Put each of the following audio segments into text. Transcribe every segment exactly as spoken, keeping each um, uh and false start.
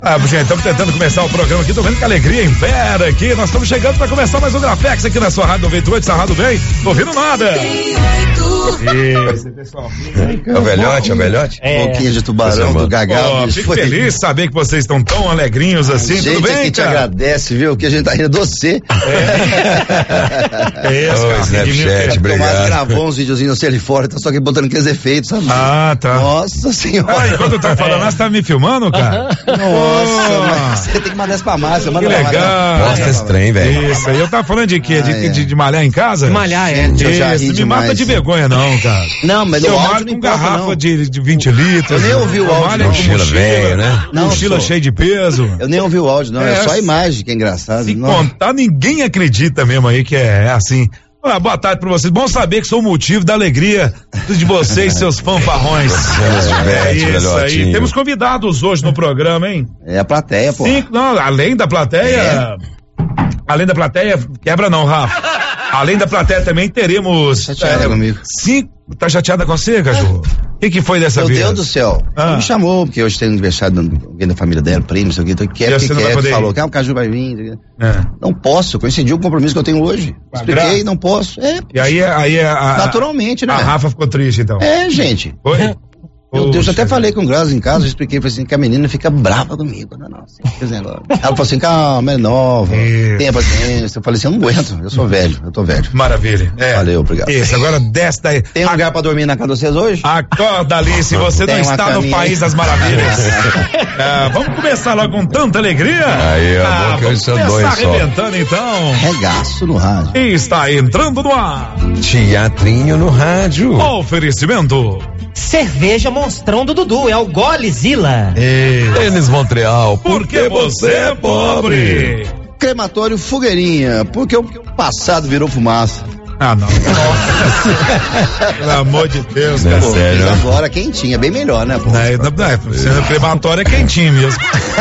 Ah, gente, estamos tentando começar o programa aqui, tô vendo que a alegria impera aqui, nós estamos chegando para começar mais um Grafex aqui na sua rádio noventa e oito, essa rádio bem, tô ouvindo nada. Isso, pessoal. É o velhote, é o velhote? É. Boquinha de tubarão, do Gagal. Oh, fico foi... feliz de saber que vocês estão tão alegrinhos assim, gente, tudo bem, aqui te agradece, viu, que a gente tá rindo de você. É, é isso, cara. Snapchat, obrigado. Tomás gravou uns videozinhos assim ali fora, tá só que botando aqueles efeitos, sabe? Ah, tá. Nossa senhora. Ah, enquanto tá falando, você tá me filmando, cara? Nossa, mas você tem que mandar isso pra Márcia, manda que pra legal. Mostra esse trem, velho. Isso aí, eu tava falando de quê? Ah, de, é. de, de malhar em casa? De malhar, é. Gente, eu já ri Isso, me demais. mata de vergonha não, cara. Não, mas eu o áudio malho não com importa, garrafa não. de, de vinte litros. Eu nem ouvi o eu áudio, malho não. com Mochila velha, né? Não, mochila sou. cheia de peso. Eu nem ouvi o áudio, não, é, É, só a imagem que é engraçado. Se Não. contar, ninguém acredita mesmo aí que é, é assim. Ah, boa tarde pra vocês. Bom saber que sou o motivo da alegria de vocês, seus fanfarrões. É isso aí. Temos convidados hoje no programa, hein? É a plateia, pô. Cinco, não, além da plateia. É. Além da plateia, quebra não, Rafa. Além da plateia também teremos. Chateada é, comigo. Cinco. Tá chateada com você, cachorro? O que, que foi dessa Meu vez? Deus do céu. Ah. Ela me chamou, porque hoje tem aniversário de alguém da família dela, primo, não sei o que, então quer, E que você não vai quer, poder falou ir? que ah, o Caju vai vir. É. Não posso, coincidiu com o compromisso que eu tenho hoje. Expliquei, gra- não posso. É, E aí, aí a, naturalmente, né? a Rafa ficou triste, então. É, gente. Foi? Meu Deus, eu até Poxa. falei com o Grazi em casa, eu expliquei, falei assim, que a menina fica brava comigo. Não, não, assim, esse negócio. Ela falou assim, calma, é nova, Isso. tenha paciência. Eu falei assim, eu não aguento, eu sou velho, eu tô velho. Maravilha. É. Valeu, obrigado. Isso, agora desce daí. Tem um lugar pra dormir na casa de vocês hoje? Acorda, Alice, você Tem não uma está no caminha país aí. das maravilhas. Ah, vamos começar logo com tanta alegria? Aí, ó, bom que vamos hoje são começar dois só. arrebentando então. Regaço no rádio. E está entrando no ar. Teatrinho no rádio. Oferecimento. Cerveja Monstrão do Dudu, é o Golezilla. Tênis Montreal, Porque você é pobre. Crematório Fogueirinha, porque o passado virou fumaça. Ah, não. Pelo amor de Deus, Não é cara. Pô, sério? mas agora quentinha, bem melhor, né, pô? Não, não, não, sendo crematório é quentinho mesmo.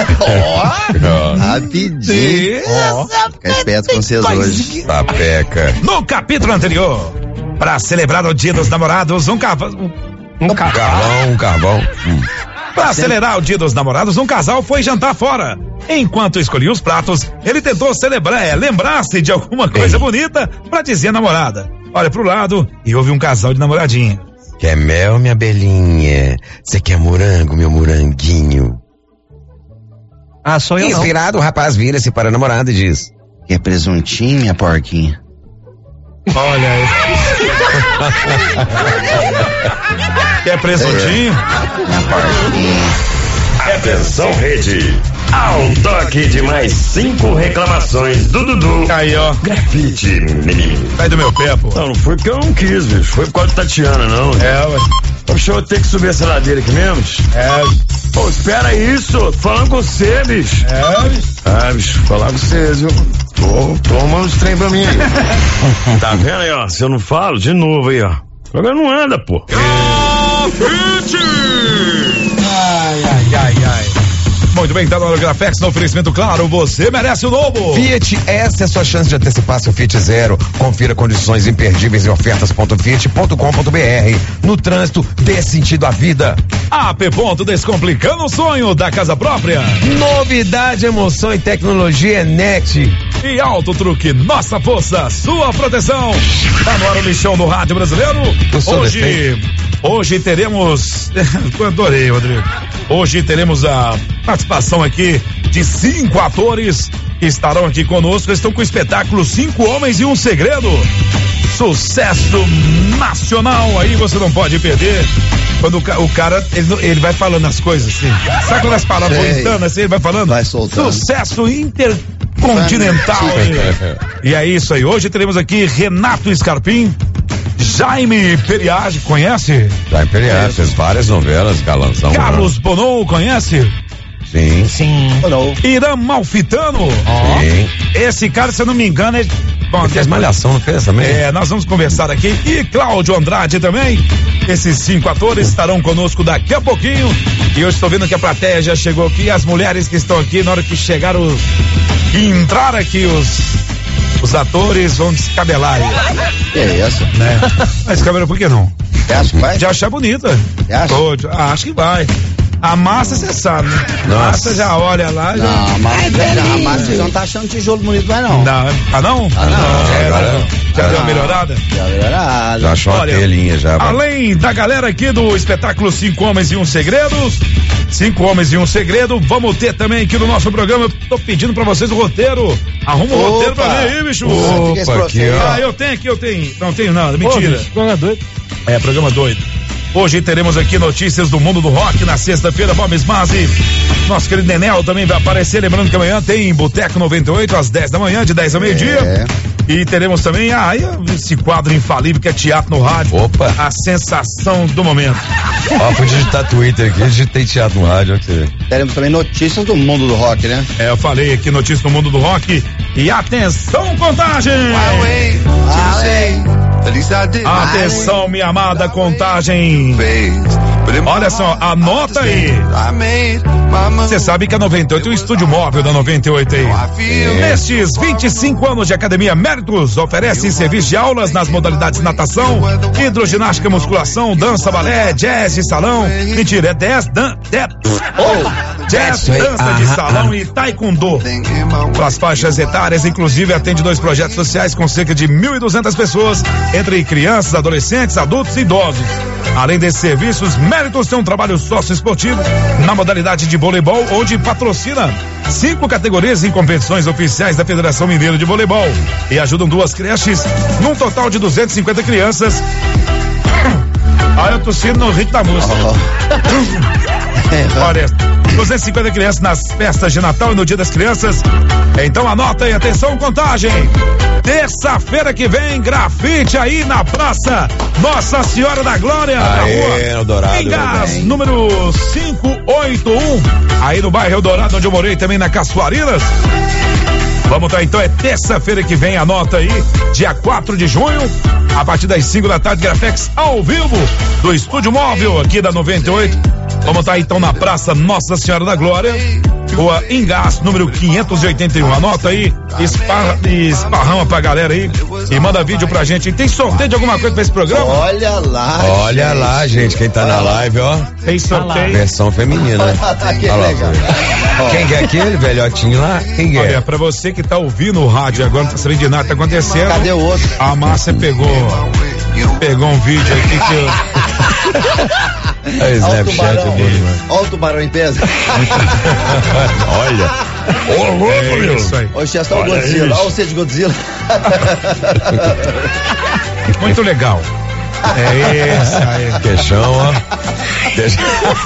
Ó, rapidinho. Ó. Fica esperto com vocês hoje. Sapeca. No capítulo anterior, para celebrar o Dia dos Namorados, um cavalo. Um carro. Carvão, carvão. Hum. Para acelerar o Dia dos Namorados, um casal foi jantar fora. Enquanto escolhia os pratos, ele tentou celebrar, é, lembrar-se de alguma coisa bonita para dizer à namorada. Olha pro lado e houve um casal de namoradinha. Quer mel, minha belinha? Você quer morango, meu moranguinho? Ah, sou eu não. Inspirado, o rapaz vira-se para a namorada e diz: Quer presuntinho, minha porquinha? Olha aí. Quer presuntinho? Minha porquinha. Atenção, rede. Ao toque de mais cinco reclamações do Dudu. Aí, ó. Grafite, menino. Sai do meu pé, pô. Não, não foi porque eu não quis, bicho. Foi por causa de Tatiana, não. É, ué. Poxa, eu tenho que subir essa ladeira aqui mesmo, bicho? É, Pô, espera isso. Tô falando com você, bicho. é, bicho. Ah, bicho, falar com vocês, viu? Tô, tô arrumando os trem pra mim aí. Tá vendo aí, ó? Se eu não falo, de novo aí, ó. O programa não anda, pô. Ai, ai, ai, ai. Muito bem, tá no Grafex, no oferecimento, claro, você merece o novo. Fiat, essa é a sua chance de antecipar seu Fiat Zero. Confira condições imperdíveis em ofertas ponto fiat ponto com ponto br. No trânsito, dê sentido à vida. A P Ponto descomplicando o sonho da casa própria. Novidade, emoção e tecnologia é net. E Auto Truque, nossa força, sua proteção. Tá no ar o lixão do rádio brasileiro. Eu sou Hoje, hoje teremos, eu adorei, Rodrigo. Hoje teremos a participação aqui de cinco atores que estarão aqui conosco. Estão com o espetáculo Cinco Homens e um Segredo. Sucesso nacional, aí você não pode perder. Quando o, ca- o cara, ele, ele vai falando as coisas assim. Sabe quando as palavras vão Sei. entrando assim, ele vai falando? Vai soltando. Sucesso intercontinental. E é isso aí. Hoje teremos aqui Renato Scarpim, Jaime Periage, conhece? Já Imperial, fez várias novelas, galanzão. Carlos Bonou, conhece? Sim, Sim. Não. Irã Malfitano. sim. Esse cara, se eu não me engano, é... Bom, Ele fez malhação, não fez também? É, nós vamos conversar aqui. E Cláudio Andrade também. Esses cinco atores estarão conosco daqui a pouquinho. E eu estou vendo que a plateia já chegou aqui. As mulheres que estão aqui, na hora que chegaram, que entrar aqui os, os atores, vão descabelar aí, Que é essa? né? Mas cabelo, por que não? Você acha que vai? De achar bonita. Você acha? Tô, ah, acho que vai. A massa, você sabe, né? A massa já olha lá. Já... Não, a massa, já, a massa vocês não tá achando tijolo bonito mais não. Não, ah não? Ah não. É, agora- não. Já deu uma melhorada? Já melhorado. Já achou uma Olha, telinha já. vai. Além da galera aqui do espetáculo Cinco Homens e um Segredos, Cinco Homens e um Segredo, vamos ter também aqui no nosso programa, eu tô pedindo pra vocês o roteiro. Arruma o Opa. roteiro pra mim aí, bicho. Opa, que esse Opa, aqui, processo? ó. Ah, eu tenho aqui, eu tenho. Não tenho nada, mentira. Programa doido. É, programa doido. Hoje teremos aqui notícias do mundo do rock na sexta-feira. Bob Smazzi, nosso querido Nenel também vai aparecer. Lembrando que amanhã tem Boteco noventa e oito às dez da manhã, de dez ao meio-dia. É. E teremos também ah, esse quadro infalível que é teatro no rádio. Opa. A sensação do momento. Ó, fui digitar Twitter aqui, digitei teatro no rádio, ó, que você vê. Teremos também notícias do mundo do rock, né? É, eu falei aqui notícias do mundo do rock. E atenção, contagem! Atenção, minha amada contagem. Olha só, anota aí. Você sabe que a noventa e oito é o estúdio móvel da noventa e oito aí. Nestes vinte e cinco anos de Academia Méritos, oferece serviço de aulas nas modalidades natação, hidroginástica, musculação, dança, balé, jazz e salão. Mentira, é dez, dan, dez, oh, jazz, Isso aí, dança de aham, salão aham. e taekwondo. Para as faixas etárias, inclusive atende dois projetos sociais com cerca de mil e duzentas pessoas, entre crianças, adolescentes, adultos e idosos. Além desses serviços, Méritos tem um trabalho sócio-esportivo na modalidade de voleibol, onde patrocina cinco categorias em competições oficiais da Federação Mineira de Voleibol e ajudam duas creches, num total de duzentas e cinquenta crianças. Olha, eu tossindo no ritmo da música. Olha, duzentas e cinquenta crianças nas festas de Natal e no Dia das Crianças. Então anota aí, atenção, contagem. Terça-feira que vem, grafite aí na Praça Nossa Senhora da Glória, na Aê, rua Eldorado, Engás, bem. número quinhentos e oitenta e um, aí no bairro Eldorado, onde eu morei também, na Caçoarinas. Vamos lá, então, é terça-feira que vem, anota aí, dia quatro de junho, a partir das cinco da tarde, Grafex ao vivo, do Estúdio Móvel aqui da noventa e oito. Vamos estar então na Praça Nossa Senhora da Glória, rua Engás, número quinhentos e oitenta e um. Anota aí, esparra, esparrama pra galera aí e manda vídeo pra gente. Tem sorteio de alguma coisa pra esse programa? Olha lá. Olha gente. lá, gente, quem tá na live, ó. Tem sorteio. Versão feminina. Que Olha lá, legal. ó. Quem que é aquele velhotinho lá? Quem que é? Olha, pra você que tá ouvindo o rádio agora, não tá sabendo de nada que tá acontecendo. Cadê o outro? A Márcia pegou, pegou um vídeo aqui que eu... É, Olha o Snapchat, tubarão. é bom demais. Olha o tubarão em peso. Olha. Ô, louco, É meu. isso aí. Hoje já está o Olha Godzilla. isso. Olha você de Godzilla. Muito legal. É isso aí. Queixão, ó. Queixão.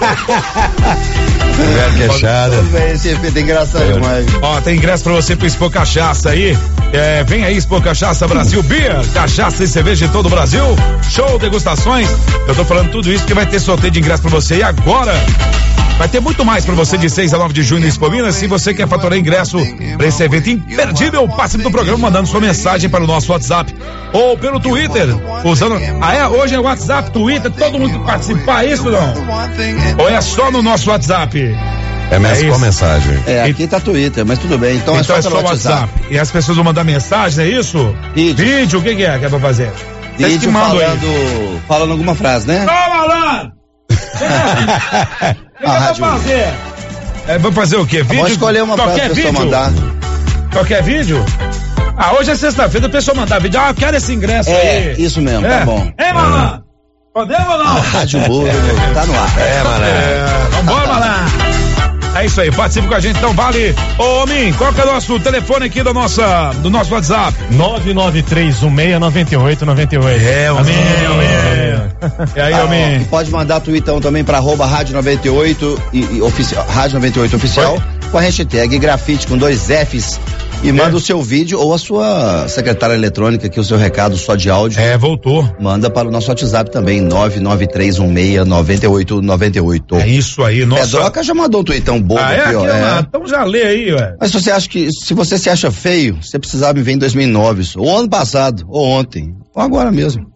Velho queixada. Esse efeito é engraçado demais. Ó, tem ingresso pra você pro Expo Cachaça aí. É, vem aí, Expo Cachaça Brasil Beer, cachaça e cerveja de todo o Brasil. Show, degustações. Eu tô falando tudo isso porque vai ter sorteio de ingresso pra você. E agora vai ter muito mais pra você de seis a nove de junho no Expo Minas. Se você quer faturar ingresso pra esse evento imperdível, participe do programa mandando sua mensagem para o nosso WhatsApp ou pelo Twitter, usando. Ah, é? Hoje é WhatsApp, Twitter, todo mundo que participar, é isso não? Ou é só no nosso WhatsApp? É mesmo É com isso. mensagem. É, aqui tá Twitter, mas tudo bem. Então, Então é é só só pelo WhatsApp. WhatsApp. E as pessoas vão mandar mensagem, é isso? Vídeo. Vídeo, o que, que é que é pra fazer? Vocês que Vídeo mandam aí. falando, falando alguma frase, né? Ô, malandro! É. O que, que A eu rádio. vou fazer? É, vou fazer o quê? Vídeo? Pode escolher uma frase Qualquer pra pessoa vídeo? mandar. Qualquer vídeo? Ah, hoje é sexta-feira, a pessoa mandar vídeo. Ah, eu quero esse ingresso É, aí. isso mesmo, tá bom. Ei, malandro! Podemos ou não? A Rádio Boa tá no ar. É, mané. É, vambora, malandro! É isso aí, participe com a gente, então vale. Ô, Omin, qual que é o nosso telefone aqui do, nossa, do nosso WhatsApp? nove nove três um seis nove oito nove oito. É, Omin, Omin. E aí, Ah, ó, Omin? e pode mandar tweetão também pra arroba Rádio noventa e oito e, e oficial, Rádio noventa e oito Oficial, com a hashtag grafite com dois F's e manda É. o seu vídeo ou a sua secretária eletrônica aqui, o seu recado só de áudio. É, voltou. Manda para o nosso WhatsApp também, nove nove três um seis nove oito nove oito. É isso aí, nossa. Pedroca já mandou um tweetão bobo Ah, é? aqui, ó. Aqui, é. ó, então já lê aí, ué. Mas se você acha que, se você se acha feio, você precisava me ver em dois mil e nove, ou ano passado, ou ontem, ou agora mesmo.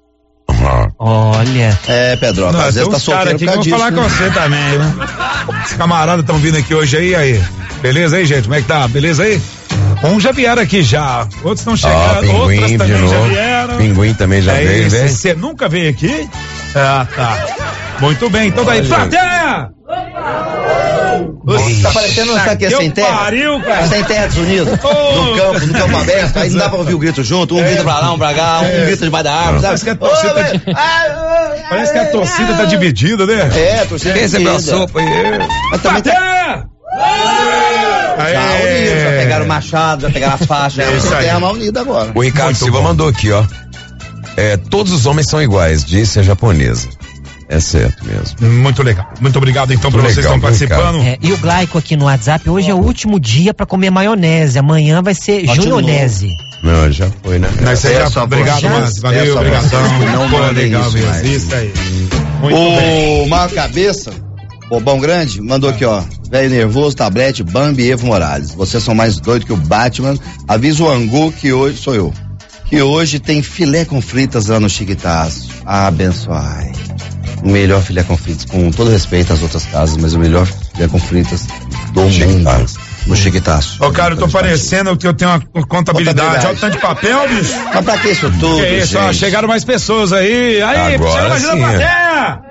Olha. É, Pedroca, Não, às tem vezes tá uns caras solteiro aqui por que causa vão falar disso, com né? você também, né? Os camaradas estão vindo aqui hoje aí, aí. Beleza aí, gente? Como é que tá? Beleza aí? Uns já vieram aqui já, outros estão Ó, chegando, outras pinguim de também já novo. vieram. Pinguim também já É veio, isso, velho. você nunca veio aqui? Ah, tá. Muito bem, então daí, Olha. plateia! Tá parecendo, sabe que é sem terra? Pariu, cara. Sem terra dos Unidos. Oh. No campo, no campo aberto, aí não dá pra ouvir o grito junto, um É. grita pra lá, um pra cá, um É. grita debaixo da árvore, Parece que a sabe? torcida Ô, tá velho. de- Ah, Parece que a torcida tá dividida, né? É, a torcida Quem recebeu a dividida. sopa aí? Mas também tá... Bater! Já uniram, já pegaram o machado, já pegaram as faixas, já É isso é aí. terra mal unida agora. O Ricardo Muito Silva bom. mandou aqui, ó. É, todos os homens são iguais, disse a japonesa. É certo mesmo. Muito legal. Muito obrigado, então, por Muito vocês legal, estão participando. É, e o Glaico aqui no WhatsApp, hoje é o último dia pra comer maionese. Amanhã vai ser Ótimo. junionese. Não, já foi, né? Mas você É já, só obrigado, você. Márcio. Valeu, É só obrigadão. você. Não Pô, mandem legal isso mesmo. mais. Isso aí. Muito bem. O Marco Cabeça, Bobão Grande, mandou aqui, ó. Velho nervoso, tablete, Bambi e Evo Morales. Vocês são mais doidos que o Batman. Avisa o Angu que hoje, sou eu, que hoje tem filé com fritas lá no Chiquitaço. Abençoai. O melhor filé com fritas, com todo respeito às outras casas, mas o melhor filé com fritas do mundo. Chiquitaço. No Chiquitaço. Ô, cara, eu tô parecendo que eu tenho uma contabilidade. Contabilidade. Olha o tanto de papel, bicho. Mas pra que isso tudo, Que isso, ó, gente? chegaram mais pessoas aí. Aí, Agora chega mais da sim, plateia.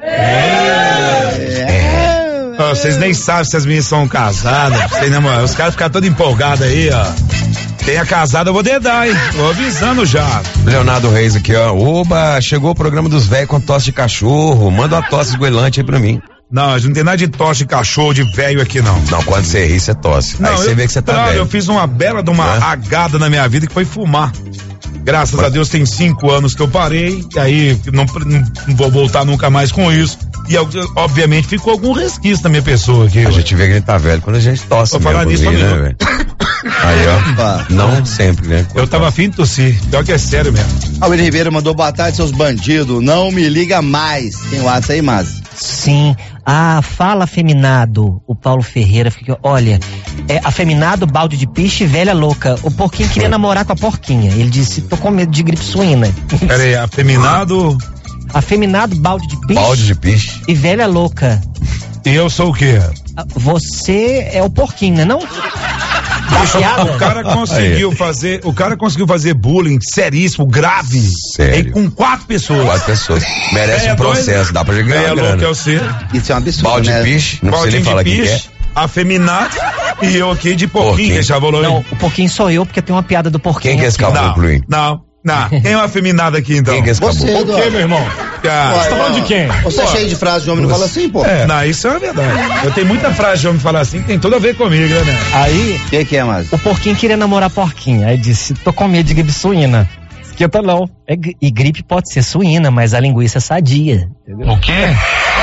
Ó, vocês nem sabem se as meninas são casadas. Sei, né, mano? Os caras ficam todos empolgados aí, ó. Tem a casada, eu vou dedar, hein? Tô avisando já. Leonardo Reis aqui, ó. Oba, chegou o programa dos velhos com tosse de cachorro. Manda uma tosse esgoelante aí pra mim. Não, não tem nada de tosse de cachorro, de velho aqui, não. Não, quando você ri, você tosse. Aí você eu, vê que você tá não, velho. eu fiz uma bela de uma Né? agada na minha vida que foi fumar. Graças a Deus tem cinco anos que eu parei, e aí não, não, não vou voltar nunca mais com isso. E obviamente ficou algum resquício na minha pessoa aqui. A gente vê que a gente tá velho quando a gente tosse Vou mesmo. falar por nisso, rir, né, amigo. velho? Aí, ó. Não sempre, né? Eu tava afim de tossir. Pior que é sério mesmo. A William Ribeiro mandou boa tarde, seus bandidos. Não me liga mais. Tem WhatsApp aí, Márcio? Sim. Ah, fala afeminado. O Paulo Ferreira fica, olha, é afeminado, balde de piche, velha louca. O porquinho queria namorar com a porquinha. Ele disse, tô com medo de gripe suína. Pera aí, afeminado. Afeminado, balde de piche Balde de piche. e velha louca. E eu sou o quê? Ah, Você é o porquinho, né não? Tá piada? O cara conseguiu fazer, o cara conseguiu fazer bullying seríssimo, grave. Sério? E com quatro pessoas. Quatro pessoas. Merece É um processo, doido. dá pra ganhar É uma louco, grana. eu sei. Isso é um absurdo, Balde né? de piche, não sei nem Baldinho falar de quem que é. piche, afeminado e eu aqui de porquinho, Porquinho. que já falou aí. Não, o porquinho sou eu, porque tem uma piada do porquinho. Quem que é esse aqui. caboclo, Não, hein? não, não. Quem é o afeminado aqui então? Quem que é esse Você, caboclo? O quê, meu irmão? Ah, Ué, você tá falando de quem? Você é cheio de frase de homem, não fala assim, pô. É. Não, isso é uma verdade. Eu tenho muita frase de homem falar assim que tem tudo a ver comigo, né? Aí, O que, que é, Márcio? o porquinho queria namorar a porquinha. Aí disse, tô com medo de gripe suína. Esquenta não. É, gri- e gripe pode ser suína, mas a linguiça é sadia. Entendeu? O quê?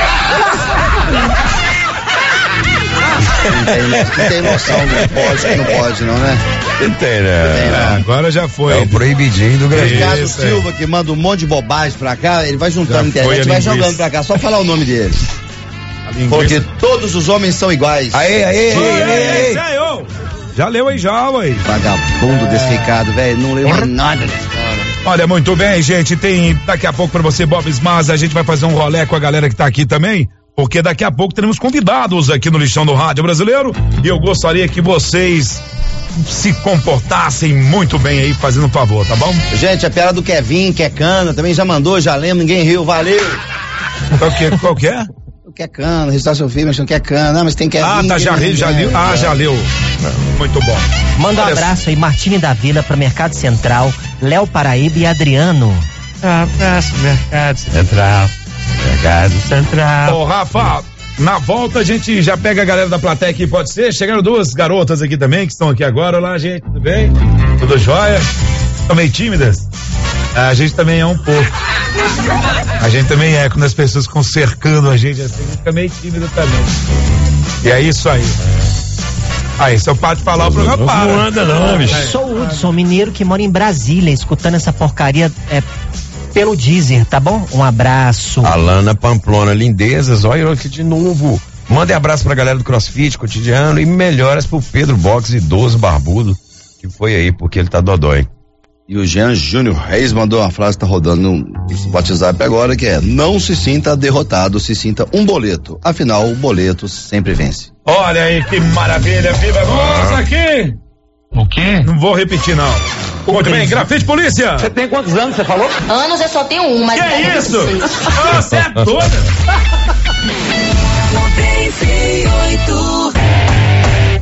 Não tem, não tem noção do que pode, que não pode, não, né? Não tem, né? É, agora já foi. É o proibidinho do Brasil. Ricardo Isso aí. Silva, que manda um monte de bobagem pra cá, ele vai Já juntando na foi internet a e vai linguiça. jogando pra cá, só falar o nome dele. A linguiça. Porque todos os homens são iguais. Aê, aê, Ei, aê, ei, aê, ei, aê. ô. Já leu aí já, ué. Vagabundo desse Ricardo, velho, não leu nada desse cara. Olha, muito bem, gente. Tem daqui a pouco pra você, Bob Smas, a gente vai fazer um rolê com a galera que tá aqui também. Porque daqui a pouco teremos convidados aqui no Lixão do Rádio Brasileiro. E eu gostaria que vocês se comportassem muito bem aí, fazendo um favor, tá bom? Gente, a piada do Kevin, que é cana, também já mandou, já lembro, ninguém riu, valeu. Qual que, qual que é? O que é cana, registrar seu filho, achando que é cana, não, mas tem Kevin. Ah, tá, já, que- já leu. Ah, já leu. Muito bom. Manda um Olha abraço aí, Martini da Vila, para Mercado Central, Léo Paraíba e Adriano. Abraço, Mercado Central. Mercado Central. Ô, Rafa, na volta a gente já pega a galera da plateia aqui, pode ser? Chegaram duas garotas aqui também, que estão aqui agora. Olá, gente, tudo bem? Tudo jóia? Estão meio tímidas? A gente também é um pouco. A gente também é, quando as pessoas ficam cercando a gente assim, fica meio tímido também. E é isso aí. Aí, se eu paro de falar, o programa para. Não anda não, bicho. Sou o Hudson, mineiro que mora em Brasília, escutando essa porcaria é, pelo Deezer, tá bom? Um abraço. Alana Pamplona, lindezas, olha eu aqui de novo. Mande abraço pra galera do CrossFit cotidiano e melhoras pro Pedro Box, idoso barbudo, que foi aí, porque ele tá dodói. E o Jean Júnior Reis mandou uma frase que tá rodando no, no WhatsApp agora, que é: não se sinta derrotado, se sinta um boleto. Afinal, o boleto sempre vence. Olha aí que maravilha, viva nós aqui! O quê? Não vou repetir, não. Muito bem, Grafite Polícia! Você tem quantos anos, você falou? Anos eu só tenho um, mas Que é isso? Ah, você é toda! noventa e oito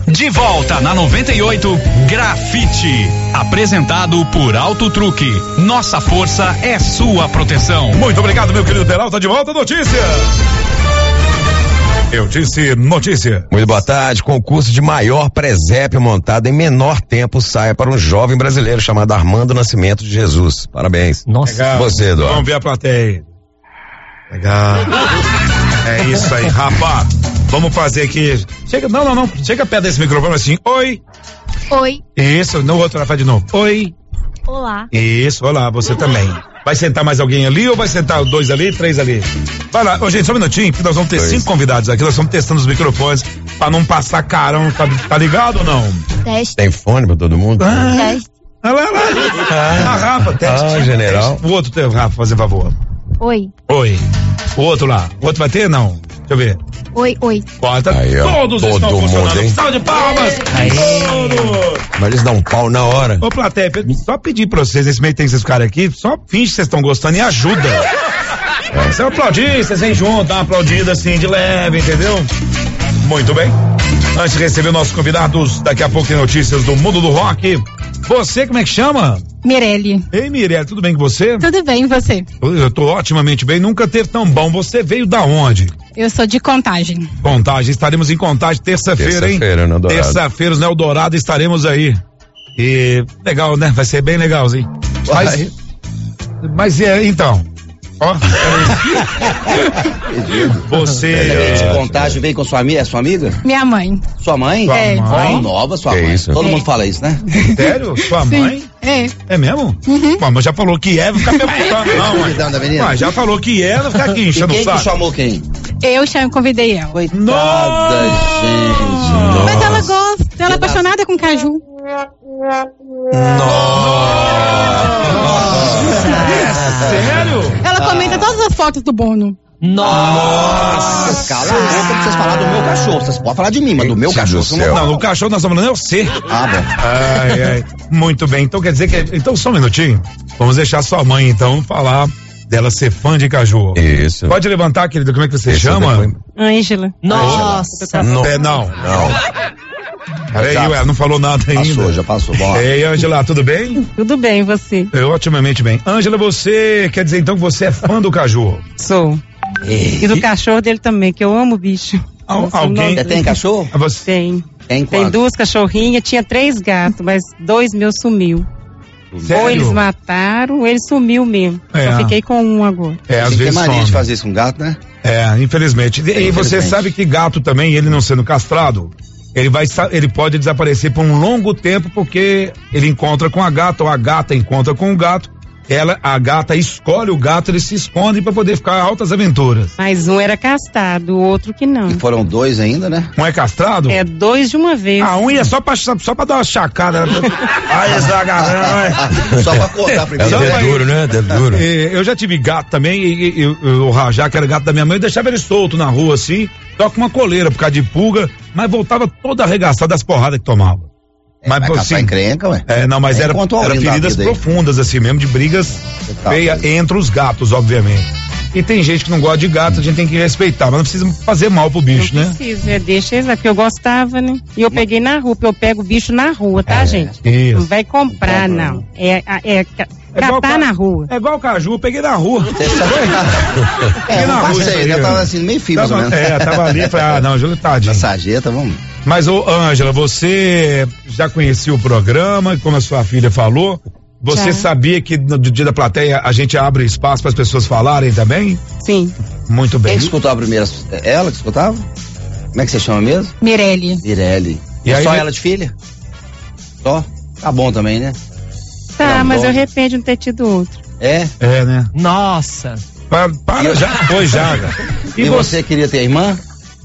De volta na noventa e oito, Grafite. Apresentado por Auto Truque. Nossa força é sua proteção. Muito obrigado, meu querido Peralta. De volta, notícia. Eu disse notícia. Muito boa tarde. Concurso de maior presépio montado em menor tempo saia para um jovem brasileiro chamado Armando Nascimento de Jesus. Parabéns. Nossa. Legal. Você, Eduardo. Vamos ver a plateia. Legal. É isso aí, rapaz. Vamos fazer aqui. Chega, não, não, não. Chega perto desse microfone assim. Oi. Oi. Isso, no outro, ela faz de novo. Oi. Olá. Isso, olá, você também. Vai sentar mais alguém ali ou vai sentar dois ali, três ali? Vai lá, ô gente, só um minutinho, que nós vamos ter Dois. cinco convidados aqui, nós estamos testando os microfones pra não passar carão, tá, tá ligado ou não? Teste. Tem fone pra todo mundo? Ah, Teste. olha lá, olha lá. Ah, Rafa, teste. Ah, general. O outro tem, Rafa, fazer favor. Oi. Oi. O outro lá, o outro vai ter, não? Deixa eu ver. Oi, oi. Quarta, Aí, ó, todos todo estão mundo, funcionando. hein? Salve de palmas. Aê. Todos. Mas eles dão um pau na hora. Ô, plateia, só pedir pra vocês, nesse meio tem esses caras aqui, só finge que vocês estão gostando e ajuda. É. Você aplaudir, vocês vêm junto, dá uma aplaudida assim, de leve, entendeu? Muito bem. Antes de receber nossos convidados, daqui a pouco tem notícias do mundo do rock. Você, como é que chama? Mirelle. Ei, Mirelle, tudo bem com você? Tudo bem, e você? Eu tô otimamente bem, nunca teve tão bom. Você veio da onde? Eu sou de Contagem. Contagem, estaremos em Contagem terça-feira, hein? Terça-feira, no Eldorado. Terça-feira, no Eldorado, estaremos aí. E legal, né? Vai ser bem legalzinho. Mas, mas é, então. Ó, você. É, de Contagem veio com sua amiga, é sua amiga? Minha mãe. Sua mãe? Sua É. mãe? Ó, nova sua Que mãe. isso? Todo É. mundo fala isso, né? Sério? Sua mãe? É. É mesmo? Uhum. Bom, mas já falou que é, vai ficar perguntando. Não, mãe. Cuidando da menina. Mas já falou que é, vai ficar aqui E enchendo o quem que saco. chamou quem? Eu chamo, convidei ela. Coitada, Nossa! gente. Mas ela gosta, ela é apaixonada com caju. Sério? Ela comenta todas as fotos do Bono. Nossa. Cala a boca pra vocês falarem do meu cachorro. Vocês podem falar de mim, mas do meu Gente cachorro. do vocês céu. não Não, falam. no cachorro nós estamos falando é você. Ah, bom. Ai, ai. Muito bem, então quer dizer que. Então só um minutinho. Vamos deixar sua mãe, então, falar dela ser fã de caju. Isso. Pode levantar, querido, como é que você Esse chama? depois- Ângela. Nossa. Não. É, não. Não. Peraí, Já. ué, não falou nada ainda. Passou, já passou. Bom. Ei, Ângela, tudo bem? Tudo bem, você? Eu otimamente bem. Ângela, você quer dizer então que você é fã do caju? Sou. E do cachorro dele também, que eu amo o bicho. Al- alguém. Você tem cachorro? Ah, Você... Tem. Tem Tem quanto? duas cachorrinhas, tinha três gatos, mas dois meus sumiu. Sério? Ou eles mataram, ou ele sumiu mesmo. É. Só fiquei com um agora. É, às Tem que ter vezes mania some. de fazer isso com gato, né? É, infelizmente. E, e você Infelizmente. sabe que gato também, ele não sendo castrado, ele vai, sa- ele pode desaparecer por um longo tempo porque ele encontra com a gata ou a gata encontra com o gato. Ela, a gata escolhe o gato, eles se escondem para poder ficar altas aventuras. Mas um era castrado, o outro que não. E foram dois ainda, né? Um é castrado? É dois de uma vez. Ah, um é só pra, só pra dar uma chacada. Né? Aí, zagarrão. Só pra contar É primeiro. o dedo duro, né? Dedo duro. Eu já tive gato também, e, e, e o Rajá, que era gato da minha mãe, eu deixava ele solto na rua assim, só com uma coleira por causa de pulga, mas voltava todo arregaçado das porradas que tomava. Vai caçar encrenca, ué. É, não, mas É era, enquanto o era Aurinho da feridas vida aí. profundas, assim mesmo, de brigas Tá, feias tá. entre os gatos, obviamente. E tem gente que não gosta de gato, a gente tem que respeitar, mas não precisa fazer mal pro bicho, Não né? precisa, é, deixa eles lá, porque eu gostava, né? E eu peguei na rua, porque eu pego o bicho na rua, tá, gente? Isso. Não vai comprar, não. É, é, é ca- É igual catar ca- na rua. É igual o caju, eu peguei na rua. Você sabe? É, na não rua isso passei, aí, né? ó. Tava assim, meio fio, mais ou Tava, menos. é, tava ali, falei, ah, não, Júlio, tadinho. Na sarjeta, vamos. Mas, ô, Ângela, você já conhecia o programa, como a sua filha falou? Você Já. sabia que no dia da plateia a gente abre espaço para as pessoas falarem também? Sim. Muito bem. Quem que escutava primeiro? Ela que escutava? Como é que você chama mesmo? Mirelle. Mirelle. E E aí- só ela de filha? Só? Tá bom também, né? Tá, Tá mas bom. eu arrependo de não ter tido outro. É? É, né? Nossa. Para, para já foi, já. cara. E, E, você queria ter irmã?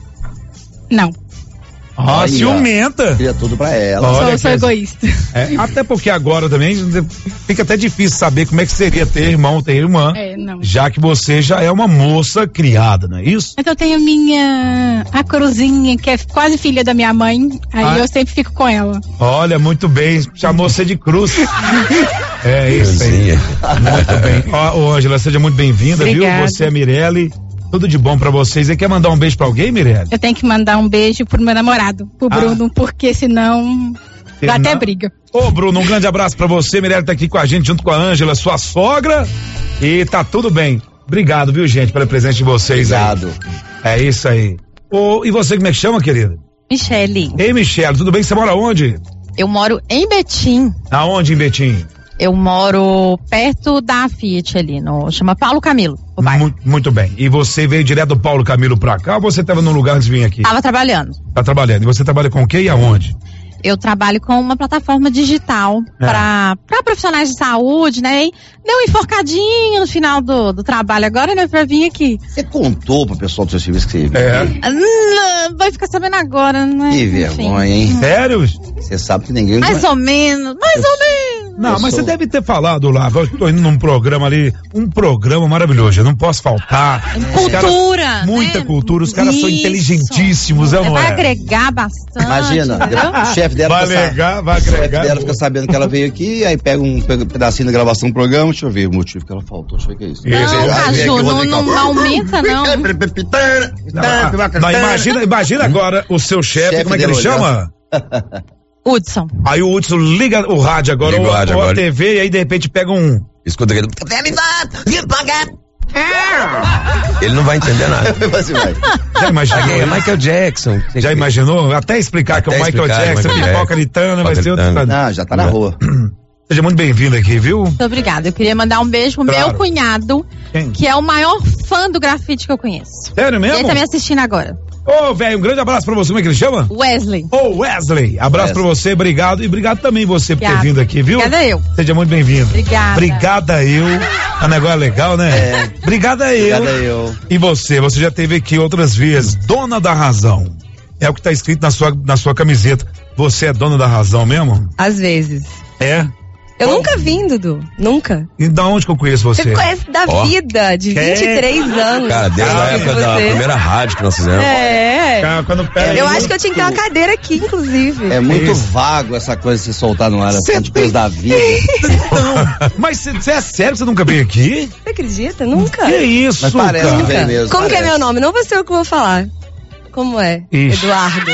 Não. Ah, Aí, ó. ciumenta. Queria tudo pra ela. Olha sou, que sou é- egoísta. É, até porque agora também fica até difícil saber como é que seria ter irmão, ter irmã. É, não. Já que você já é uma moça criada, não é isso? Mas eu tenho minha. A Cruzinha, que é quase filha da minha mãe. Aí Ah. eu sempre fico com ela. Olha, muito bem, chamou você de cruz. É isso aí. Cruzinha. Muito bem. Ó, ô, Ângela, seja muito bem-vinda, viu? Obrigada. Você é Mirelle. Tudo de bom pra vocês. E quer mandar um beijo pra alguém, Mirelle? Eu tenho que mandar um beijo pro meu namorado, pro Ah. Bruno, porque senão dá até briga. Ô, Bruno, um grande abraço pra você. Mirelle tá aqui com a gente, junto com a Ângela, sua sogra. E tá tudo bem. Obrigado, viu, gente, pelo presente de vocês. Obrigado. Aí. É isso aí. Ô, e você, como é que chama, querida? Michele, Ei, Michele, tudo bem? Você mora onde? eu moro em Betim. Aonde, em Betim? Eu moro perto da Fiat ali, no, chama Paulo Camilo, o bairro. Muito, muito bem. E você veio direto do Paulo Camilo pra cá ou você tava num lugar antes de vir aqui? Tava trabalhando. Tá trabalhando. E você trabalha com o quê e aonde? Eu trabalho com uma plataforma digital É. para para profissionais de saúde, né? E deu um enforcadinho no final do, do trabalho agora, né? Pra vir aqui. Você contou pro pessoal do seu serviço que você... É. Ah, vai ficar sabendo agora, né? Que Enfim. vergonha, hein? Sério? Você sabe que ninguém... Mais ou menos, mais ou menos. Não, Eu mas sou- você deve ter falado lá, eu tô indo num programa ali, um programa maravilhoso, eu não posso faltar. Os Cultura, caras- muita né? cultura, os caras são Isso. inteligentíssimos, é ou não Vai é? agregar bastante. Imagina, entendeu? o chefe dela Vai fica sa- agregar, vai o chefe agregar. dela fica sabendo que ela veio aqui, aí pega um pega um pedacinho da gravação do programa, deixa eu ver o motivo que ela faltou, deixa eu ver o que é isso. Isso. Não, Aí vem aqui Caju, o não, Rodrigo, não ó. aumenta, não. Não, não, imagina, imagina agora o seu chefe, Chefe como é que ele dele chama? Hudson. Aí o Hudson liga o rádio agora, Liga o ou, rádio ou a agora. T V, e aí de repente pega um. Escuta aquele. Ele não vai entender nada. Você vai. Já imaginou? É Michael Jackson. Já imaginou? Até explicar que é o Até Michael explicar, Jackson, Michael pipoca gritando, vai ser outro. Gritando. Não, já tá na rua. Seja muito bem-vindo aqui, viu? Muito obrigada. Eu queria mandar um beijo pro Claro. meu cunhado, Quem? que é o maior fã do grafite que eu conheço. Sério E mesmo? ele tá me assistindo agora. Ô, velho, um grande abraço pra você. Como é que ele chama? Wesley. Ô, Wesley. Abraço Wesley. pra você, obrigado. E obrigado também você por ter Obrigada. vindo aqui, viu? Obrigada eu. Seja muito bem-vindo. Obrigada. Obrigada eu. É um negócio legal, né? É. Obrigada eu. Obrigada eu. E você? Você já esteve aqui outras vezes. Dona da razão. É o que tá escrito na sua, na sua camiseta. Você é dona da razão mesmo? Às vezes. É? Eu Qual- nunca vim, Dudu. Nunca. E da onde que eu conheço você? Você me conhece da Ó. vida, de Que- vinte e três anos. Cara, desde Ah, a época você. da primeira rádio que nós fizemos. É. Cara, quando pega Eu aí- acho que eu tinha que ter uma cadeira aqui, inclusive. É muito Isso. vago essa coisa de se soltar no ar, Cê essa de coisa da vida. Não. Mas você é sério que você nunca veio aqui? Você acredita? Nunca. Que isso, Mas parece cara? que vem mesmo. Como que é parece. meu nome? Não vou ser eu que vou falar. Como é? Ixi. Eduardo.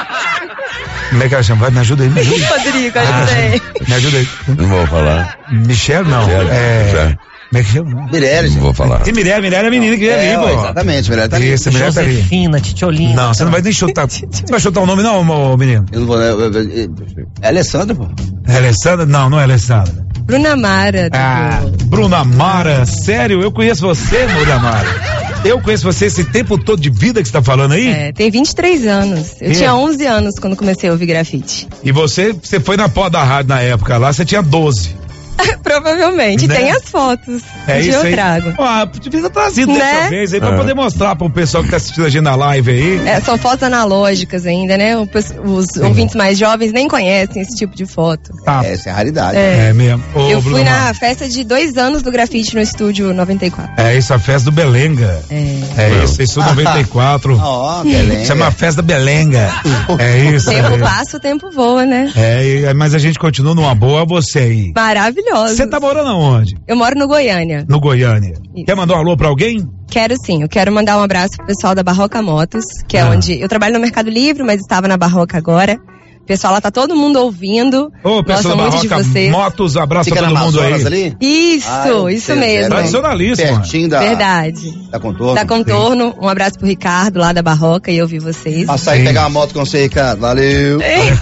Como é que ela chama? Vai, me ajuda aí, me ajuda aí. Rodrigo, Ah, ajudei. me ajuda aí. Não vou falar. Michelle, não. Michelle, é... Michelle. Como é que chama? Mireles. Não vou falar. E Mirelle, Mirelle é a menina que veio É, ali, ó, pô. exatamente, Mirelle tá ali. Isso, a Mirelle tá ali. Josefina, Titiolina. Não, você não vai nem chutar. Você vai chutar o nome, não, ô, menino? Eu não vou. eu- eu- eu- É Alessandra, pô. É Alessandra? Não, não é Alessandra. Bruna Mara. Dudu. Ah, Bruna Mara, sério, eu conheço você, Bruna Mara. Eu conheço você esse tempo todo de vida que você tá falando aí? É, tem vinte e três anos. Eu É. tinha onze anos quando comecei a ouvir grafite. E você, você foi na pó da rádio na época lá, você tinha doze. Provavelmente. Né? Tem as fotos. É Um dia isso eu aí. trago. Ah, devia ter trazido Né? dessa vez aí pra É. poder mostrar pro pessoal que tá assistindo a gente na live aí. É, são fotos analógicas ainda, né? O pes- Os ouvintes mais jovens nem conhecem esse tipo de foto. Tá. Essa é a raridade. É. É mesmo. Ô, eu Bruna fui Mara. na festa de dois anos do grafite no estúdio noventa e quatro. É isso, a festa do Belenga. É. É isso, isso noventa e quatro. Ó, Belém. Chama a festa da Belenga. É isso. O tempo é. passa, o tempo voa, né? É, e- mas a gente continua numa boa, você aí. Maravilhoso. Você tá morando aonde? Eu moro no Goiânia. No Goiânia. Isso. Quer mandar um alô pra alguém? Quero sim, eu quero mandar um abraço pro pessoal da Barroca Motos, que é Ah. onde eu trabalho no Mercado Livre, mas estava na Barroca agora. O pessoal lá tá todo mundo ouvindo. Ô, pessoal Gosto da muito de Barroca vocês. Motos, abraço Fica pra na todo mundo Amazonas aí. ali? Isso, Ah, isso sei, mesmo. Tradicionalíssimo. Pertinho da, Verdade. da Contorno. Da Contorno, um abraço pro Ricardo lá da Barroca e eu vi vocês. Passar e Sim. pegar uma moto com você, Ricardo. Valeu.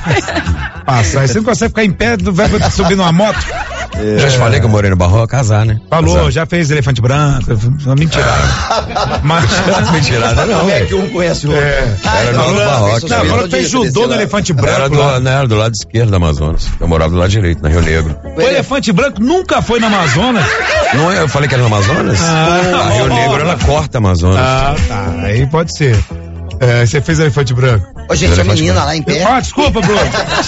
Passar. Você não consegue ficar em pé, do- vai subir numa moto? Já te falei que eu morei no Barro, casar, né? Falou, Casar. já fez elefante branco. Uma mentirada. Mas. Mentirada não, Como é velho. que um conhece o outro? É. Era no Barroca. Não, agora fez judô no elefante branco. Era do, lá. não, era do lado esquerdo do Amazonas. Eu morava do lado direito, na Rio Negro. O elefante branco nunca foi na Amazonas. Não é, eu falei que era no Amazonas? Ah. a Rio Negro, ela corta Amazonas. Ah, tá. Aí pode ser. É, você fez elefante branco. Ô, gente, a menina lá em pé. Ah, desculpa, Bruno.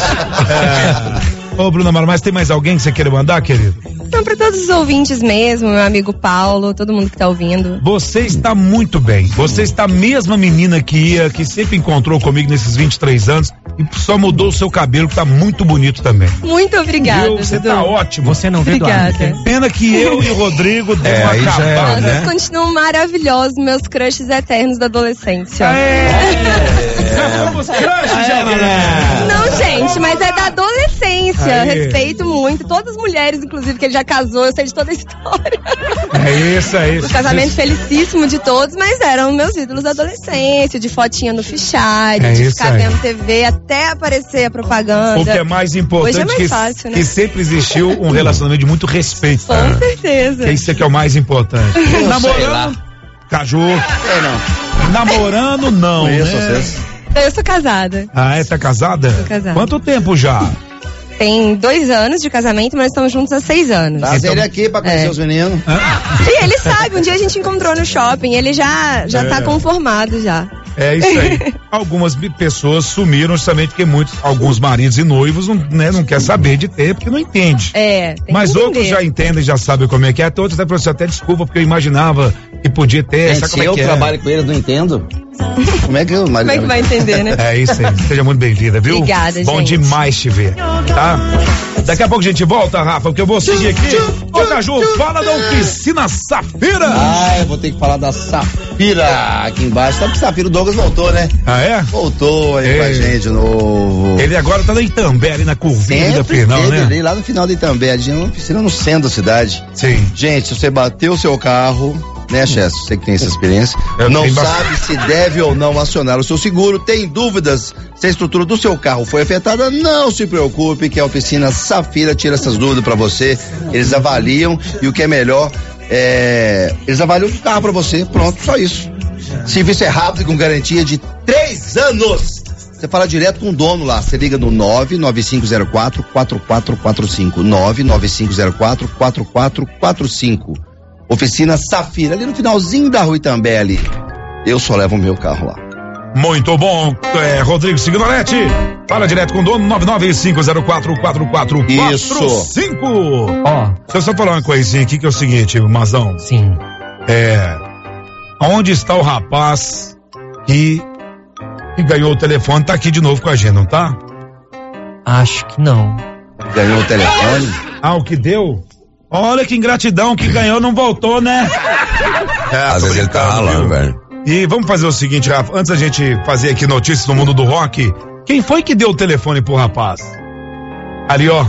É. Ô, Bruna Mara, mas tem mais alguém que você queira mandar, querido? Então, para todos os ouvintes mesmo, meu amigo Paulo, todo mundo que tá ouvindo. Você está muito bem. Você está a mesma menina que ia, que sempre encontrou comigo nesses vinte e três anos. E só mudou o seu cabelo, que tá muito bonito também. Muito obrigada. Viu? Você Dudu. tá ótimo. Você não vê Obrigada. Eduardo? Pena que eu e o Rodrigo demos É, uma aí já é, acabada, né? Vocês continuam maravilhosos, meus crushes eternos da adolescência. Já fomos crushes, já, mulher. Não, gente, mas é da adolescência. Aê. Respeito muito. Todas as mulheres, inclusive, que ele já casou, eu sei de toda a história. É isso, é isso. O casamento felicíssimo de todos, mas eram meus ídolos da adolescência, de fotinha no fichário, É de isso ficar aí. vendo T V até aparecer a propaganda. O que é mais importante Hoje é mais que, fácil, né? que sempre existiu um relacionamento de muito respeito. Com né? certeza. Que isso é que é o mais importante. sei lá. Namorando, Caju. Sei não. Namorando não, Conheço né? vocês. Eu sou casada. Ah, é? Tá casada? Tô casada. Quanto tempo já? Tem dois anos de casamento, mas estamos juntos há seis anos. Traz ele aqui pra conhecer É. os meninos. E ele sabe, um dia a gente encontrou no shopping, ele já, já É. tá conformado já. É isso aí. Algumas bi- pessoas sumiram justamente porque muitos, alguns maridos e noivos não, né, não quer saber de ter, porque não entende. É, tem Mas que outros entender. já entendem, já sabem como é que é. Até outros até professor, até desculpa, porque eu imaginava que podia ter. Gente, sabe se como é eu que é? trabalho com eles, não entendo. Como é que eu... Como é que vai entender, né? É isso aí. Seja muito bem-vinda, viu? Obrigada, Bom gente. demais te ver, tá? Daqui a pouco a gente volta, Rafa, porque eu vou seguir aqui. Ô, Caju, fala da oficina Safira. Ah, eu vou ter que falar da Safira aqui embaixo. Sabe que Safira, o Douglas voltou, né? Ah, é? Voltou aí Ei. com a gente de novo. Ele agora tá na Itambé, ali na curvinha da Sempre final, teve né? ali, lá no final da Itambé, ali uma oficina no centro da cidade. Sim. Gente, se você bateu o seu carro, né, Chess? Você que tem essa experiência, Eu não tenho sabe se deve ou não acionar o seu seguro, tem dúvidas se a estrutura do seu carro foi afetada, não se preocupe que a oficina Safira tira essas dúvidas pra você. Eles avaliam e o que é melhor, é, eles avaliam o carro pra você, pronto, só isso. Serviço é rápido e com garantia de três anos. Você fala direto com o dono lá, você liga no nove nove cinco zero quatro quatro quatro quatro cinco, nove nove cinco zero quatro quatro quatro quatro cinco. Oficina Safira, ali no finalzinho da rua Itambé ali. Eu só levo o meu carro lá. Muito bom, é, Rodrigo Signoretti. Fala direto com o dono, nove nove cinco zero quatro quatro quatro quatro cinco. Ó, Deixa eu só falar uma coisinha aqui que é o seguinte, Mazão. sim. É. Onde está o rapaz que, que ganhou o telefone? Tá aqui de novo com a gente, não tá? Acho que não. Ganhou o telefone. Ah, o que deu? Olha que ingratidão, que ganhou não voltou, né? É, Às tô vezes ele tá brincando, ralando, viu? velho. E vamos fazer o seguinte, Rafa, antes da gente fazer aqui notícias no mundo do rock, quem foi que deu o telefone pro rapaz? Ali, ó,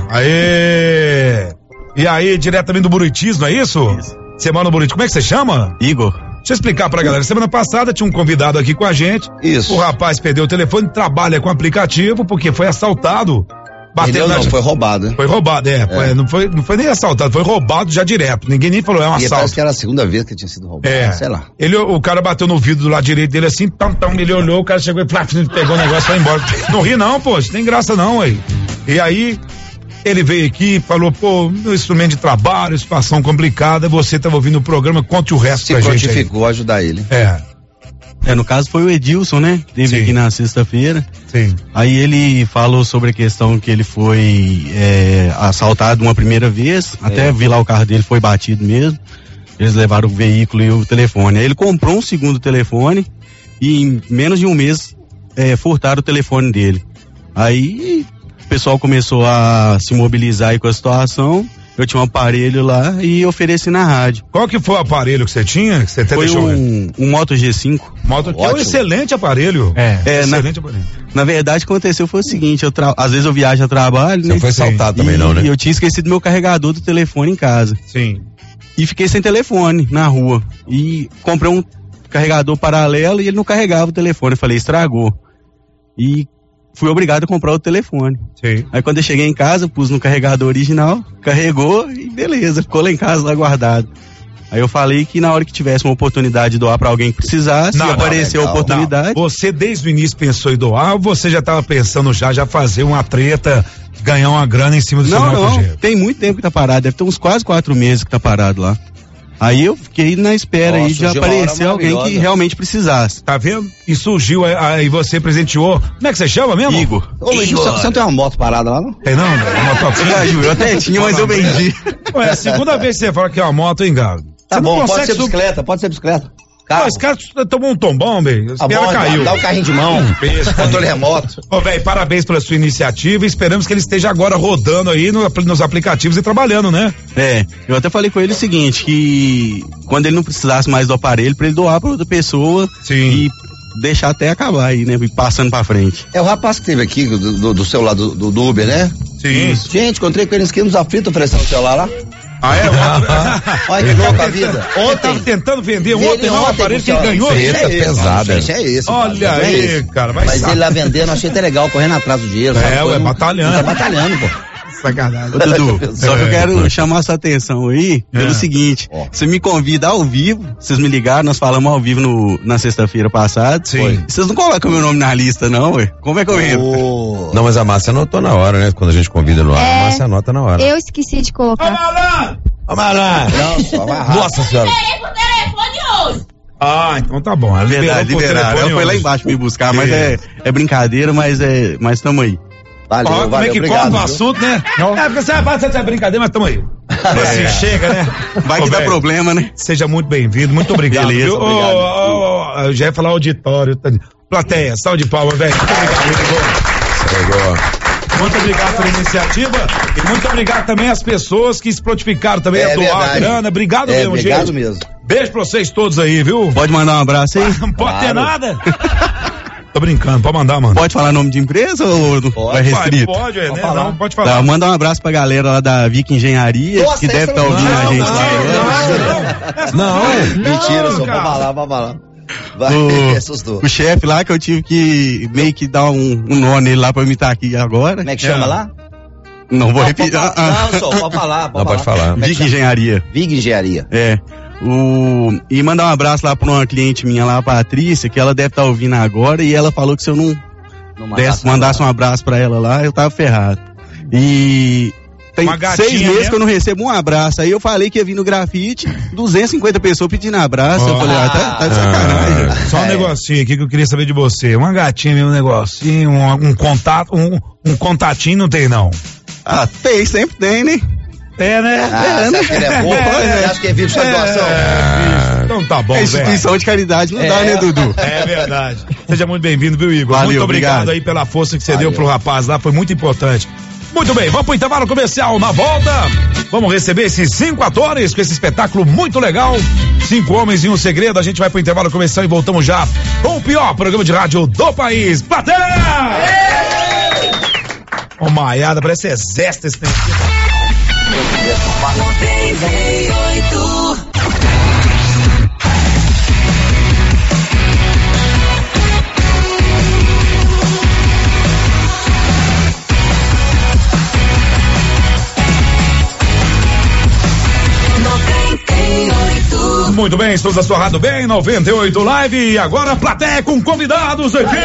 aê! E aí, diretamente do Buritis, não é isso? Você mora no Buritis, como é que você chama? Igor. Deixa eu explicar pra galera, semana passada tinha um convidado aqui com a gente. Isso. O rapaz perdeu o telefone, trabalha com aplicativo porque foi assaltado. Bateu na... não, foi roubado. Né? Foi roubado, é, Foi, não, foi, não foi nem assaltado, foi roubado já direto. Ninguém nem falou, é um E assalto. parece que era a segunda vez que tinha sido roubado, É. sei lá. Ele, o cara bateu no vidro do lado direito dele assim, tam, tam, ele olhou, o cara chegou e plá, pegou o negócio e foi embora. Não ri não, pô, isso tem graça não, aí. E aí, ele veio aqui e falou, pô, meu instrumento de trabalho, situação complicada, você tava ouvindo o programa, conte o resto Se pra gente aí. prontificou a ajudar ele. É, É, no caso foi o Edilson, né? Teve Sim. aqui na sexta-feira. sim. Aí ele falou sobre a questão que ele foi é, assaltado uma primeira vez, até vi lá o carro dele foi batido mesmo. Eles levaram o veículo e o telefone. Aí ele comprou um segundo telefone e em menos de um mês é, furtaram o telefone dele. Aí o pessoal começou a se mobilizar aí com a situação. Eu tinha um aparelho lá e ofereci na rádio. Qual que foi o aparelho que você tinha? Que você até Foi deixou um, um Moto G cinco. Moto, que é um Ótimo. excelente aparelho. É. É, na, excelente aparelho. na verdade, aconteceu foi o seguinte, eu tra... às vezes eu viajo a trabalho, Você né? não foi assaltado também e, não, né? E eu tinha esquecido meu carregador do telefone em casa. Sim. E fiquei sem telefone na rua. E comprei um carregador paralelo e ele não carregava o telefone. Eu falei, estragou. E fui obrigado a comprar o telefone. Sim. Aí quando eu cheguei em casa, pus no carregador original, carregou e beleza, ficou lá em casa, lá guardado. Aí eu falei que na hora que tivesse uma oportunidade de doar pra alguém que precisasse, Não, se não, aparecer a legal. oportunidade. Não, você desde o início pensou em doar ou você já estava pensando já, já fazer uma treta, ganhar uma grana em cima do seu Não, Moto não, G? tem muito tempo que tá parado, deve ter uns quase quatro meses que tá parado lá. Aí eu fiquei na espera Nossa, aí de surgiu uma hora aparecer alguém que maravilhosa. realmente precisasse. Tá vendo? E surgiu, aí- aí você presenteou. Como é que você chama mesmo? Igor. Ô, Luiz, você, você não tem uma moto parada lá, não? Tem não? Uma motoquinha? Ah, Ju, eu até tinha, mas eu vendi. Ué, é a segunda vez que você fala que é uma moto, hein, Galo? Tá Você não bom, pode consegue ser sub- bicicleta, pode ser bicicleta. carro. Pô, esse cara tomou um tombão, velho. Tá bom, caiu. dá o carrinho de mão. Beijo, controle remoto. Ô, velho, parabéns pela sua iniciativa. Esperamos que ele esteja agora rodando aí no, nos aplicativos e trabalhando, né? É, eu até falei com ele o seguinte, que quando ele não precisasse mais do aparelho, pra ele doar pra outra pessoa. Sim. E deixar até acabar aí, né? Passando pra frente. É o rapaz que teve aqui, do, do, do celular do, do, do Uber, né? Sim. Isso. Gente, encontrei com ele nos nos aflitos oferecendo o celular lá. Ah, é? Olha que louco a vida. Ontem tava tentando vender ontem, Ele não, o ontem, aparelho que ele ó, ganhou. Isso é isso, pesada. Isso é isso. Olha cara, aí, é isso. cara. Vai Mas saber. ele lá vendendo, achei até legal, correndo atrás do dinheiro. É, sabe? ué, Não- batalhando. Tá batalhando, pô. Sacanagem. Ô, Dudu, só que eu quero chamar sua atenção aí pelo É. seguinte, Ó. você me convida ao vivo, vocês me ligaram, nós falamos ao vivo no, na sexta-feira passada. Sim. Foi. Vocês não colocam meu nome na lista não, ué? Como é que eu entro? Ô, Não, mas a Márcia anotou na hora, né? Quando a gente convida no ar, É. a Márcia anota na hora. Eu esqueci de colocar. Ô, malandro! Não, só vai rápido. Nossa senhora! Ah, então tá bom. Ela Verdade, liberou por liberaram. telefone Ela foi lá hoje. embaixo me buscar, mas é, é brincadeira, mas é, mas tamo aí. Valeu, Ó, como valeu, é que obrigado, corta o viu? assunto, né? É, porque você vai fazer brincadeira, mas tamo aí. Assim, chega, né? Vai Ô, que dá velho, problema, né? Seja muito bem-vindo, muito obrigado. Beleza, viu? Ô, obrigado. ô, ô, eu já ia falar auditório. tá? Plateia, salve de palmas, velho. Muito obrigado, muito bom. Pegou. Muito obrigado pela iniciativa e muito obrigado também às pessoas que se prontificaram também É a doar verdade. grana. Obrigado É, mesmo, obrigado gente. mesmo. Beijo pra vocês todos aí, viu? Pode mandar um abraço aí? Não pode ter Claro. nada. Tô brincando, pode mandar, mano. Pode falar nome de empresa ou não Pode, vai restrito? Pode, pode, é, Pode né? falar. Não, pode falar. Tá, manda um abraço pra galera lá da Vic Engenharia, Nossa, que deve essa estar não- ouvindo não, a gente não, lá. não, Não, Mentira, só cara. vou falar, vou falar. Vai, O, assustou. o chefe lá que eu tive que meio que dar um, um nó nele lá pra eu me estar aqui agora. Como é que chama É. lá? Não vou Não, repetir. pode Ah, falar. ah. Não, só, pode falar. Pode Não, pode falar. Como é que Vic chama? Engenharia. Vig Engenharia. É. O, e mandar um abraço lá pra uma cliente minha lá, a Patrícia, que ela deve estar ouvindo agora, e ela falou que se eu não Não desse, mandasse um abraço pra ela lá, eu tava ferrado. E tem Uma gatinha seis meses mesmo? que eu não recebo um abraço. Aí eu falei que ia vir no grafite, duzentas e cinquenta pessoas pedindo abraço. Eu Oh. falei, ah, tá, tá de sacanagem. Ah. Só um É. negocinho aqui que eu queria saber de você. Uma gatinha mesmo, um negocinho, um, um contato, um, um contatinho não tem não. Ah, tem, sempre tem, né? É, né? Ah, você acha que ele é bobo? Você acha que é vivo só de doação? É, então tá bom, É velho. instituição de caridade, não dá, né, Dudu? É verdade. Seja muito bem-vindo, viu, Igor? Valeu, muito obrigado, obrigado. aí pela força que você Valeu. deu pro rapaz lá, foi muito importante. Muito bem, vamos pro intervalo comercial. Na volta, vamos receber esses cinco atores com esse espetáculo muito legal. Cinco homens e um segredo. A gente vai pro intervalo comercial e voltamos já com o pior programa de rádio do país. Plateia! Ô, Maiada, parece exército esse tempo. Muito bem, estamos na sua Rádio Bem, noventa e oito Live. E agora, plateia com convidados aqui.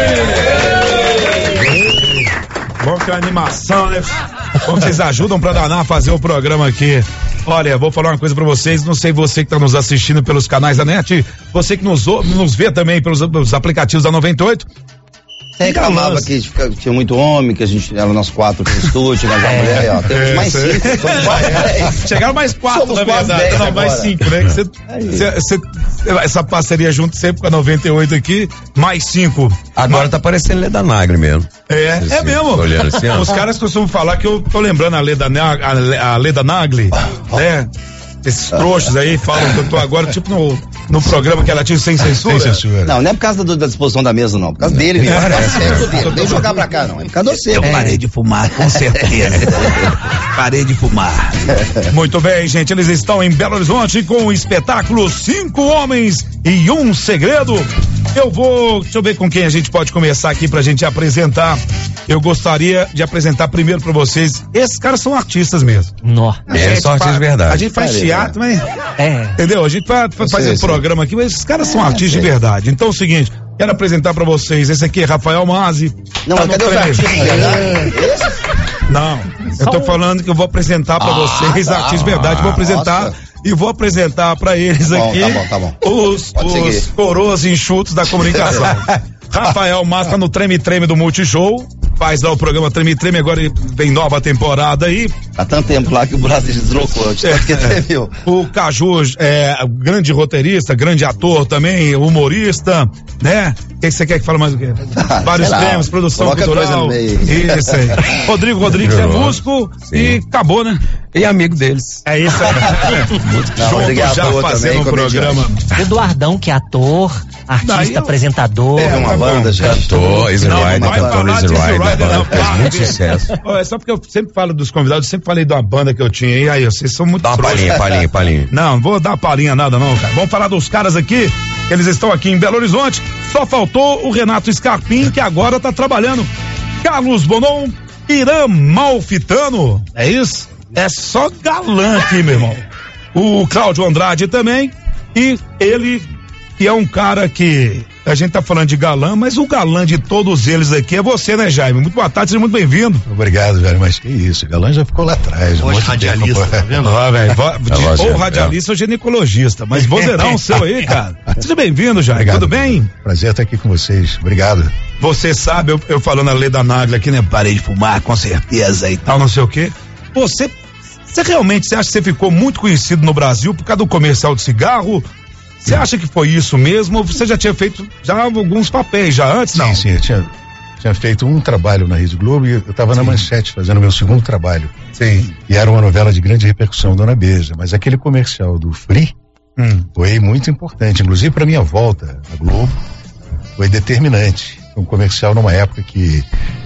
Bom que a animação, né? Bom que vocês ajudam pra danar a fazer o programa aqui. Olha, vou falar uma coisa pra vocês, não sei você que tá nos assistindo pelos canais da net, você que nos, ou- nos vê também pelos, pelos aplicativos da noventa e oito. Você reclamava que fica- tinha muito homem, que a gente era nós quatro no estúdio, mas a mulher, aí, ó, temos É, mais sei. cinco, somos mais dez. Chegaram mais quatro, Somos na quase verdade. dez Não, mais agora. cinco, né? Que cê- Aí. cê- cê- essa parceria junto sempre com a noventa e oito aqui, mais cinco. Agora tá parecendo Leda Nagre mesmo. É, Assim, é mesmo. olhando assim, ó. Os caras costumam falar que eu tô lembrando a Leda, Na- a, a Leda Nagli, né? Esses trouxas aí falam que eu tô agora tipo no, no programa que ela tinha sem censura. Sem censura. Não, não é por causa do- da disposição da mesa, não. Por causa dele, mesmo. Por causa do dele. Deixa eu jogar pra cá, não. É por causa do seu. Eu parei de fumar, com certeza. Parei de fumar. Muito bem, gente, eles estão em Belo Horizonte com o espetáculo Cinco Homens e um Segredo. Eu vou, deixa eu ver com quem a gente pode começar aqui pra gente apresentar. Eu gostaria de apresentar primeiro pra vocês, esses caras são artistas mesmo. Nó. A É, gente só artista fa- de verdade. A gente faz Parei, teatro, mas... É. Entendeu? A gente vai, vai fazer um programa aqui, mas esses caras são artistas de verdade. Então é o seguinte, quero apresentar pra vocês, esse aqui é Rafael Mazzi. Não, tá mas no cadê os trem. artistas de verdade? Não, eu tô falando que eu vou apresentar pra Ah, vocês, tá. artistas de verdade, vou apresentar Nossa. e vou apresentar pra eles Tá bom, aqui tá bom, tá bom. os, Pode os seguir. coroas enxutos da comunicação. Rafael Mazzi tá no treme-treme do Multishow. faz lá o programa Treme Treme, agora vem nova temporada aí. Há tanto tempo lá que o Brasil se deslocou, de tanto que tremeu. O Caju é grande roteirista, grande ator também, humorista, né? O que você quer que fale mais o quê? Ah, Vários prêmios, produção cultural. Isso aí. Rodrigo Rodrigues é músico Sim. e acabou, né? E amigo deles. É isso aí. Juntos já fazendo um programa. Eduardão, que é ator, artista, eu... apresentador. É uma banda, já. Cantor, Easy Rider, cantor Easy Rider, fez muito sucesso. É só porque eu sempre falo dos convidados, sempre falei de uma banda que eu tinha. E aí, vocês são muito Dá uma palhinha, palhinha, palhinha. Não, vou dar palhinha nada não, cara. Vamos falar dos caras aqui, eles estão aqui em Belo Horizonte. Só faltou o Renato Scarpim, que agora tá trabalhando. Carlos Bonon, Irã Malfitano, é isso? É só galã aqui, meu irmão. O Cláudio Andrade também, e ele, que é um cara que, a gente tá falando de galã, mas o galã de todos eles aqui é você, né, Jaime? Muito boa tarde, seja muito bem-vindo. Obrigado, velho, mas que isso, o galã já ficou lá atrás. Hoje radialista, tá vendo? Ah, velho, ou radialista ou ginecologista, mas vozeirão seu aí, cara. Seja bem-vindo, Jaime, obrigado, tudo bem? Prazer estar aqui com vocês, obrigado. Você sabe, eu, eu falando a lei da Nagla aqui, né, parei de fumar, com certeza e tal, não sei o quê. Você, você realmente, você acha que você ficou muito conhecido no Brasil por causa do comercial de cigarro? Você acha que foi isso mesmo? Ou você já tinha feito já alguns papéis já antes, não? Sim, sim, eu tinha, tinha feito um trabalho na Rede Globo e eu estava na Manchete fazendo meu segundo trabalho. Sim. E era uma novela de grande repercussão, Dona Beija, mas aquele comercial do Free hum. foi muito importante, inclusive para minha volta à Globo, foi determinante. Foi um comercial numa época que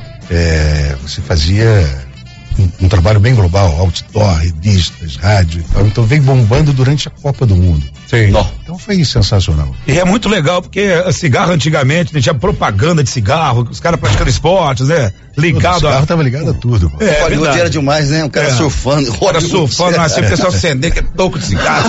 é, você fazia Um, um trabalho bem global, outdoor, revistas, rádio e tal, então veio bombando durante a Copa do Mundo. Sim. Então foi sensacional. E é muito legal porque cigarro antigamente tinha propaganda de cigarro, os caras praticando esportes, né? Ligado o cigarro a... tava ligado a tudo. Pô. É, Hollywood era demais, né? O cara é. surfando. O cara surfando, assim, o pessoal acender que é toco de cigarro.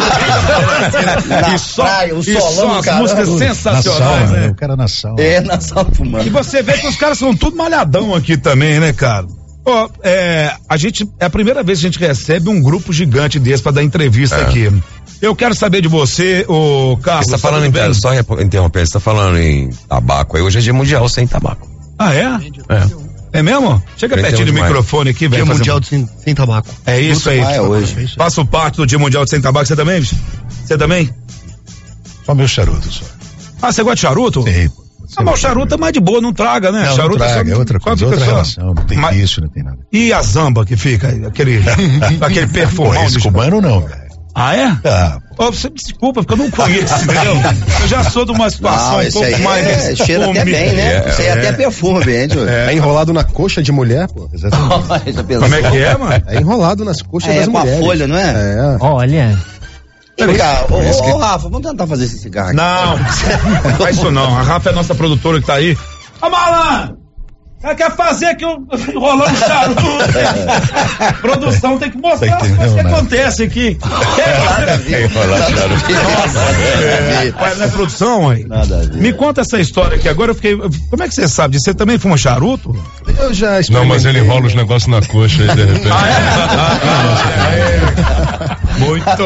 e só, praia, o e solão, só as cara, músicas sensacionais, sauna, né? O cara na sauna. É, na sauna fumando. E você vê que os caras são tudo malhadão aqui também, né, cara? Ó, oh, é, a gente, é a primeira vez que a gente recebe um grupo gigante desse pra dar entrevista é. aqui. Eu quero saber de você, ô Carlos. Você tá falando em, bem? Só interromper, você tá falando em tabaco aí, hoje é dia mundial sem tabaco. Ah, é? É. É mesmo? Chega pertinho do microfone aqui, velho. Dia mundial de sem, sem tabaco. É isso aí. Ah, é hoje. Faço parte do dia mundial de sem tabaco, você também? Você também? Só meu charuto, só. Ah, você gosta de charuto? Sim. Ah, mas o charuto é mais de boa, não traga, né? Não, charuto não traga, é, é outra coisa, outra relação, não tem mas, isso, não tem nada. E a zamba que fica, aquele, aquele perfumão. Esse cubano não, velho. Ah, é? Ah, oh, você me desculpa, porque eu não conheço, entendeu? Eu já sou de uma situação não, um pouco aí mais... É, cheira até bem, né? Isso aí é, até perfume, vende. É. é enrolado na coxa de mulher, pô. Exatamente. Como é que é, mano? É enrolado nas coxas é, das é mulheres. É com a folha, não é? É. Olha... Vem cá, ô, ô, ô Rafa, vamos tentar fazer esse cigarro aqui. Não, não faz isso não. A Rafa é a nossa produtora que tá aí. Ô, Malan! Ela quer fazer aqui um enrolando charuto. É. Produção tem que mostrar as coisas que acontecem aqui. Quer enrolar charuto. Nossa, não é produção aí? Nada a ver. Me conta essa história aqui agora, eu fiquei. Como é que você sabe disso? Você também fuma charuto? Eu já experimentei. Não, mas ele enrola os negócios na coxa aí de repente. Ah, é? Ah, é. Muito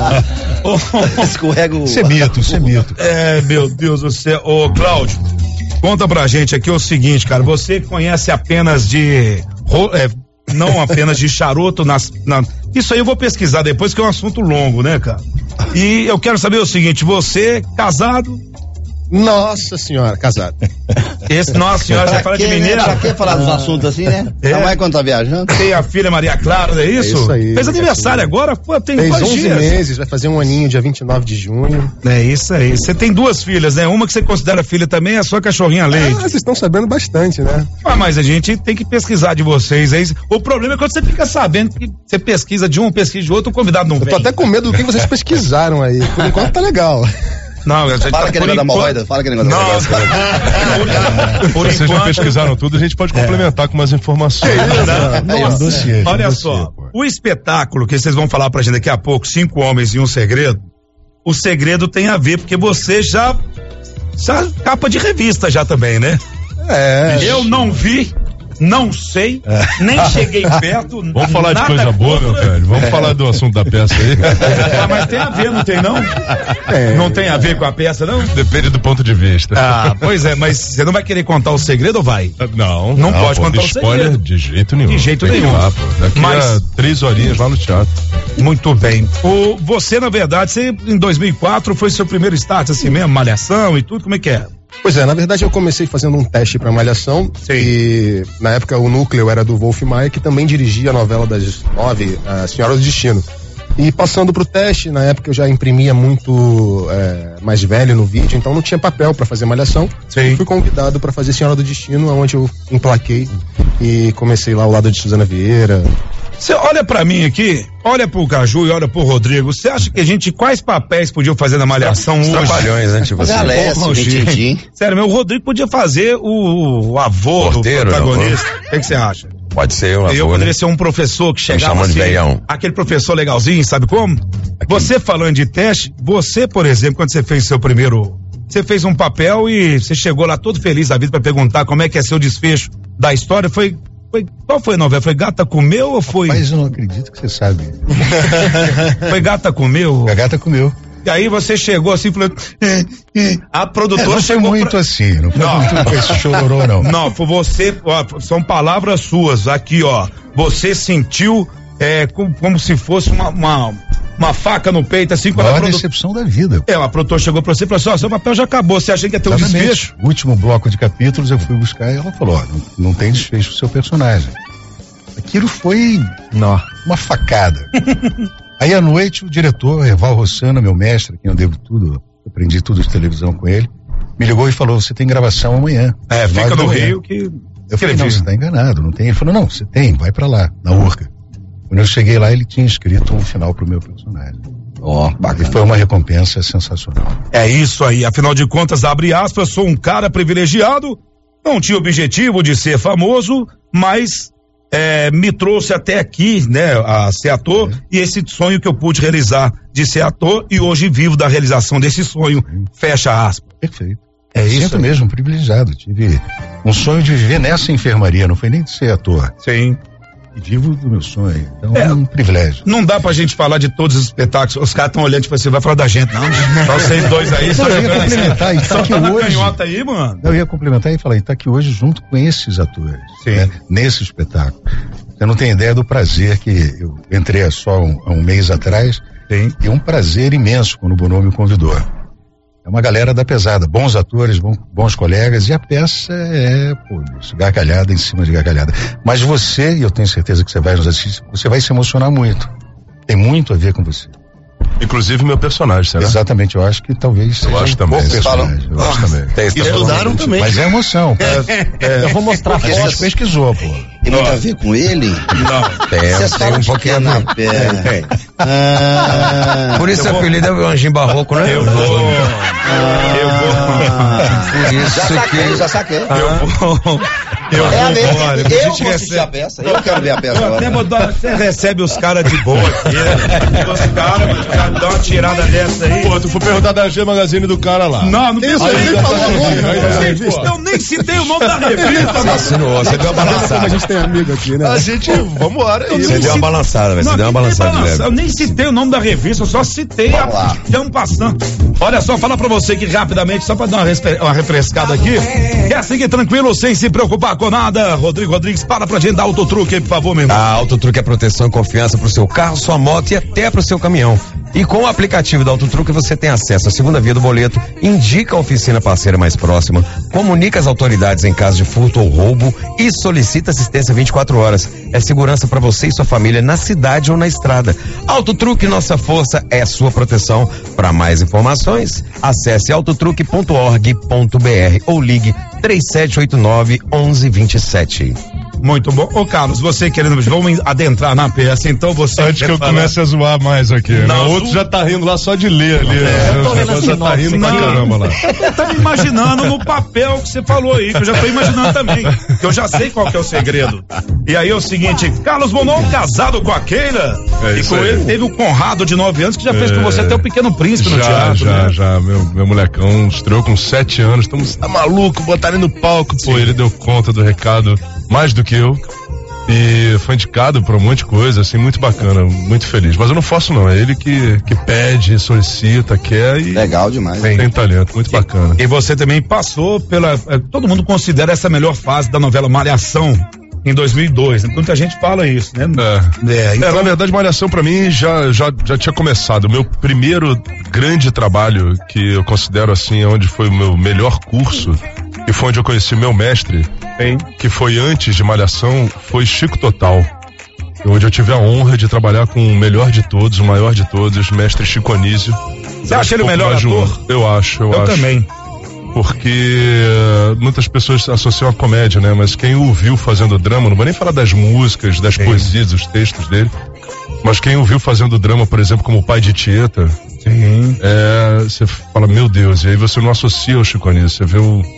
bem. Escorrega o... Isso é mito, isso é mito. É, meu Deus do céu. Ô, Cláudio, conta pra gente aqui o seguinte, cara. Você conhece apenas de... É, não apenas de charuto nas, na, isso aí eu vou pesquisar depois, que é um assunto longo, né, cara? E eu quero saber o seguinte, você casado? Nossa senhora, casado. Esse, nossa senhora, já fala de mineiro. Né? Já quer falar dos assuntos assim, né? É. Não vai quando tá viajando. Tem a filha Maria Clara, não é isso? É isso aí. Fez aniversário agora? Pô, tem Fez dois onze dias. meses, vai fazer um aninho, dia vinte e nove de junho. É isso aí. Você tem duas filhas, né? Uma que você considera filha também é a sua cachorrinha Leite. Ah, vocês estão sabendo bastante, né? Ah, mas a gente tem que pesquisar de vocês. É isso. O problema é quando você fica sabendo que você pesquisa de um, pesquisa de outro, o convidado não vem. Eu tô até com medo do que vocês pesquisaram aí. Por enquanto tá legal. Não, a gente fala tá aquele negócio da hemorroida, fala aquele negócio da hemorroida. Por Vocês já pesquisaram tudo, a gente pode complementar é. com umas informações. É, Nossa, dossiê, olha dossiê, só, pô. O espetáculo que vocês vão falar pra gente daqui a pouco, Cinco Homens e um Segredo, o segredo tem a ver, porque você já, já capa de revista já também, né? É. Eu não vi, Não sei, nem cheguei perto. Vamos falar de coisa boa, meu velho. Vamos é. falar do assunto da peça aí. Ah, mas tem a ver, não tem não? É. Não tem a ver com a peça, não? Depende do ponto de vista. Ah, pois é, mas você não vai querer contar o segredo ou vai? Não. Não, não pode pô, contar o spoiler segredo. De jeito nenhum. De jeito tem nenhum. Lá, Daqui mas... a três horinhas lá no teatro. Muito bem. O, você, na verdade, você em dois mil e quatro foi seu primeiro start assim mesmo, malhação e tudo, como é que é? Pois é, na verdade eu comecei fazendo um teste pra Malhação. Sim. E na época o núcleo era do Wolf Maia, que também dirigia a novela das nove, A Senhora do Destino. E passando pro teste, na época eu já imprimia muito é, mais velho no vídeo, então não tinha papel pra fazer Malhação. Sim. Fui convidado pra fazer Senhora do Destino, onde eu emplaquei e comecei lá ao lado de Suzana Vieira. Você olha pra mim aqui, olha pro Caju e olha pro Rodrigo. Você acha que a gente, quais papéis podiam fazer na Malhação hoje? Trapalhões, né? Tipo assim. Galera, sério, meu, o Rodrigo podia fazer o, o avô Porteiro, do protagonista. O que você acha? Pode ser o avô, Eu poderia né? ser um professor que chegava chamando assim, de veião. aquele professor legalzinho, sabe como? Aqui. Você falando de teste, você, por exemplo, quando você fez seu primeiro, você fez um papel e você chegou lá todo feliz da vida pra perguntar como é que é seu desfecho da história, foi... Foi, qual foi a novela? Foi Gata Comeu ou foi? Mas eu não acredito que você sabe. Foi Gata Comeu? A Gata Comeu. E aí você chegou assim, falando. A produtora é, não chegou. Foi muito pra... assim, não foi não. muito esse chororô, não. Não, foi você, ó, são palavras suas aqui, ó. Você sentiu é, como, como se fosse uma, uma, uma faca no peito, assim, quando a, a produ... decepção da vida. É, a produtora chegou pra você e falou assim: ó, seu papel já acabou, você achou que ia ter Exatamente. um desfecho? O último bloco de capítulos eu fui buscar e ela falou: ó, não, não tem desfecho do seu personagem. Aquilo foi não. uma facada. Aí à noite o diretor, Erval Rossano, meu mestre, quem eu devo tudo, aprendi tudo de televisão com ele, me ligou e falou: você tem gravação amanhã. É, fica no Rio que. Eu falei: não, você tá enganado, não tem. Ele falou: não, você tem, vai pra lá, na Urca. Quando eu cheguei lá, ele tinha escrito um final pro meu personagem. Ó, oh, e foi uma recompensa sensacional. É isso aí, afinal de contas, abre aspas, sou um cara privilegiado, não tinha objetivo de ser famoso, mas é, me trouxe até aqui, né, a ser ator, é. e esse sonho que eu pude realizar de ser ator, e hoje vivo da realização desse sonho, Sim. fecha aspas. Perfeito. É isso. Sinto mesmo, privilegiado. Tive um sonho de viver nessa enfermaria, não foi nem de ser ator. Sim. E vivo do meu sonho, então é, é um privilégio. Não dá pra gente falar de todos os espetáculos, os caras estão olhando, tipo assim, vai falar da gente, não, só vocês dois aí, só eu ia complementar, e tá aqui hoje, canhota aí, mano. Eu ia complementar e falar, e tá aqui hoje junto com esses atores, né, nesse espetáculo. Você não tem ideia do prazer que eu entrei só um, há um mês atrás, Sim. e um prazer imenso quando o Bonomo me convidou. É uma galera da pesada, bons atores, bons, bons colegas, e a peça é, pô, isso, gargalhada em cima de gargalhada. Mas você, e eu tenho certeza que você vai nos assistir, você vai se emocionar muito. Tem muito a ver com você. Inclusive meu personagem, será? Exatamente, eu acho que talvez eu seja acho um também. bom personagem. Eu acho também. Estudaram também. Mas é emoção. É, é, eu vou mostrar a foto. A gente pesquisou, pô. Tem muito a ver com ele? Não. Tem, tem um pouquinho na pé. Ah, por isso o apelido é o Anjinho Barroco, né? Eu vou. Ah, eu vou. Por isso já saquei, que... já saquei. Eu vou. Eu é a mesma, olha, eu a gente vou recebe... assistir a peça, eu quero ver a peça agora. Você recebe os caras de boa aqui, né? Os caras, os caras dão uma tirada dessa aí. Pô, tu foi perguntar da G Magazine do cara lá. Não, não tem isso. Aí, nem falou agora. Eu nem citei o nome da revista. Você assinou, você deu uma balançada. A gente tem amigo aqui, né? A gente, vambora aí. Você deu uma balançada, velho. Você deu uma balançada. Eu nem citei o nome da revista, eu só citei a Dão Passando. Olha só, falar pra você que rapidamente, só pra dar uma refrescada aqui, quer seguir tranquilo, sem se preocupar com nada, Rodrigo Rodrigues, para pra gente dar Autotruque aí, por favor, meu irmão. A Autotruque é proteção e confiança pro seu carro, sua moto e até pro seu caminhão. E com o aplicativo da Autotruque você tem acesso à segunda via do boleto, indica a oficina parceira mais próxima, comunica as autoridades em caso de furto ou roubo e solicita assistência vinte e quatro horas. É segurança para você e sua família na cidade ou na estrada. Autotruque, nossa força é sua proteção. Para mais informações, acesse autotruque ponto org ponto br ou ligue três sete oito nove, onze vinte e sete. Muito bom. Ô Carlos, você querendo, vamos adentrar na peça, então você... Antes que eu falar... comece a zoar mais aqui, né? O outro já tá rindo lá só de ler ali, é, né? Já, já tá rindo pra caramba lá. Eu tô me imaginando no papel que você falou aí, que eu já tô imaginando também, que eu já sei qual que é o segredo. E aí é o seguinte, Carlos Bonomo casado com a Keila, é e com aí. Ele teve o Conrado de nove anos, que já fez é... com você até o Pequeno Príncipe já, no teatro. Já, né? já, meu, meu molecão estreou com sete anos, estamos, tá maluco, botar ele no palco, Sim. Pô, ele deu conta do recado. mais do que eu. E foi indicado para um monte de coisa, assim, muito bacana, muito feliz. Mas eu não faço não, é ele que, que pede, solicita, quer e... Legal demais. Tem, tem talento, muito bacana. E você também passou pela... Todo mundo considera essa a melhor fase da novela Malhação em dois mil e dois, né? Muita gente fala isso, né? É, é, então... é na verdade, Malhação pra mim já, já, já tinha começado. O meu primeiro grande trabalho, que eu considero assim, onde foi o meu melhor curso, que foi onde eu conheci meu mestre, Sim. que foi antes de Malhação, foi Chico Total. Onde eu tive a honra de trabalhar com o melhor de todos, o maior de todos, mestre Chico Anísio. Você acha ele o melhor ator? Eu acho, eu, eu acho. Eu também. Porque uh, muitas pessoas associam a comédia, né? Mas quem o viu fazendo drama, não vou nem falar das músicas, das Sim. poesias, dos textos dele, mas quem o viu fazendo drama, por exemplo, como o pai de Tieta, você é, fala, meu Deus, e aí você não associa o Chico Anísio, você vê o...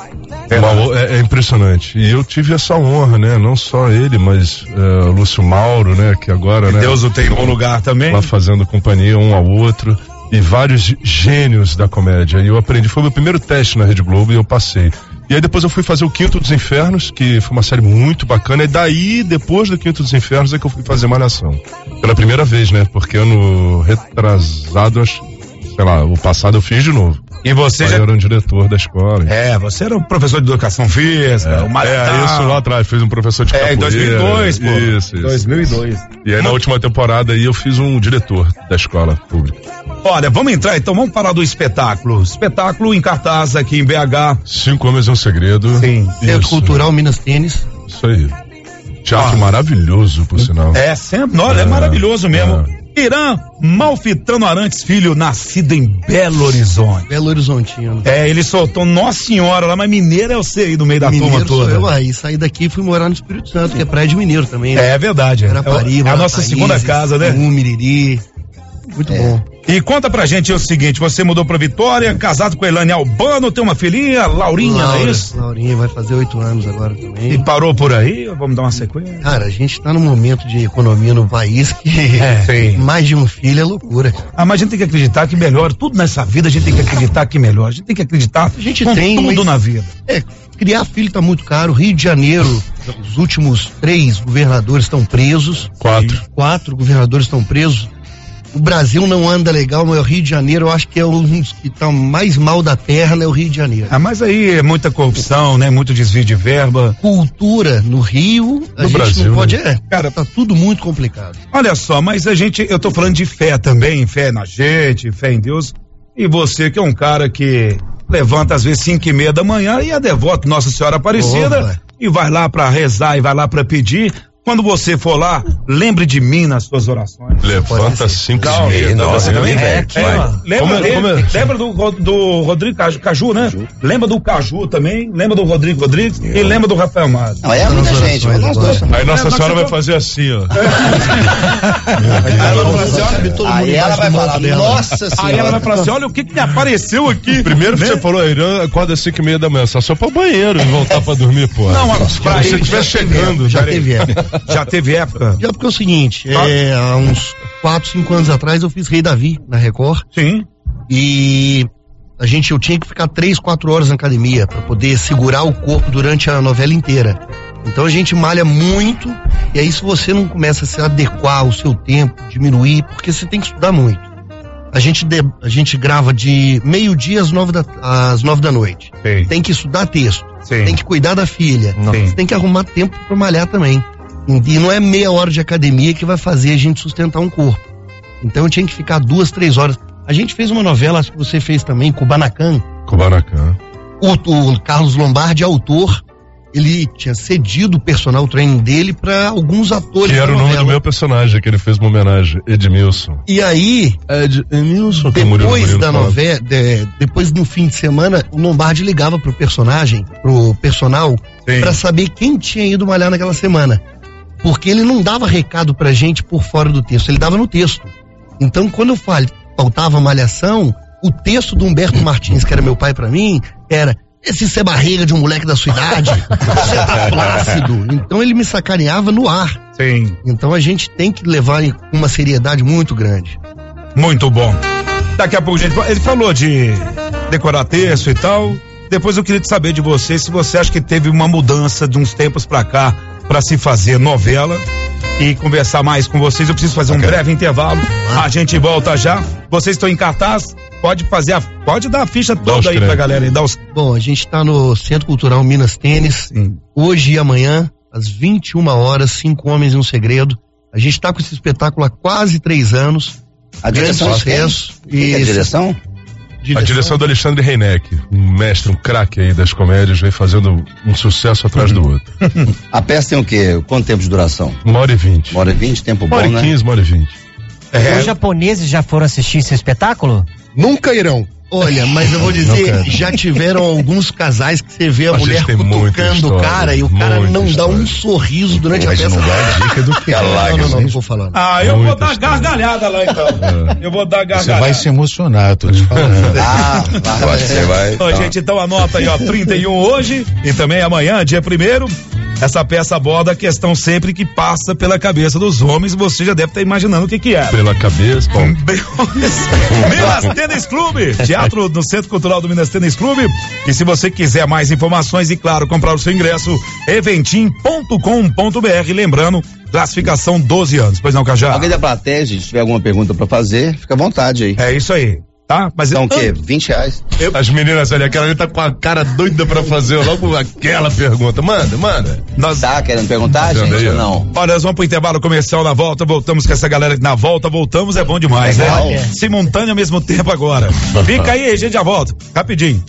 Uma, é, é impressionante. E eu tive essa honra, né? Não só ele, mas uh, Lúcio Mauro, né? Que agora, né? Deus o tem em bom lugar também. Lá fazendo companhia um ao outro. E vários gênios da comédia. E eu aprendi, foi o meu primeiro teste na Rede Globo e eu passei. E aí depois eu fui fazer o Quinto dos Infernos, que foi uma série muito bacana. E daí, depois do Quinto dos Infernos, é que eu fui fazer Malhação. Pela primeira vez, né? Porque ano retrasado, acho, sei lá, o passado eu fiz de novo. E você eu já... era um diretor da escola. É, você era um professor de educação física, é, o Maratá. É, isso lá atrás, fiz um professor de capoeira. É, em dois mil e dois, pô. Isso, isso. dois mil e dois. E aí na última temporada aí eu fiz um diretor da escola pública. Olha, vamos entrar então, vamos falar do espetáculo. Espetáculo em cartaz aqui em B H. Cinco Homens é um Segredo. Sim. Centro Cultural Minas Tênis. Isso aí. Teatro ah. maravilhoso, por sinal. É, sempre, olha, é, é maravilhoso mesmo. É. Irã Malfitano Arantes Filho, nascido em Belo Horizonte. Belo Horizontino. É, ele soltou Nossa Senhora lá, mas mineiro eu sei do meio da mineiro turma toda. Eu aí saí daqui e fui morar no Espírito Santo, que é praia de mineiro também, né? É verdade. Era Pariba, é a nossa segunda casa, né? Um Miriri. Muito é. bom. E conta pra gente o seguinte, você mudou pra Vitória, casado com a Elane Albano, tem uma filhinha, Laurinha, Laura, não é isso? Laurinha vai fazer oito anos agora também. E parou por aí? Vamos dar uma sequência? Cara, a gente tá num momento de economia no país que é, mais de um filho é loucura. Ah, mas a gente tem que acreditar que melhora, tudo nessa vida a gente tem que acreditar que melhora, a gente tem que acreditar a gente com tem, tudo mas, na vida. É, criar filho tá muito caro, Rio de Janeiro, os últimos três governadores estão presos. Quatro. Quatro governadores estão presos. O Brasil não anda legal, mas o Rio de Janeiro eu acho que é um dos que estão mais mal da terra, né? O Rio de Janeiro. Ah, mas aí é muita corrupção, né? Muito desvio de verba. Cultura no Rio, a no gente Brasil, não pode, né? é, cara, tá tudo muito complicado. Olha só, mas a gente, eu tô falando de fé também, fé na gente, fé em Deus, e você que é um cara que levanta às vezes cinco e meia da manhã e é devoto Nossa Senhora Aparecida, Opa. e vai lá pra rezar e vai lá pra pedir. Quando você for lá, lembre de mim nas suas orações. Levanta cinco e meia. Nossa, também é, é, é. Lembra, como, dele, como é? lembra do, do Rodrigo Caju, Caju né? Caju. Lembra do Caju também, lembra do Rodrigo Rodrigues é. e lembra do Rafael Matos. Não, é muita gente, mas nós dois. Aí Nossa Senhora vai fazer assim, ó. Aí ela vai falar, Nossa Senhora. Aí ela vai falar assim, olha o que que me apareceu aqui. Primeiro que você falou, Irã, acorda às cinco e meia da manhã, só pra banheiro e voltar pra dormir, pô. Não, pra se você estiver chegando. Já teve época. Já teve época. Já porque é o seguinte, é, há uns quatro, cinco anos atrás eu fiz Rei Davi na Record. Sim. E a gente, eu tinha que ficar três, quatro horas na academia para poder segurar o corpo durante a novela inteira. Então a gente malha muito, e aí se você não começa a se adequar ao seu tempo, diminuir, porque você tem que estudar muito. A gente, de, a gente grava de meio-dia às nove da, às nove da noite. Sim. Tem que estudar texto. Sim. Tem que cuidar da filha. Sim. Tem que arrumar tempo para malhar também. E não é meia hora de academia que vai fazer a gente sustentar um corpo. Então eu tinha que ficar duas, três horas. A gente fez uma novela, acho que você fez também, Kubanacan. Kubanacan. O, o Carlos Lombardi, autor, ele tinha cedido o personal training dele para alguns atores. Que era o nome do meu personagem, que ele fez uma homenagem, Edmilson. E aí, Ed, Edmilson, depois da novela, de, depois no fim de semana, o Lombardi ligava pro personagem, pro personal, para saber quem tinha ido malhar naquela semana. Porque ele não dava recado pra gente por fora do texto, ele dava no texto. Então, quando eu falo, faltava malhação, o texto do Humberto Martins, que era meu pai pra mim, era: esse ser barriga de um moleque da sua idade, você tá plácido. Então ele me sacaneava no ar. Sim. Então a gente tem que levar em uma seriedade muito grande. Muito bom. Daqui a pouco, gente, ele falou de decorar texto e tal. depois eu queria saber de você se você acha que teve uma mudança de uns tempos pra cá pra se fazer novela e conversar mais com vocês. Eu preciso fazer um breve intervalo. A gente volta já. Vocês estão em cartaz? Pode fazer a, pode dar a ficha toda aí pra galera e dar os... Bom, a gente tá no Centro Cultural Minas Tênis, Sim. hoje e amanhã, às vinte e uma horas, Cinco Homens e um Segredo. A gente tá com esse espetáculo há quase três anos. A direção sucesso. E a direção? A direção do Alexandre Reineck, um mestre, um craque aí das comédias, vem fazendo um sucesso atrás do outro. A peça tem o quê? Quanto tempo de duração? Uma hora e vinte. Uma hora e vinte, tempo uma bom, né? Uma hora e quinze, uma hora e vinte. É. Os japoneses já foram assistir esse espetáculo? Nunca irão. Olha, mas eu vou dizer, já tiveram alguns casais que você vê a, a mulher cutucando o cara e o cara não história. dá um sorriso durante mas a peça. Não dá dica do que. Não, não, não, não, não vou falar. Ah, eu muita vou dar história. gargalhada lá então. É. Eu vou dar gargalhada. Você vai se emocionar, tô te falando. Ah, vai, você vai. Ó, gente, então anota aí, ó, trinta e um hoje e também amanhã, dia primeiro. Essa peça aborda a questão sempre que passa pela cabeça dos homens. Você já deve estar imaginando o que que é. Pela cabeça, bom. Minas Tênis Clube, teatro no Centro Cultural do Minas Tênis Clube. E se você quiser mais informações e, claro, comprar o seu ingresso, eventim ponto com ponto br. Lembrando, classificação doze anos. Pois não, Cajá? Alguém da plateia, se tiver alguma pergunta pra fazer, fica à vontade aí. É isso aí. Tá? Mas então o quê? vinte reais? Eu... As meninas ali, aquela ali tá com a cara doida pra fazer logo aquela pergunta. Manda, manda. Nós... Tá querendo perguntar, gente, aí, ou não? Olha, nós vamos pro intervalo comercial. Na volta, voltamos com essa galera. Na volta, voltamos, é bom demais, é né? Simultâneo ao mesmo tempo agora. Fica aí, a gente já volta. Rapidinho.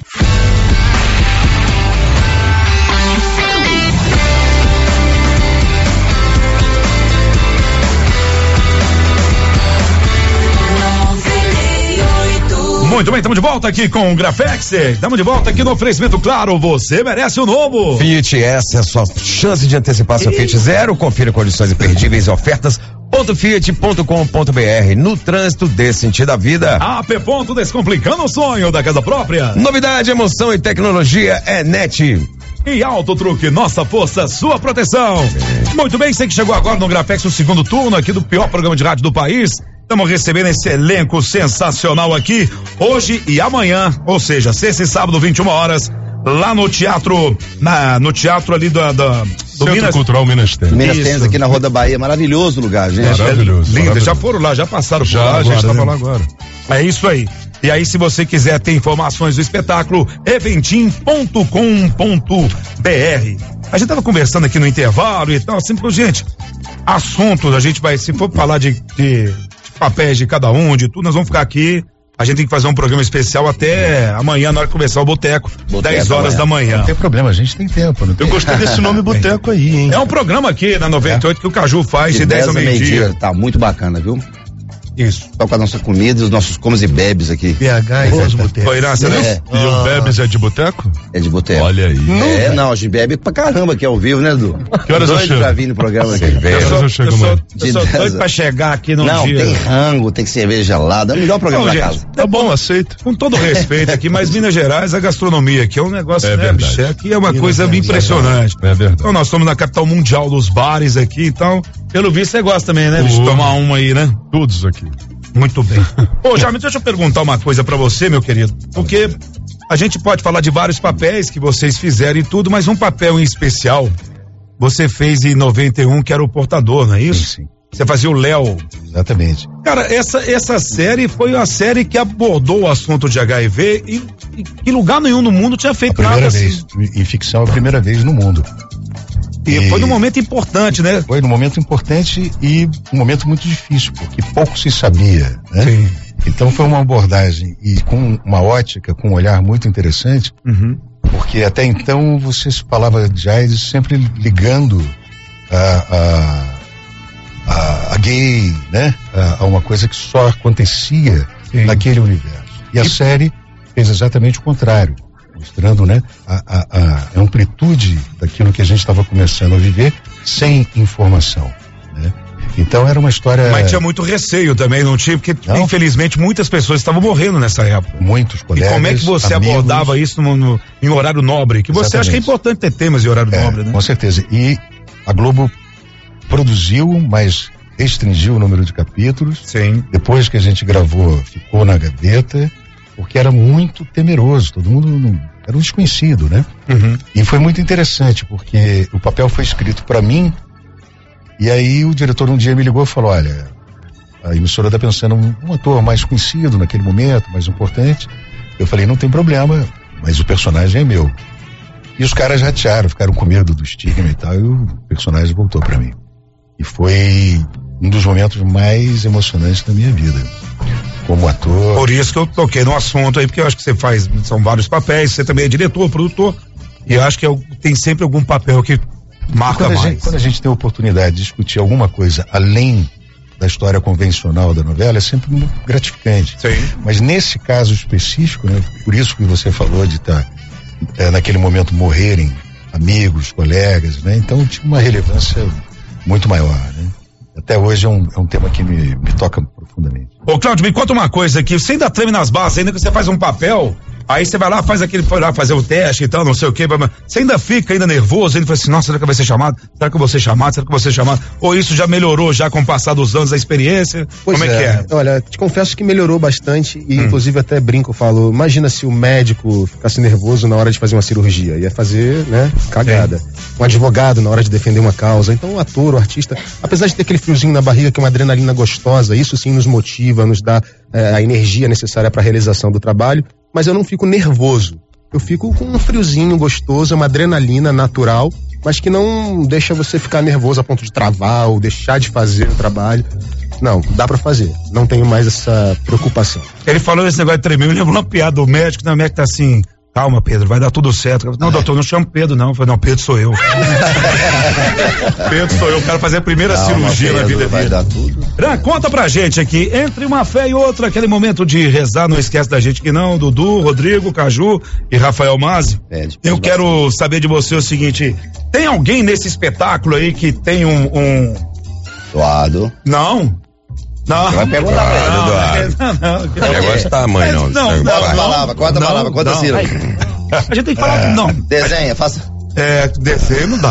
Muito bem, estamos de volta aqui com o Grafex. Estamos de volta aqui no oferecimento, claro, você merece o novo. Fiat, essa é a sua chance de antecipar seu Fiat Zero. Confira condições imperdíveis e ofertas. Ponto fiat ponto com ponto br. No trânsito, dê sentido à vida. A P Ponto, descomplicando o sonho da casa própria. Novidade, emoção e tecnologia é Net. E Auto Truque, nossa força, sua proteção. Muito bem, você que chegou agora no Grafex, o segundo turno aqui do pior programa de rádio do país. Estamos recebendo esse elenco sensacional aqui, hoje e amanhã, ou seja, sexta e sábado, vinte e uma horas, lá no teatro, na, no teatro ali do, do, do Centro Minas Cultural Minas Tênis. Minas Tênis aqui na Rua da Bahia, maravilhoso lugar, gente. Maravilhoso. É lindo, maravilhoso. Já foram lá, já passaram já, por lá, agora, a gente estava né? lá agora. É isso aí. E aí, se você quiser ter informações do espetáculo, eventim ponto com ponto br. A gente tava conversando aqui no intervalo e tal, sempre, gente, assuntos, a gente vai, se for falar de, de papéis de cada um, de tudo, nós vamos ficar aqui. A gente tem que fazer um programa especial até amanhã, na hora que começar o Boteco, dez horas da manhã. Não tem problema, a gente tem tempo. Não tem Eu gostei desse nome Boteco aí, hein? É um programa aqui na noventa e oito é. que o Caju faz de, de dez ao meio-dia. Tá muito bacana, viu? Isso. Tá com a nossa comida e os nossos comes e bebes aqui. B H e os botecos. Foi, Inácio, é. E o bebes é de boteco? É de boteco. Olha aí. É, não, a gente bebe pra caramba aqui ao vivo, né, Edu? Que horas eu chego? Pra vir no programa aqui. Eu sou, eu chego, sou, mano? eu sou doido pra chegar aqui no não, dia. Não, tem rango, tem cerveja gelada, é o melhor programa não, da gente, casa. Tá bom, aceito. Com todo respeito aqui, mas Minas Gerais, a gastronomia aqui é um negócio, é né, bicho? Aqui é uma Minas coisa bem impressionante. É verdade. Então nós estamos na capital mundial dos bares aqui, então, pelo visto você gosta também, né, bicho? Tomar uma aí, né? Todos aqui. Muito bem. Ô, Jaime, deixa eu perguntar uma coisa pra você, meu querido, porque a gente pode falar de vários papéis que vocês fizeram e tudo, mas um papel em especial você fez em noventa e um, que era o Portador, não é isso? Sim, sim. Você fazia o Léo. Exatamente. Cara, essa, essa série foi uma série que abordou o assunto de H I V e, e em lugar nenhum no mundo tinha feito a primeira nada vez, assim. Em ficção, a primeira vez no mundo. E, e foi num momento importante, né? Foi num momento importante e um momento muito difícil, porque pouco se sabia, né? Sim. Então foi uma abordagem e com uma ótica, com um olhar muito interessante, uhum. porque até então você se falava de AIDS sempre ligando a, a, a, a gay, né? A, a uma coisa que só acontecia Sim. naquele universo. E a e... série fez exatamente o contrário, mostrando, né, a, a, a amplitude daquilo que a gente estava começando a viver sem informação, né? Então era uma história... Mas tinha muito receio também, não tinha? Porque não. Infelizmente muitas pessoas estavam morrendo nessa época. Muitos colegas, E como é que você amigos, abordava isso no, no, em horário nobre? Que você Exatamente. Acha que é importante ter temas em horário é, nobre, né? Com certeza. E a Globo produziu, mas restringiu o número de capítulos. Sim. Depois que a gente gravou, ficou na gaveta, porque era muito temeroso. Todo mundo não era um desconhecido, né? Uhum. E foi muito interessante, porque o papel foi escrito para mim, e aí o diretor um dia me ligou e falou, olha, a emissora está pensando um, um ator mais conhecido naquele momento, mais importante. Eu falei, não tem problema, mas o personagem é meu. E os caras ratearam, ficaram com medo do estigma e tal, e o personagem voltou para mim. E foi um dos momentos mais emocionantes da minha vida, como ator. Por isso que eu toquei no assunto aí, porque eu acho que você faz, são vários papéis, você também é diretor, produtor, e eu acho que é, tem sempre algum papel que marca quando mais. A gente, quando a gente tem a oportunidade de discutir alguma coisa além da história convencional da novela, é sempre muito gratificante. Sim. Mas nesse caso específico, né, por isso que você falou de estar tá, é, naquele momento morrerem amigos, colegas, né? Então tinha uma relevância muito maior, né? Até hoje é um, é um tema que me, me toca profundamente. Ô, Cláudio, me conta uma coisa aqui, você ainda treme nas bases, ainda que você faz um papel, aí você vai lá, faz aquele, foi lá fazer o teste e tal, não sei o quê, você ainda fica ainda nervoso, ainda fala assim, nossa, será que vai ser chamado? Será que eu vou ser chamado? Será que eu vou ser chamado? Ou isso já melhorou já com o passar dos anos, a experiência? Pois Como é, é que é? Olha, te confesso que melhorou bastante e hum. inclusive até brinco, eu falo, imagina se o médico ficasse nervoso na hora de fazer uma cirurgia, ia fazer, né, cagada. Sim. Um advogado na hora de defender uma causa, então o ator, o artista, apesar de ter aquele friozinho na barriga, que é uma adrenalina gostosa, isso sim nos motiva, nos dá é, a energia necessária para a realização do trabalho, mas eu não fico nervoso, eu fico com um friozinho gostoso, uma adrenalina natural, mas que não deixa você ficar nervoso a ponto de travar ou deixar de fazer o trabalho. Não, dá pra fazer, não tenho mais essa preocupação. Ele falou esse negócio de tremer, eu lembro uma piada do médico, né, o médico tá assim, calma, Pedro, vai dar tudo certo. Não, doutor, não chamo Pedro, não. Eu falei, não, Pedro sou eu. Pedro sou eu, quero fazer a primeira calma, cirurgia Pedro, na vida vai dele. Dar tudo. Bran, conta pra gente aqui, entre uma fé e outra, aquele momento de rezar, não esquece da gente que não, Dudu, Rodrigo, Caju e Rafael Mazzi. É, eu quero bastante. saber de você o seguinte, tem alguém nesse espetáculo aí que tem um... um... Eduardo. Não. Não. Vai perguntar pra ele, Eduardo. Não, não. não. Negócio de tamanho, não. Não, não. Quantas palavras, quantas palavras, quantas sílabas? A gente tem que falar, é, não. Desenha, faça. É, desenho não dá.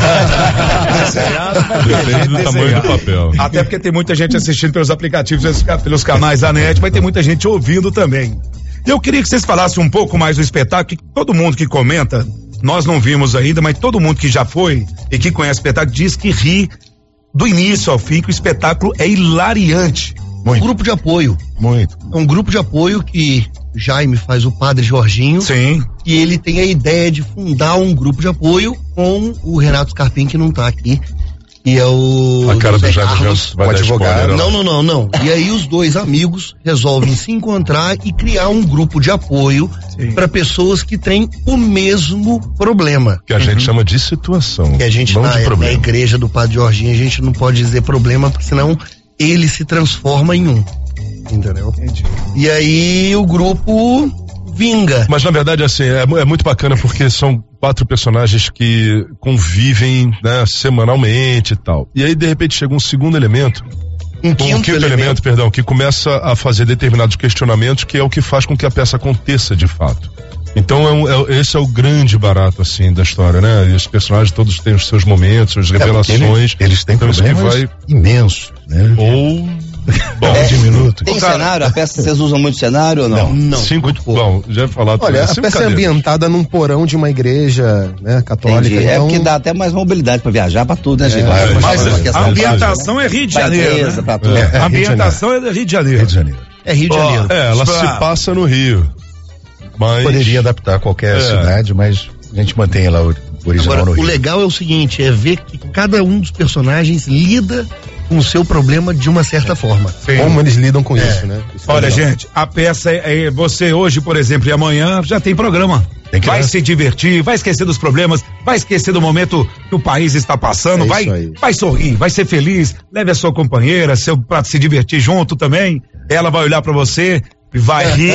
Depende do tamanho do papel. Até porque tem muita gente assistindo pelos aplicativos, pelos canais da net, mas tem muita gente ouvindo também. Eu queria que vocês falassem um pouco mais do espetáculo, que todo mundo que comenta, nós não vimos ainda, mas todo mundo que já foi e que conhece o espetáculo diz que ri do início ao fim, que o espetáculo é hilariante. Muito. Um grupo de apoio. Muito. É um grupo de apoio que Jaime faz o Padre Jorginho. Sim. E ele tem a ideia de fundar um grupo de apoio com o Renato Scarpim, que não tá aqui. E é o... A cara do Jaime Janso vai o dar advogado. Spoiler, não, não, não, não. E aí os dois amigos resolvem se encontrar e criar um grupo de apoio para pessoas que têm o mesmo problema. Que a gente uhum. chama de situação. Que a gente não na, de problema. na igreja do Padre Jorginho, a gente não pode dizer problema, porque senão ele se transforma em um. Entendeu? Entendi. E aí o grupo vinga. Mas na verdade, assim, é, é muito bacana porque são quatro personagens que convivem, né, semanalmente e tal. E aí, de repente, chega um segundo elemento. Um quinto, um quinto elemento, elemento, perdão, que começa a fazer determinados questionamentos, que é o que faz com que a peça aconteça de fato. Então, é um, é, esse é o grande barato, assim, da história, né? E os personagens todos têm os seus momentos, suas revelações. É, eles, eles têm então, problemas vai... imensos, né? Ou... Bom, é, diminuto. Tem cenário? A peça, vocês usam muito cenário ou não? Não, não Cinco, muito pouco. Bom, já falado. Olha, a peça é ambientada num porão de uma igreja, né, católica. Entendi. Então... É porque dá até mais mobilidade pra viajar pra tudo, né, gente? É, mas, mas a ambientação é Rio de Janeiro, né? Pra tudo. É, é, a ambientação é Rio de Janeiro. Rio de Janeiro. É Rio de Janeiro. Oh, é, ela pra... se passa no Rio. Mas... Poderia adaptar a qualquer é. cidade, mas a gente mantém lá o original Agora, no Rio. O legal é o seguinte, é ver que cada um dos personagens lida com o seu problema de uma certa forma. Sim. Como eles lidam com é. isso, né? Isso Olha, é gente, a peça é, é você hoje, por exemplo, e amanhã já tem programa. Tem que vai ir. se divertir, vai esquecer dos problemas, vai esquecer do momento que o país está passando, é vai, vai sorrir, vai ser feliz, leve a sua companheira, seu para se divertir junto também. Ela vai olhar para você e vai rir.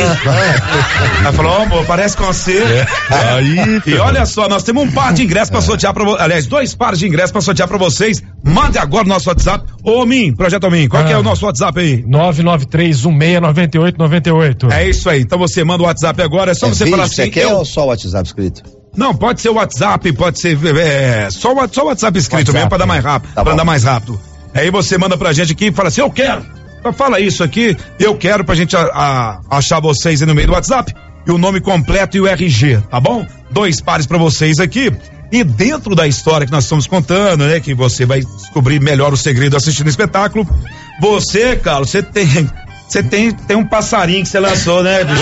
Ela falou, oh, amor, parece com você. É. Aí, e olha só, nós temos um par de ingressos pra sortear pra vocês. Aliás, dois pares de ingressos pra sortear pra vocês. Mande agora o nosso WhatsApp. Ô, Min, Projeto Min, qual ah. que é o nosso WhatsApp aí? nove nove três um seis nove oito nove oito. É isso aí. Então você manda o WhatsApp agora. É só é você vídeo, falar assim. Você quer eu... ou só o WhatsApp escrito? Não, pode ser o WhatsApp, pode ser é, só, só o WhatsApp escrito WhatsApp, mesmo pra dar mais rápido. Tá pra andar mais rápido. Aí você manda pra gente aqui e fala assim, eu quero. Fala isso aqui, eu quero pra gente a, a, achar vocês aí no meio do WhatsApp. e o nome completo e o R G, tá bom? Dois pares pra vocês aqui. E dentro da história que nós estamos contando, né, que você vai descobrir melhor o segredo assistindo o espetáculo, você, Carlos, você tem Você tem, tem um passarinho que você lançou, né, bicho?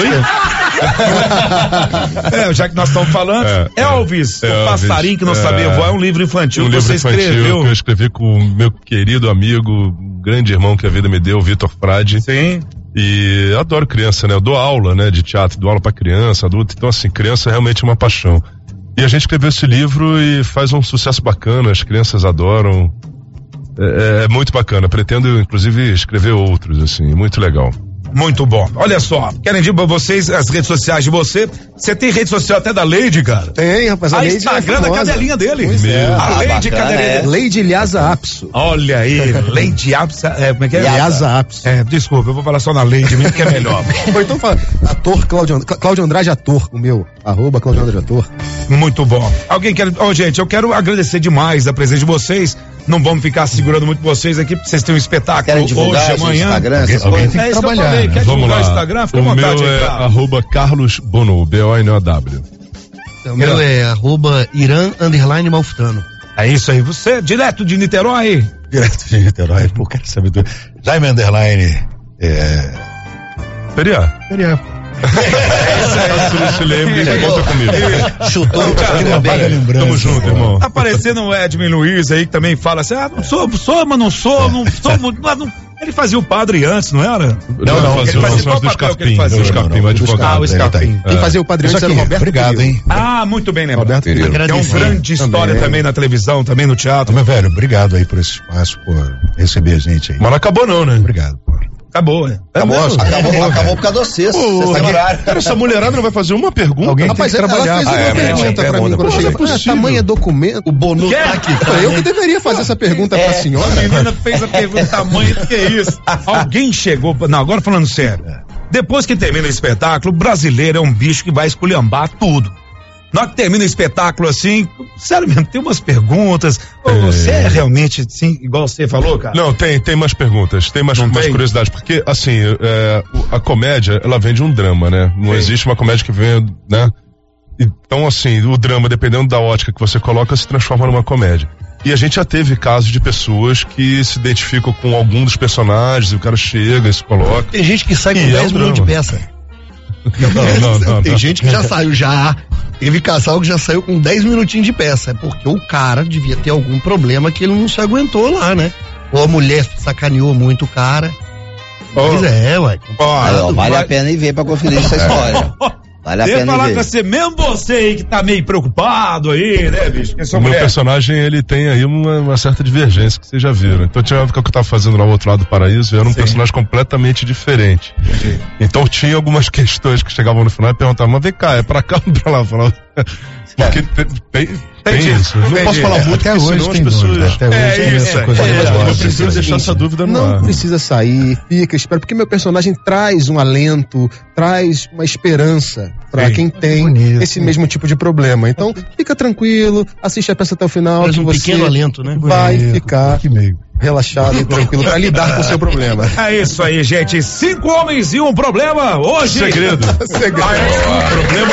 É, já que nós estamos falando, é, Elvis, é, o Elvis, passarinho que não é, sabia voar, é um livro infantil um que livro você infantil escreveu. Que eu escrevi com o meu querido amigo, grande irmão que a vida me deu, Vitor Frade. Sim. E eu adoro criança, né? Eu dou aula, né, de teatro, dou aula pra criança, adulto, então assim, criança é realmente uma paixão. E a gente escreveu esse livro e faz um sucesso bacana, as crianças adoram. É, é muito bacana, pretendo inclusive escrever outros, assim, muito legal. Muito bom. Olha só, querem dizer pra vocês as redes sociais de você? Você tem rede social até da Lady, cara? Tem, rapaz. A, a Lady Instagram é da cadelinha dele. É. A Ah, Lady bacana, Cadelinha. é. Lady Lhasa Apso. Olha aí, Lady Apso. É, como é que é? Lhasa Apso. É, desculpa, eu vou falar só na Lady mesmo, que é melhor. Ou então fala, ator Cláudio, Cláudio Andrade Ator, o meu, arroba Cláudio Andrade Ator. Muito bom. Alguém quer, ó, oh, gente, eu quero agradecer demais a presença de vocês. Não vamos ficar segurando muito vocês aqui, porque vocês têm um espetáculo hoje, amanhã. Instagram, alguém, alguém tem que é isso trabalhar. Que eu falei. Quer Vamos lá. O Instagram? Fica à o vontade meu aí, é Carlos. arroba Carlos Bono, B O N O W. O meu é arroba Irã underline Malfitano. É isso aí, você, direto de Niterói? Direto de Niterói, pô, quero saber do... Jaime Underline, é... Periá. Periá. Se não se lembra, conta comigo. Chutou o cara bem. Tamo junto, irmão. Tá aparecendo o Edmin Luiz aí, que também fala assim, ah, não sou, sou, mas não sou, não sou, não, não. Ele fazia o padre antes, não era? Não, não, ele fazia qual papel que ele fazia? O Escarpim, o advogado. Ah, o Escarpim. Quem fazia o padre antes era o Roberto Obrigado, hein? Ah, muito bem lembrado. Roberto Pereira. Que é uma grande história também. também na televisão, também no teatro. Meu velho, obrigado aí por esse espaço, por receber a gente aí. Mas não acabou não, né? Obrigado, pô. Acabou, né? Acabou, acabou, acabou, acabou por causa do sexto. Cara, essa mulherada não vai fazer uma pergunta. Alguém Rapaz, tem que ela fez uma ah, é, pergunta é, pra é, mim é, quando eu cheguei. é Ah, tamanho é documento. O Bono tá aqui. Eu que deveria fazer essa pergunta é, pra senhora. A menina fez a pergunta, tamanho, o que é isso? Alguém chegou, não, agora falando sério. Depois que termina o espetáculo, o brasileiro é um bicho que vai esculhambar tudo. Na hora que termina o espetáculo assim, sério mesmo, tem umas perguntas. É. Você é realmente assim, igual você falou, cara? Não, tem, tem mais perguntas, tem mais, mais curiosidades, porque assim, é, a comédia, ela vem de um drama, né? Não Sim. existe uma comédia que venha, né? Então assim, o drama, dependendo da ótica que você coloca, se transforma numa comédia. E a gente já teve casos de pessoas que se identificam com algum dos personagens, e o cara chega e se coloca. Tem gente que sai com dez minutos de peça. Não, não, não, Tem não. gente que já saiu, já. Teve casal que já saiu com dez minutinhos de peça. É porque o cara devia ter algum problema que ele não se aguentou lá, né? Ou a mulher sacaneou muito o cara. Pois oh. é, ué. Oh, vale vai... a pena ir ver pra conferir essa história. Vale a Devo pena falar ver. com você, mesmo você aí que tá meio preocupado aí, né, bicho? O meu personagem, ele tem aí uma, uma certa divergência que vocês já viram. Então tinha uma época que eu tava fazendo lá ao outro lado do paraíso, era um Sim. personagem completamente diferente. Sim. Então tinha algumas questões que chegavam no final e perguntavam, mas vem cá, é pra cá ou pra lá? Eu falava, porque tem, tem, tem isso. Não posso falar muito, até porque hoje senão tem as pessoas... dúvida, até hoje é tem isso, essa é, coisa. é, é, eu preciso deixar essa dúvida no Não ar. precisa sair, fica, espera, porque meu personagem traz um alento, traz uma esperança pra Sim. quem tem Bonito. esse mesmo tipo de problema. Então, fica tranquilo, assiste a peça até o final. Traz que um você pequeno alento, né? Vai Bonito. ficar Que meio. relaxado e tranquilo pra lidar com o seu problema. É isso aí, gente. Cinco homens e um problema hoje. Segredo. Segredo. Ah, problema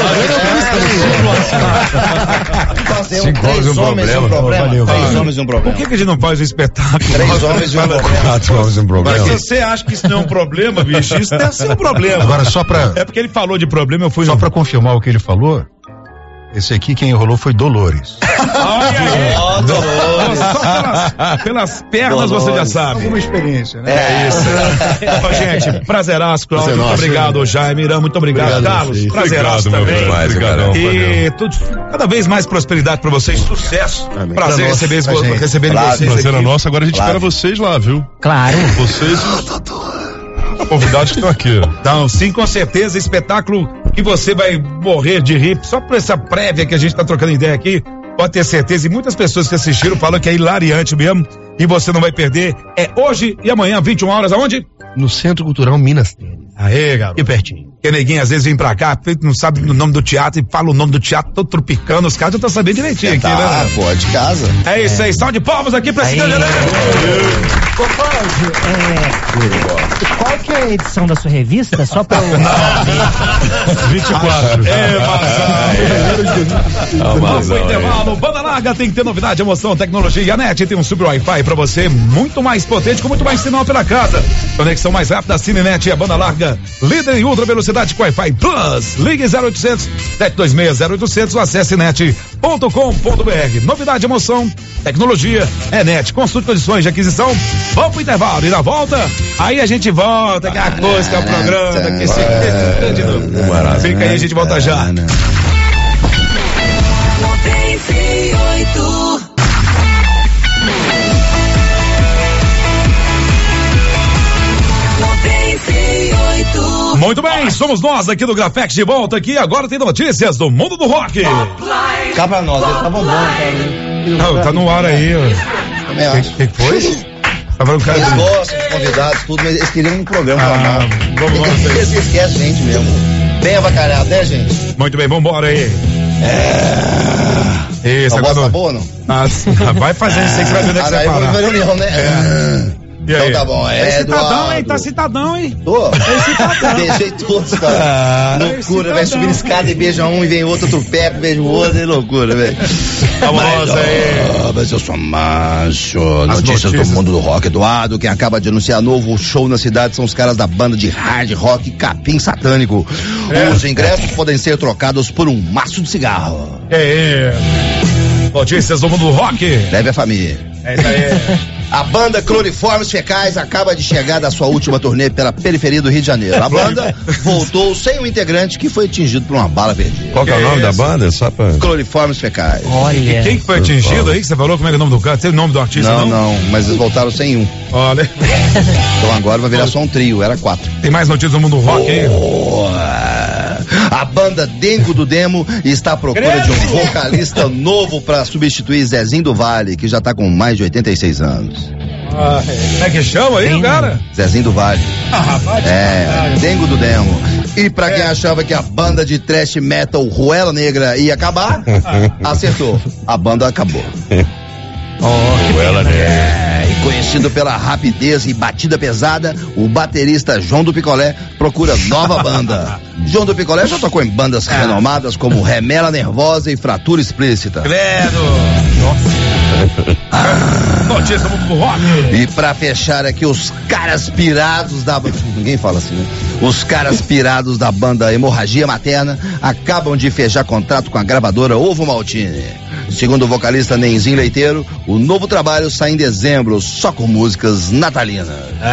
Fazer um, Cinco três homens e um homens e um problema. problema. Valeu, Três valeu. homens e um Por problema. que, que a gente não faz o espetáculo? Três homens e um problema. Quatro homens e um Mas problema. se você acha que isso não é um problema, bicho, isso deve ser um problema. Agora, só pra, É porque ele falou de problema, eu fui só no... pra confirmar o que ele falou, esse aqui quem enrolou foi Dolores. Olha aí. Ó, Dolores. Só pelas, pelas pernas Dolores. você já sabe. Alguma experiência, né? É isso. Ó, gente, prazeraço, Cláudio. Muito obrigado, Jaime Irã. Muito obrigado, Obrigado a Carlos. vocês. Prazeraço Obrigado, meu também. velho. Obrigadão. E tudo, cada vez mais prosperidade pra vocês, sucesso. Amém. Prazer Pra nós, receber, pra gente. receberem Claro, vocês Prazer é aqui. nosso, agora a gente Claro. espera vocês lá, viu? Claro. Vocês e convidados que estão aqui. Então, sim, com certeza, espetáculo que você vai morrer de rir, só por essa prévia que a gente tá trocando ideia aqui, pode ter certeza, e muitas pessoas que assistiram falam que é hilariante mesmo, e você não vai perder, é hoje e amanhã, vinte e uma horas, aonde? No Centro Cultural Minas Tênis. Aê, garoto. Aqui pertinho. Porque neguinho às vezes vem pra cá, não sabe o nome do teatro e fala o nome do teatro, todo tropicando, os caras já estão sabendo direitinho aqui, Tá, né? pô, de casa. É isso aí, salve de palmas aqui pra Aí. esse galera. Ô, Cláudio, é, qual que é a edição da sua revista? Só pra eu... vinte e quatro. É, Vamos Vamos pro intervalo. Banda larga tem que ter novidade, emoção, tecnologia. E a NET tem um super Wi-Fi pra você, muito mais potente, com muito mais sinal pela casa. Conexão mais rápida, Cinenet e a banda larga. Líder em ultra velocidade com Wi-Fi Plus. Ligue zero oitocentos, sete dois seis, zero oitocentos ou acesse net ponto com ponto br. Novidade, emoção, tecnologia, é NET. Consulte condições de aquisição. Vamos pro intervalo e na volta, aí a gente volta, que é a coisa, que é o programa, que esse de novo. Fica aí, a gente volta já. Muito bem, somos nós aqui do Grafex de volta aqui. Agora tem notícias do mundo do rock. Cá pra nós, eles estavam bons, cara. Não, tá no ar aí. O que, que foi? Tá falando, cara, eles gostam dos convidados, tudo, mas eles queriam um programa. Ah, vamos, vamos, eles esquecem a gente mesmo. Bem avacalhado, né, gente? Muito bem, vambora aí. É. Isso, a voz tá boa, não? Ah, vai fazer isso aí que você vai ver onde é que você vai parar. Ah, reunião, né? É. Então tá bom, é, é Eduardo. Citadão, hein? Tá citadão, hein? Tô. É citadão. Beijei todos, cara. Ah, loucura, vai subir escada e beija um e vem outro, tropeca, beija o outro, é loucura, velho. Vamos aí. Mas eu sou macho. Notícias, notícias do mundo do rock, Eduardo. Quem acaba de anunciar novo show na cidade são os caras da banda de hard rock Capim Satânico. É. Os ingressos podem ser trocados por um maço de cigarro. É. Notícias do mundo do rock. Leve a família. É isso aí. A banda Cloriformes Fecais acaba de chegar da sua última turnê pela periferia do Rio de Janeiro. A banda voltou sem um integrante que foi atingido por uma bala perdida. Qual que é o nome da banda? Só pra... Cloriformes Fecais. Olha. E quem que foi atingido aí que você falou? Como é que é o nome do cara? Tem o nome do artista? Não, não, não, mas eles voltaram sem um. Olha. Então agora vai virar só um trio, era quatro. Tem mais notícias do mundo rock aí? Oh, a banda Dengo do Demo está à procura de um vocalista novo para substituir Zezinho do Vale, que já está com mais de oitenta e seis anos. Ah, como é que chama aí, o cara? Zezinho do Vale. Ah, vai é, Dengo do Demo. E pra quem é. achava que a banda de thrash metal Ruela Negra ia acabar, acertou. A banda acabou. Oh, Ruela Negra. É, e conhecido pela rapidez e batida pesada, o baterista João do Picolé procura nova banda. João do Picolé já tocou em bandas é. renomadas como Remela Nervosa e Fratura Explícita. Credo! Nossa! Ah. Notícia do mundo do rock. E pra fechar aqui, os caras pirados da... Ninguém fala assim, né? Os caras pirados da banda Hemorragia Materna acabam de fechar contrato com a gravadora Ovo Maltine. Segundo o vocalista Nenzinho Leiteiro, o novo trabalho sai em dezembro, só com músicas natalinas.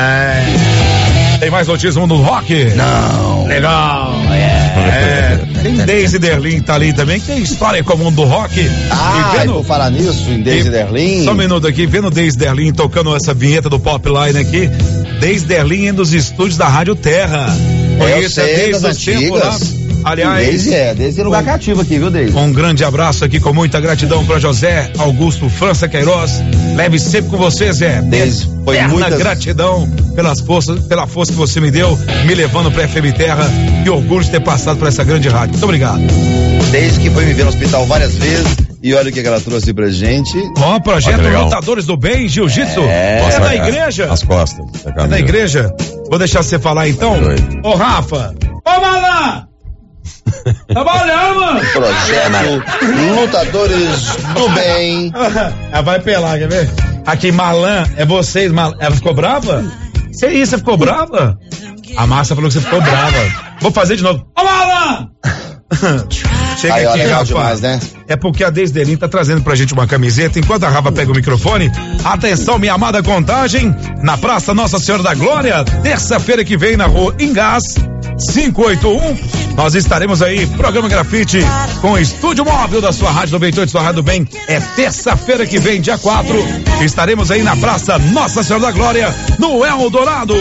É. Tem mais notícias do mundo do rock? Não. Legal. É. Tem Daisy Derlin tá ali também, que tem história com o mundo do rock. Ah, e vendo... vou falar nisso, em Daisy Derlin. Só um minuto aqui, vendo Daisy Derlin tocando essa vinheta do Pop Line aqui. Daisy Derlin é dos estúdios da Rádio Terra. Conheço desde os tempos lá. Aliás, Daisy é, Daisy é lugar cativo aqui, viu, Daisy? Um grande abraço aqui com muita gratidão para José Augusto França Queiroz. Leve sempre com você, Zé. Daisy, foi Eterna muitas... gratidão pelas forças, pela força que você me deu, me levando pra F M Terra. Que orgulho de ter passado por essa grande rádio. Muito obrigado. Desde que foi me ver no hospital várias vezes. E olha o que ela trouxe pra gente. Ó, oh, projeto Lutadores do Bem, Jiu-Jitsu. É, é da igreja. As costas. É da igreja. Vou deixar você falar então. Ô, Rafa. Ô, Malan! Trabalhando, mano! Projeto Lutadores do Bem. Ah, vai pelar, quer ver? Aqui, Malan, é vocês, Malan. Ela ficou brava? Você é isso, você ficou brava? A Márcia falou que você ficou brava. Vou fazer de novo. Ô, Malan! Chega aí, aqui, Rafa. Demais, né? É porque a Desdelin tá trazendo pra gente uma camiseta. Enquanto a Rafa pega o microfone, atenção, minha amada Contagem, na Praça Nossa Senhora da Glória, terça-feira que vem na rua Ingás, quinhentos e oitenta e um. Nós estaremos aí, programa Grafite, com o estúdio móvel da sua Rádio noventa e oito, sua Rádio Bem. É terça-feira que vem, dia quatro. Estaremos aí na Praça Nossa Senhora da Glória, no Eldorado.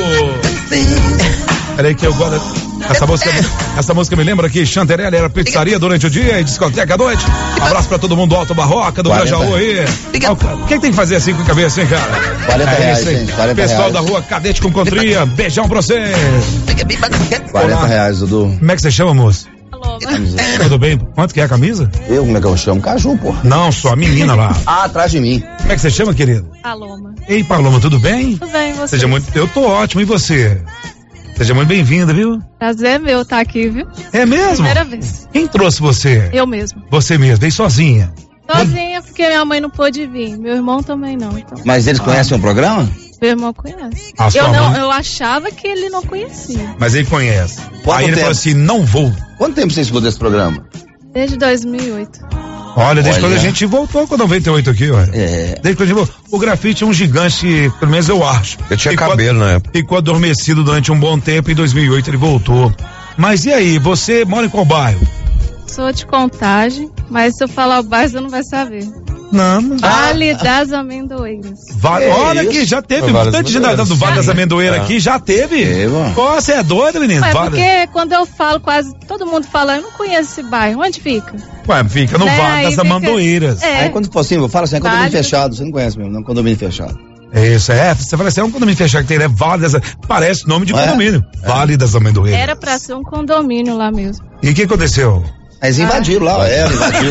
Peraí que eu gosto. Essa música, essa música me lembra que Chanterelle era pizzaria durante o dia e discoteca à noite. Um abraço pra todo mundo do Alto Barroca, do Grajaú aí. O que tem que fazer assim com a cabeça, hein, cara? quarenta reais, gente. Pessoal da rua Cadete com Contria, beijão pra vocês. quarenta reais, Dudu. Como é que você chama, moço? Tudo bem? Quanto que é a camisa? Eu, como é que eu chamo? Caju, pô. Não, só a menina lá. Ah, atrás de mim. Como é que você chama, querido? Paloma. Ei, Paloma, tudo bem? Tudo bem, você? Seja muito... Eu tô ótimo, e você? Seja muito bem-vinda, viu? Prazer meu estar aqui, viu? É mesmo? Primeira vez. Quem trouxe você? Eu mesmo. Você mesmo, veio sozinha. Sozinha, porque minha mãe não pôde vir. Meu irmão também não. Então. Mas eles conhecem o programa? Meu irmão conhece. A sua eu, não, mãe? eu achava que ele não conhecia. Mas ele conhece. Quanto Aí ele tempo? falou assim, não vou. Quanto tempo você escuta esse programa? Desde dois mil e oito. Olha, desde Olha. quando a gente voltou com noventa e oito aqui, olha. É. Desde quando a gente voltou. O grafite é um gigante, pelo menos eu acho. Eu tinha Ficou- cabelo na época. Ficou adormecido durante um bom tempo, em dois mil e oito ele voltou. Mas e aí, você mora em qual bairro? Sou de Contagem, mas se eu falar o bairro, você não vai saber. Não, não. Vale das Amendoeiras. Vale, Que olha isso? aqui, já teve Vale das bastante gente Amendoeiras. do Vale das Amendoeiras Ah. aqui, já teve. Teve, ó. Pô, você é doido, menino? Ué, Vale- porque quando eu falo, quase todo mundo fala, eu não conheço esse bairro. Onde fica? Ué, fica no Né, Vale aí das fica- Amendoeiras. É. Aí quando for assim, fala assim, é condomínio Vale. fechado. Você não conhece mesmo, não é condomínio fechado. É isso, é. Você fala assim, é um condomínio fechado que tem, né? Vale das... Parece nome de É? condomínio. Vale das Amendoeiras. Era pra ser um condomínio lá mesmo. E o que aconteceu? Mas invadiram lá, era, invadiu.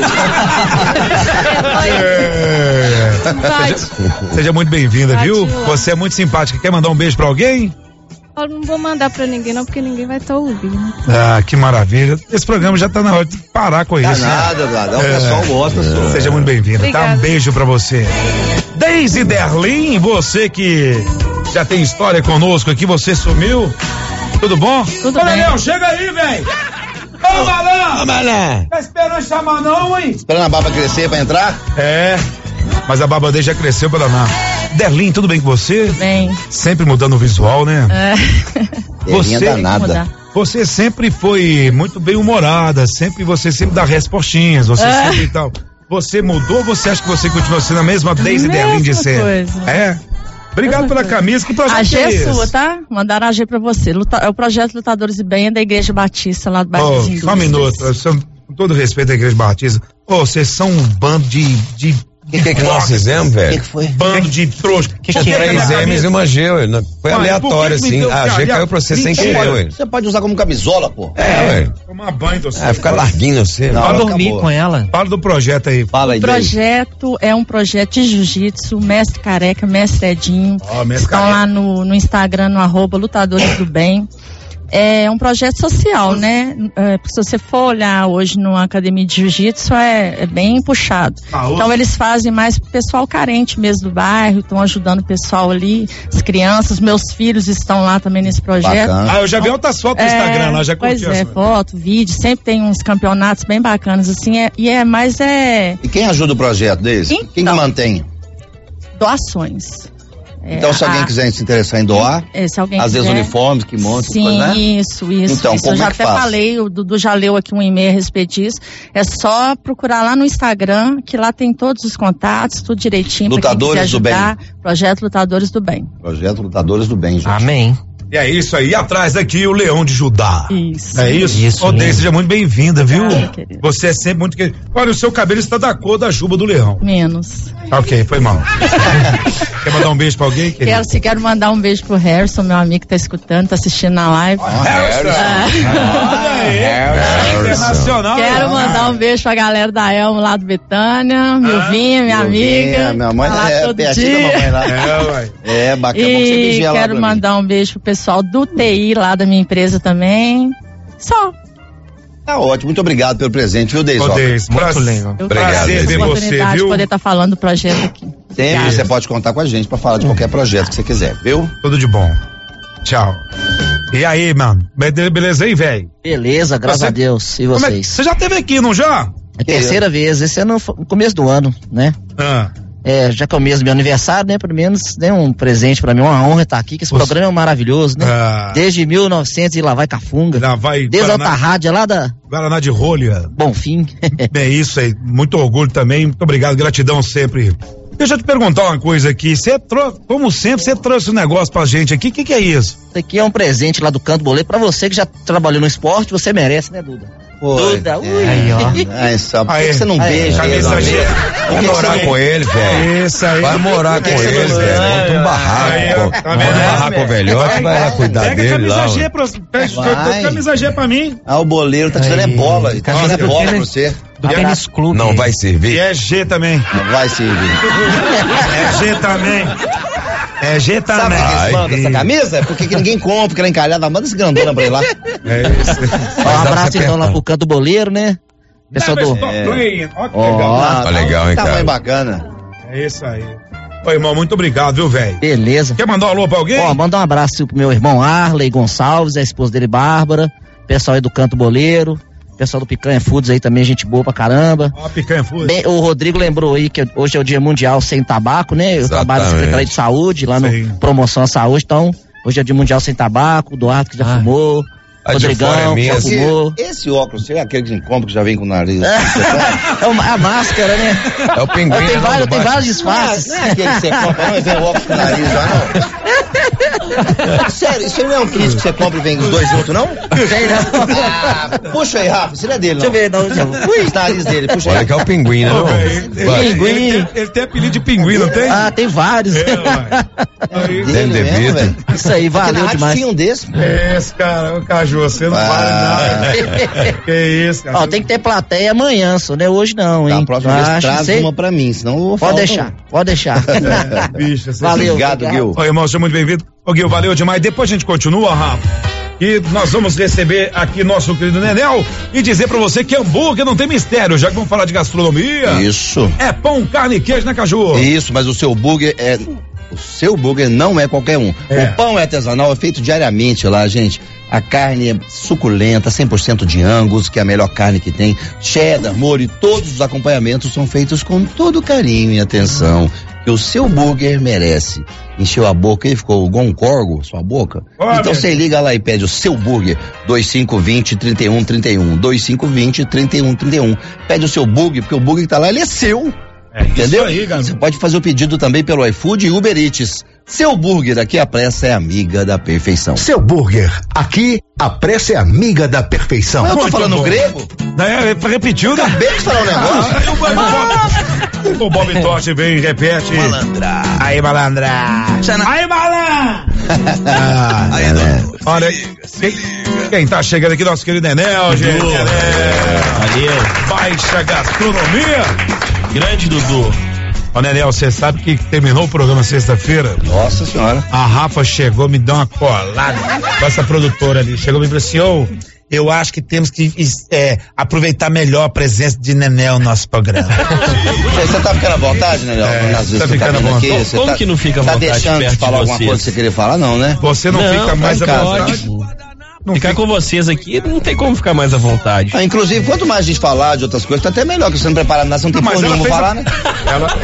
É. Invade. Seja, seja muito bem-vinda, viu? Invadiu lá. Você é muito simpática. Quer mandar um beijo pra alguém? Eu não vou mandar pra ninguém, não, porque ninguém vai estar ouvindo. Ah, que maravilha. Esse programa já tá na hora de parar com Tá isso. né? nada, nada. O pessoal gosta, só. Seja muito bem-vinda, tá? Obrigada. Um beijo pra você. Deise Derlin, você que já tem história conosco aqui, você sumiu. Tudo bom? Tudo Ô, bem. Leão, chega aí, velho. Ô, Malan! Ô, Malan! Tá esperando chamar não, hein? Esperando a barba crescer pra entrar? É, mas a barba dele já cresceu pela nada. Derlin, tudo bem com você? Bem. Sempre mudando o visual, né? É. Você, danada. você sempre foi muito bem humorada, sempre você sempre dá respostinhas, você É. sempre e tal. Você mudou ou você acha que você continua sendo a mesma Deise Derlin de Mesma sempre? coisa. É? Obrigado Mesma pela coisa. camisa, que projeto A G que é é esse? sua, tá? Mandaram a G pra você. Luta- é o projeto Lutadores de Bem, é da Igreja Batista, lá do bairro Oh, dos só um Indústrias. minuto, são- com todo respeito à Igreja Batista, ô, vocês são um bando de... de O que, que, que nós fizemos, velho? foi? Bando de trouxa. Que que três M's e uma G, ué. Não- Foi Ué, aleatório, por que que me assim. deu- A G Aliás, caiu pra você sem mentira. querer, ué. Você pode usar como camisola, pô. É, ué. Tomar banho, você. Ah, fica larguinho você. Não, Pra ela dormir acabou. com ela. Fala do projeto aí. Fala aí, O Deise. projeto é um projeto de jiu-jitsu, mestre careca, mestre Edinho. Ó, mestre Estão careca. lá no, no Instagram, no arroba Lutadores do Bem. É um projeto social, né? É, se você for olhar hoje numa academia de jiu-jitsu, é, é bem puxado. Ah, Então eles fazem mais pro pessoal carente mesmo do bairro, estão ajudando o pessoal ali, as crianças, meus filhos estão lá também nesse projeto. Bacana. Ah, eu já vi outras fotos no Instagram lá, já Pois curti é, essa. foto, vídeo, sempre tem uns campeonatos bem bacanas, assim, é, e é mais é E quem ajuda o projeto, Deise? Então. Quem que mantém? doações. É, Então, se alguém a- quiser se interessar em doar, é, se alguém às vezes quiser- uniformes que montam, Sim, coisa, né? isso, isso. Então, isso. como Eu já é que até faz? falei, o Dudu já leu aqui um e-mail a respeito disso. É só procurar lá no Instagram, que lá tem todos os contatos, tudo direitinho. pra quem Lutadores quiser do ajudar. Projeto Lutadores do Bem. Projeto Lutadores do Bem, gente. Amém. E é isso aí, e atrás daqui o Leão de Judá. Isso. É isso? Isso, Ô, Deise, lindo. seja muito bem-vinda, viu? Obrigada, querido. Você é sempre muito querido. Olha, o seu cabelo está da cor da juba do leão. Menos. Ok, foi mal. Quer mandar um beijo pra alguém? querido? Quero, se quero mandar um beijo pro Harrison, meu amigo que tá escutando, tá assistindo na live. Internacional. Quero mandar um beijo pra galera da Elmo lá do Betânia, meu vinho, minha amiga. Minha mãe tá lá é todo pertinho da dia. mamãe lá. É, ué. É, bacana. Bom que você E vigia lá quero pra mim. mandar um beijo pro pessoal do T I lá da minha empresa também. Só. Tá ótimo, muito obrigado pelo presente, viu, Deise? Ô, Deise, Muito prazer- legal. Eu Prazer agradeço ver a você, oportunidade de viu? poder estar falando do projeto aqui. Sempre você pode contar com a gente pra falar de qualquer projeto que você quiser, viu? Tudo de bom. Tchau. E aí, mano? Be- Beleza aí, velho? Beleza, graças Você- a Deus. E Como é que- vocês? Você já esteve aqui, não já? É a terceira vez, esse ano foi no começo do ano, né? Ah. É, já que é o mês do meu aniversário, né? Pelo menos dê um presente pra mim, uma honra estar aqui, que esse Você- programa é maravilhoso, né? Ah. Desde mil e novecentos e lá vai Cafunga. Lá vai Desde a Guaraná- alta rádio lá da Guaraná de rolha. Bonfim. É isso aí. Muito orgulho também. Muito obrigado. Gratidão sempre. Deixa eu te perguntar uma coisa aqui. Você trouxe, como sempre, você trouxe um negócio pra gente aqui. O que, que é isso? Isso aqui é um presente lá do Canto Boleto pra você que já trabalhou no esporte, você merece, né, Duda? Foi. Duda, ui. Aí, ó. Aí, só, por que Aí. que você não Aí, beija? camisa ele, G. amigo? Vai morar com ele, velho. Isso aí. Vai morar com que você ele, não- velho. Monta um Aí, barraco. ó. Monta Tá um vendo? barraco com o velhote, vai lá cuidar Pega a dele camisa lá. G ó. pra, pega Vai. camisa G pra mim. Ah, o boleiro tá te dando é Aí. bola. Ele tá te dando é Camisa bola do pra tênis. você. Do tênis clube. Não vai E servir. é G também. Não vai servir. É G também. É Geta, Sabe né? por que eles mandam essa camisa? Porque que ninguém compra, que ela é encalhada, manda esse grandona pra ele lá. É isso. Ó, um abraço então lá pro Canto Boleiro, né? Pessoal do. É. Olha que Ó, legal. Tá legal, hein, tamanho cara? bacana. É isso aí. Ô, irmão, muito obrigado, viu, velho? Beleza. Quer mandar um alô pra alguém? Ó, manda um abraço pro meu irmão Arley Gonçalves, a esposa dele Bárbara, pessoal aí do Canto Boleiro, pessoal do Picanha Foods aí também, gente boa pra caramba. Ó, Picanha Foods. Bem, o Rodrigo lembrou aí que hoje é o Dia Mundial Sem Tabaco, né? Eu trabalho na Secretaria de Saúde, lá no Sim. Promoção à Saúde, então hoje é o Dia Mundial Sem Tabaco, o Eduardo que já Ah. fumou, A de fora é Rodrigão que minha, já assim. fumou. Esse óculos, será aquele que a gente compra que já vem com o nariz? É uma, a máscara, né? É o pinguim. Tem não, vários, do tem Batman. vários disfarces. Não é aquele que você compra, não, e vem o óculos com o nariz lá, não. Sério, isso aí não é um kit que você compra e vem os dois juntos, não? Sei não. Ah, puxa aí, Rafa, isso não é dele, não. Deixa eu ver, não, não. Ui, o nariz dele, puxa Olha aí. que é o pinguim, né? Ô, não? velho, ele, Vai. ele- Pinguim. ele tem, ele tem apelido de pinguim, não tem? Ah, tem vários. É, ué. Dele Tem mesmo, devido. velho. Isso aí, Aqui na valeu rádio demais. tinha um desse. Esse, cara, o Caju, você não Ah. vale nada. Que isso, cara. Ó, tem que ter plateia amanhã, só, né? Hoje não, hein? Tá, a próxima Eu vez acho, traz sei. uma pra mim, senão eu vou Pode falar. deixar, pode deixar. É, bicho, você Valeu. Obrigado, Gil. Ô, irmão, seja muito bem-vindo. Ô, Gil, valeu demais. Depois a gente continua, Rafa. E nós vamos receber aqui nosso querido Nenel e dizer pra você que hambúrguer não tem mistério, já que vamos falar de gastronomia. Isso. É pão, carne e queijo, né, Caju? Isso, mas o seu burger é. O seu burger não é qualquer um. É. O pão é artesanal, é feito diariamente lá, gente. A carne é suculenta, cem por cento de Angus, que é a melhor carne que tem. Cheddar, molho e todos os acompanhamentos são feitos com todo carinho e atenção que o seu burger merece. Encheu a boca e ficou igual um corgo, sua boca? Olha. Então você liga lá e pede o seu burger, dois cinco dois zero, três um três um, dois cinco dois zero, três um três um. Pede o seu burger, porque o burger que tá lá, ele é seu. É isso Entendeu? aí, garoto. Você pode fazer o pedido também pelo iFood e Uber Eats. Seu burger, aqui a pressa é amiga da perfeição. Seu burger, aqui a pressa é amiga da perfeição. Mas eu tô Muito falando bom. grego? É, repetiu, né? Acabei de falar um negócio. Ah, o Bob, o Bob Totti vem e repete. Malandra. Aí, malandra. Aí, malandra. Ah, Aí, Edu. olha, quem, quem tá chegando aqui, nosso querido Nenel, gente. Nenel. Valeu. Baixa gastronomia. Grande Dudu. Ô, Nenel, você sabe que terminou o programa sexta-feira? Nossa senhora. A Rafa chegou, me deu uma colada com essa produtora ali. Chegou e me falou assim, ô, eu acho que temos que é, aproveitar melhor a presença de Nenel no nosso programa. Você tá ficando à vontade, né, Léo? É, Às vezes tá você ficando à vindo vontade. você Como tá- que não fica à Tá vontade deixando de perto de falar alguma vocês? coisa que você queria falar, não, né? Você não, fica mais à fica vontade? ótimo. Ficar com vocês aqui não tem como ficar mais à vontade. Ah, inclusive, quanto mais a gente falar de outras coisas, tá até melhor, que você não prepara nada, você não tem Mas porra ela nenhuma pra fez falar, a- né? Ela,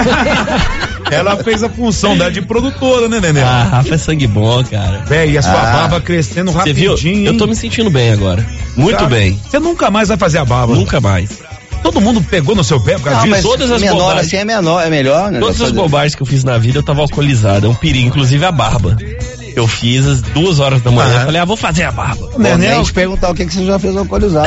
ela, ela fez a função dela de produtora, né, Nenel? Ah, Rafa é sangue bom, cara. Véi, e a sua Ah. barba crescendo Você viu? rapidinho. Eu tô me sentindo bem agora. Muito Cara, bem. Você nunca mais vai fazer a barba. Nunca mais. Todo mundo pegou no seu pé por causa Não, disso? mas todas as menor bobagens. assim é menor, é melhor, né? Todas as Fazer- bobagens que eu fiz na vida eu tava alcoolizado. É um perigo, inclusive a barba. Eu fiz às duas horas da manhã. Ah. Falei, ah, vou fazer a barba. Bom, nem te perguntar o que, que você já fez alcoolizado,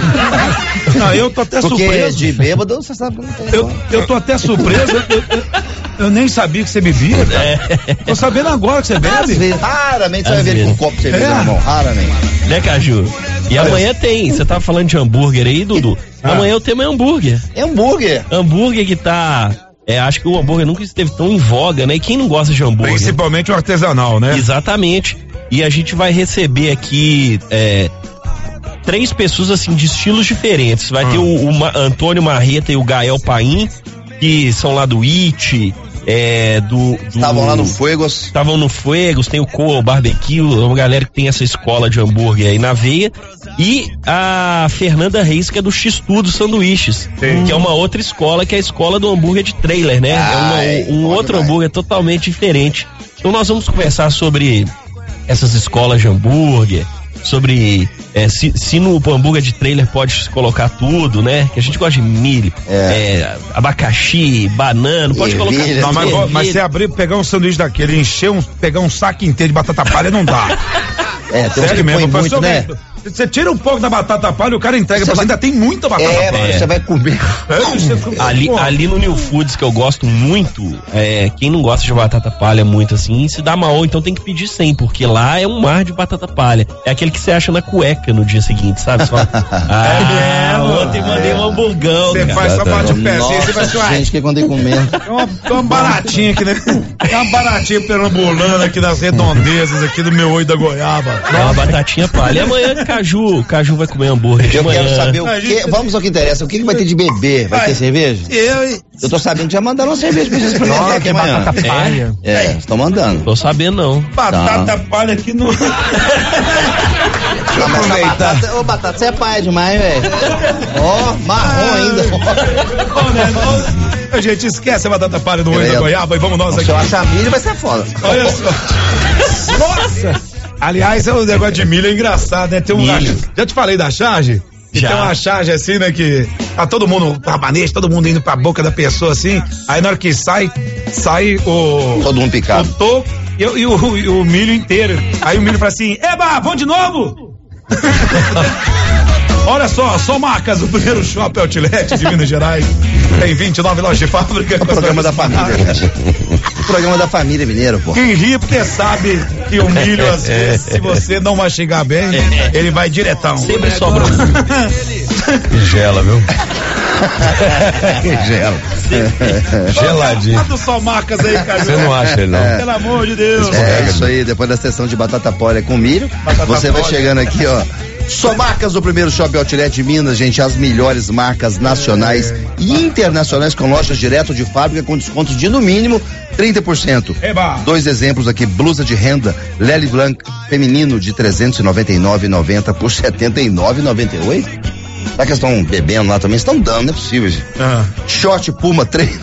mas. Não, eu tô até Porque surpreso. de bêbado você sabe que não tem. Eu, eu tô até surpreso. eu, eu, eu nem sabia que você bebia, cara. Tô sabendo agora que você Às bebe. vezes, raramente você Às vai ver ele com um vezes. copo de cerveja É. na mão. Raramente. Né, Caju? E amanhã tem. Você tava falando de hambúrguer aí, Dudu? Ah. Amanhã o tema é hambúrguer. É hambúrguer. Hambúrguer que tá. É, acho que o hambúrguer nunca esteve tão em voga, né? E quem não gosta de hambúrguer? Principalmente o artesanal, né? Exatamente. E a gente vai receber aqui é, três pessoas assim de estilos diferentes. Vai Ah. ter o, o Ma- Antônio Marreta e o Gael Paim, que são lá do It, é, do, do- Estavam lá no Fuegos. Estavam no Fuegos, tem o Co Barbecue, uma galera que tem essa escola de hambúrguer aí na veia. E a Fernanda Reis, que é do X-Tudo Sanduíches, que é uma outra escola, que é a escola do hambúrguer de trailer, né? Ah, é é, uma- um bom outro demais. hambúrguer totalmente diferente. Então nós vamos conversar sobre essas escolas de hambúrguer, sobre é, se, se no hambúrguer de trailer pode se colocar tudo, né? Que a gente gosta de milho, é, abacaxi, banana, pode Ervilha. colocar Não, mas, ervilha. mas você abrir, pegar um sanduíche daquele, encher um, pegar um saco inteiro de batata palha, não dá. É, tem uns Sério que mesmo, põe muito, pastor, né? Você tira um pouco da batata palha e o cara entrega, Você você vai- ainda tem muita batata É, palha. você vai comer. Ali, ali no New Foods, que eu gosto muito, é, quem não gosta de batata palha muito assim, se dá mal, então tem que pedir cem, porque lá é um mar de batata palha. É aquele que você acha na cueca no dia seguinte, sabe? Só, ah, ontem mandei um hamburgão, Você cara. faz só bate o pezinho, você vai Nossa, ser gente, que quando eu comer. Tem uma, tem uma baratinha aqui, né? Tem uma baratinha perambulando aqui nas redondezas aqui do meu olho da goiaba. É uma batatinha palha. E amanhã, Caju, Caju vai comer hambúrguer de Eu manhã. quero saber o que. Vamos ao que interessa. O que, que vai ter de beber? Vai ter cerveja? Eu, Eu tô sabendo que já mandaram uma cerveja pra vocês experimentar Nossa, aqui que amanhã. batata palha. É, é, estão mandando. Tô sabendo, não. batata palha aqui no. Deixa eu aproveitar. Batata, ô, Batata, você é pai demais, velho. Ó, marrom ainda. Ô, né? Ô, gente, esquece a batata palha no olho da goiaba e vamos nós aqui. Se eu achar milho, vai ser foda. Olha só. Nossa! Aliás, é um negócio de milho é engraçado, né? Tem um. Milho. Já te falei da charge? E Já. tem uma charge assim, né? Que tá todo mundo, rabanês, todo mundo indo pra boca da pessoa assim. Aí na hora que sai, sai o. Todo mundo picado. O toco e, o- e o, e o milho inteiro. Aí o milho fala assim: Eba, vamos de novo? Olha só, só marcas, o primeiro shopping outlet de Minas Gerais. Tem vinte e nove lojas de fábrica. É o programa da família, cara. O programa da família mineiro, pô. Quem ri porque sabe que o milho, às vezes, se você não mastigar bem, ele vai diretão. Sempre sobra um. E gela, viu? Gela. Geladinho. Manda só marcas aí, cara. Você não acha ele, não? É. Pelo amor de Deus. É isso aí, depois da sessão de batata palha com milho, Batata você vai palha. chegando aqui, ó. Só marcas do primeiro Shopping Outlet de Minas, gente, as melhores marcas nacionais e internacionais com lojas direto de fábrica com descontos de no mínimo trinta por cento. Eba. Dois exemplos aqui, blusa de renda Lely Blanc feminino de trezentos e noventa e nove reais e noventa centavos por setenta e nove reais e noventa e oito centavos. Será que eles estão bebendo lá também? Estão dando, não é possível, gente. Ah. Short Puma treino.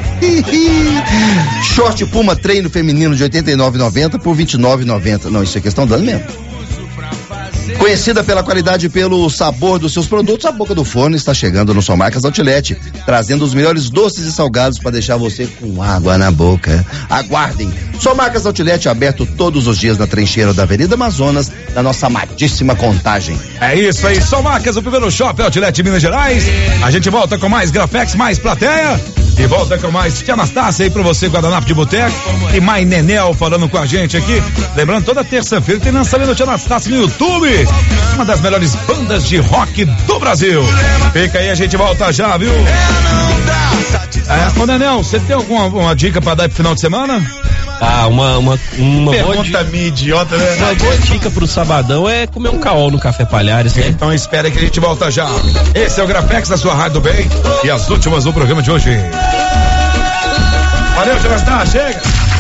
Short Puma treino feminino de oitenta e nove reais e noventa centavos por vinte e nove reais e noventa centavos. Não, isso aqui estão dando mesmo. Conhecida pela qualidade e pelo sabor dos seus produtos, a Boca do Forno está chegando no São Marcas Outlet, trazendo os melhores doces e salgados para deixar você com água na boca. Aguardem. São Marcas Outlet aberto todos os dias na trincheira da Avenida Amazonas, na nossa amadíssima Contagem. É isso aí, só marcas, o primeiro shopping outlet de Minas Gerais. A gente volta com mais Grafex, mais plateia. E volta com mais Tia Anastácia aí pra você, Guardanapo de Boteco. E mais Nenel falando com a gente aqui. Lembrando, toda terça-feira tem lançamento do Tia Anastácia no YouTube. Uma das melhores bandas de rock do Brasil. Fica aí, a gente volta já, viu? É, ô Nenel, você tem alguma uma dica pra dar pro final de semana? Ah, uma, uma, uma boa Pergunta dica. minha idiota, né? Uma boa dica pro sabadão é comer um caol no Café Palhares, né? Então espera que a gente volta já. Esse é o Grafex da sua Rádio do Bem e as últimas do programa de hoje. Valeu, Jonathan, chega!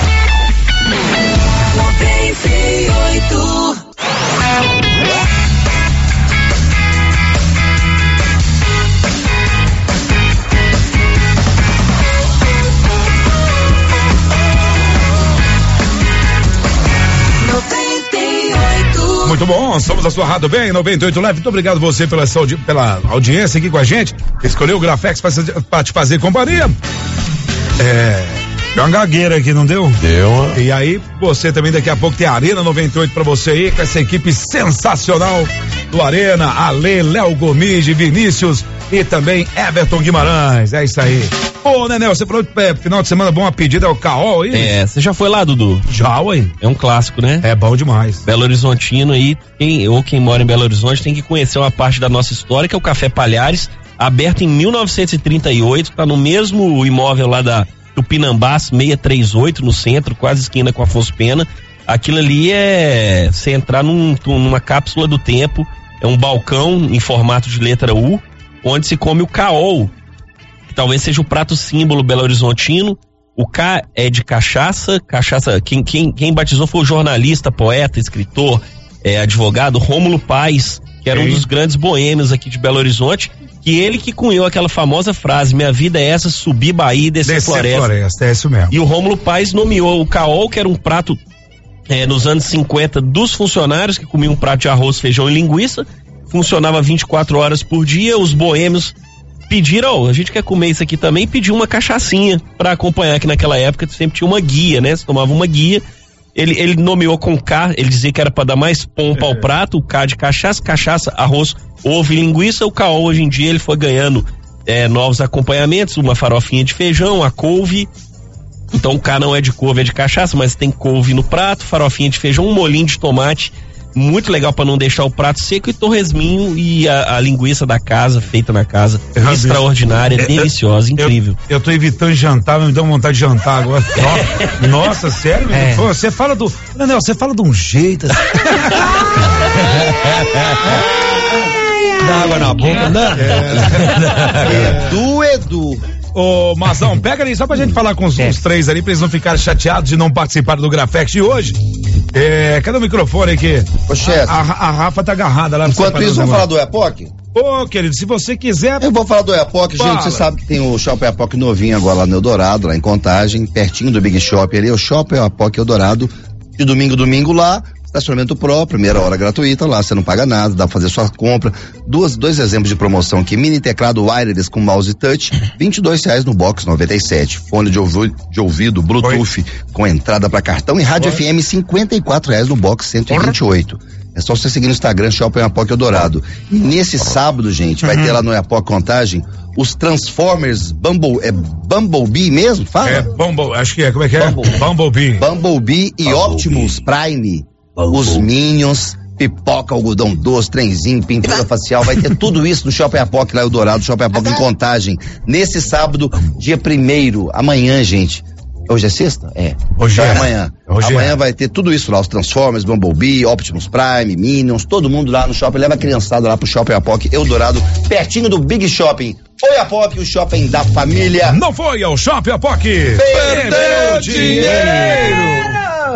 Muito bom, somos a sua Rádio Bem, noventa e oito Live. Muito obrigado você pela, sua audi- pela audiência aqui com a gente. Escolheu o Grafex pra, se- pra te fazer companhia. É. Deu uma gagueira aqui, não deu? Deu. E aí, você também daqui a pouco tem a Arena noventa e oito pra você aí, com essa equipe sensacional do Arena, Ale, Léo Gomes, Vinícius e também Everton Guimarães. É isso aí. Ô, Nenel, você falou que é, final de semana bom, a pedida é o Caol aí? É, você já foi lá, Dudu? Já, ué. É um clássico, né? É bom demais. Belo Horizontino aí, quem, ou quem mora em Belo Horizonte tem que conhecer uma parte da nossa história, que é o Café Palhares, aberto em mil novecentos e trinta e oito, tá no mesmo imóvel lá da Tupinambás, seiscentos e trinta e oito, no centro, quase esquina com Afonso Pena. Aquilo ali é você entrar num, numa cápsula do tempo, é um balcão em formato de letra U, onde se come o caol, que talvez seja o prato símbolo belo horizontino. O K é de cachaça, cachaça, quem, quem, quem batizou foi o jornalista, poeta, escritor, é, advogado Rômulo Paes, que era um dos grandes boêmios aqui de Belo Horizonte, que ele que cunhou aquela famosa frase: minha vida é essa, subir Bahia e descer, Descer floresta. floresta, é isso mesmo. E o Rômulo Paes nomeou o caol, que era um prato é, nos anos cinquenta dos funcionários, que comiam um prato de arroz, feijão e linguiça, funcionava vinte e quatro horas por dia. Os boêmios pediram, oh, a gente quer comer isso aqui também, e pediu uma cachaçinha para acompanhar, que naquela época sempre tinha uma guia, né? Você tomava uma guia Ele, ele nomeou com K, ele dizia que era para dar mais pompa ao prato, o K de cachaça, cachaça, arroz, ovo e linguiça. O K O hoje em dia ele foi ganhando é, novos acompanhamentos, uma farofinha de feijão, a couve. Então o K não é de couve, é de cachaça, mas tem couve no prato, farofinha de feijão, um molhinho de tomate, muito legal para não deixar o prato seco, e torresminho e a, a linguiça da casa, feita na casa, Eu extraordinária, eu, deliciosa, eu, incrível. Eu, eu tô evitando jantar, mas me dá vontade de jantar agora. Nossa, nossa, sério? É. Pô, você fala do... Daniel, você fala de um jeito assim. Dá água na boca, né? Edu, Edu. Ô, Mazão, pega ali só pra gente falar com os, os três ali, pra eles não ficarem chateados de não participar do Grafex de hoje. É, cadê o microfone aqui? Ô, chefe. A, a Rafa tá agarrada lá. Enquanto isso, vamos falar do Epoch? Ô, querido, se você quiser... Eu vou falar do Epoch, gente, você sabe que tem o Shopping Epoch novinho agora lá no Eldorado, lá em Contagem, pertinho do Big Shop ali, o Shopping Epoch Eldorado, de domingo a domingo lá, estacionamento próprio, primeira hora gratuita lá, você não paga nada, dá pra fazer sua compra. Duas, dois exemplos de promoção aqui, mini teclado wireless com mouse touch, vinte e dois reais no box noventa e sete. Fone de ouvido, de ouvido Bluetooth Oi. com entrada para cartão e rádio Oi. F M cinquenta e quatro reais no box cento e vinte e oito. É só você seguir no Instagram, Shopping Epoch Eldorado. E nesse sábado, gente, vai uhum. ter lá no Epoch Contagem os Transformers Bumble, é Bumblebee mesmo? Fala? É, Bumble, acho que é, como é que é? Bumble. Bumblebee. Bumblebee e Bumblebee. Optimus Prime. Bumble. Os Minions, pipoca, algodão doce, trenzinho, pintura facial, vai ter tudo isso no Shopping Epoch lá Eldorado, Shopping Epoch em Contagem. Nesse sábado, dia primeiro, amanhã, gente. Hoje é sexta? É. Hoje é. Amanhã. Hoje amanhã é. vai ter tudo isso lá, os Transformers, Bumblebee, Optimus Prime, Minions, todo mundo lá no shopping. Leva a criançada lá pro Shopping Epoch Eldorado, pertinho do Big Shopping. Foi a Epoch, o shopping da família. Não foi ao Shopping Epoch. Perdeu dinheiro.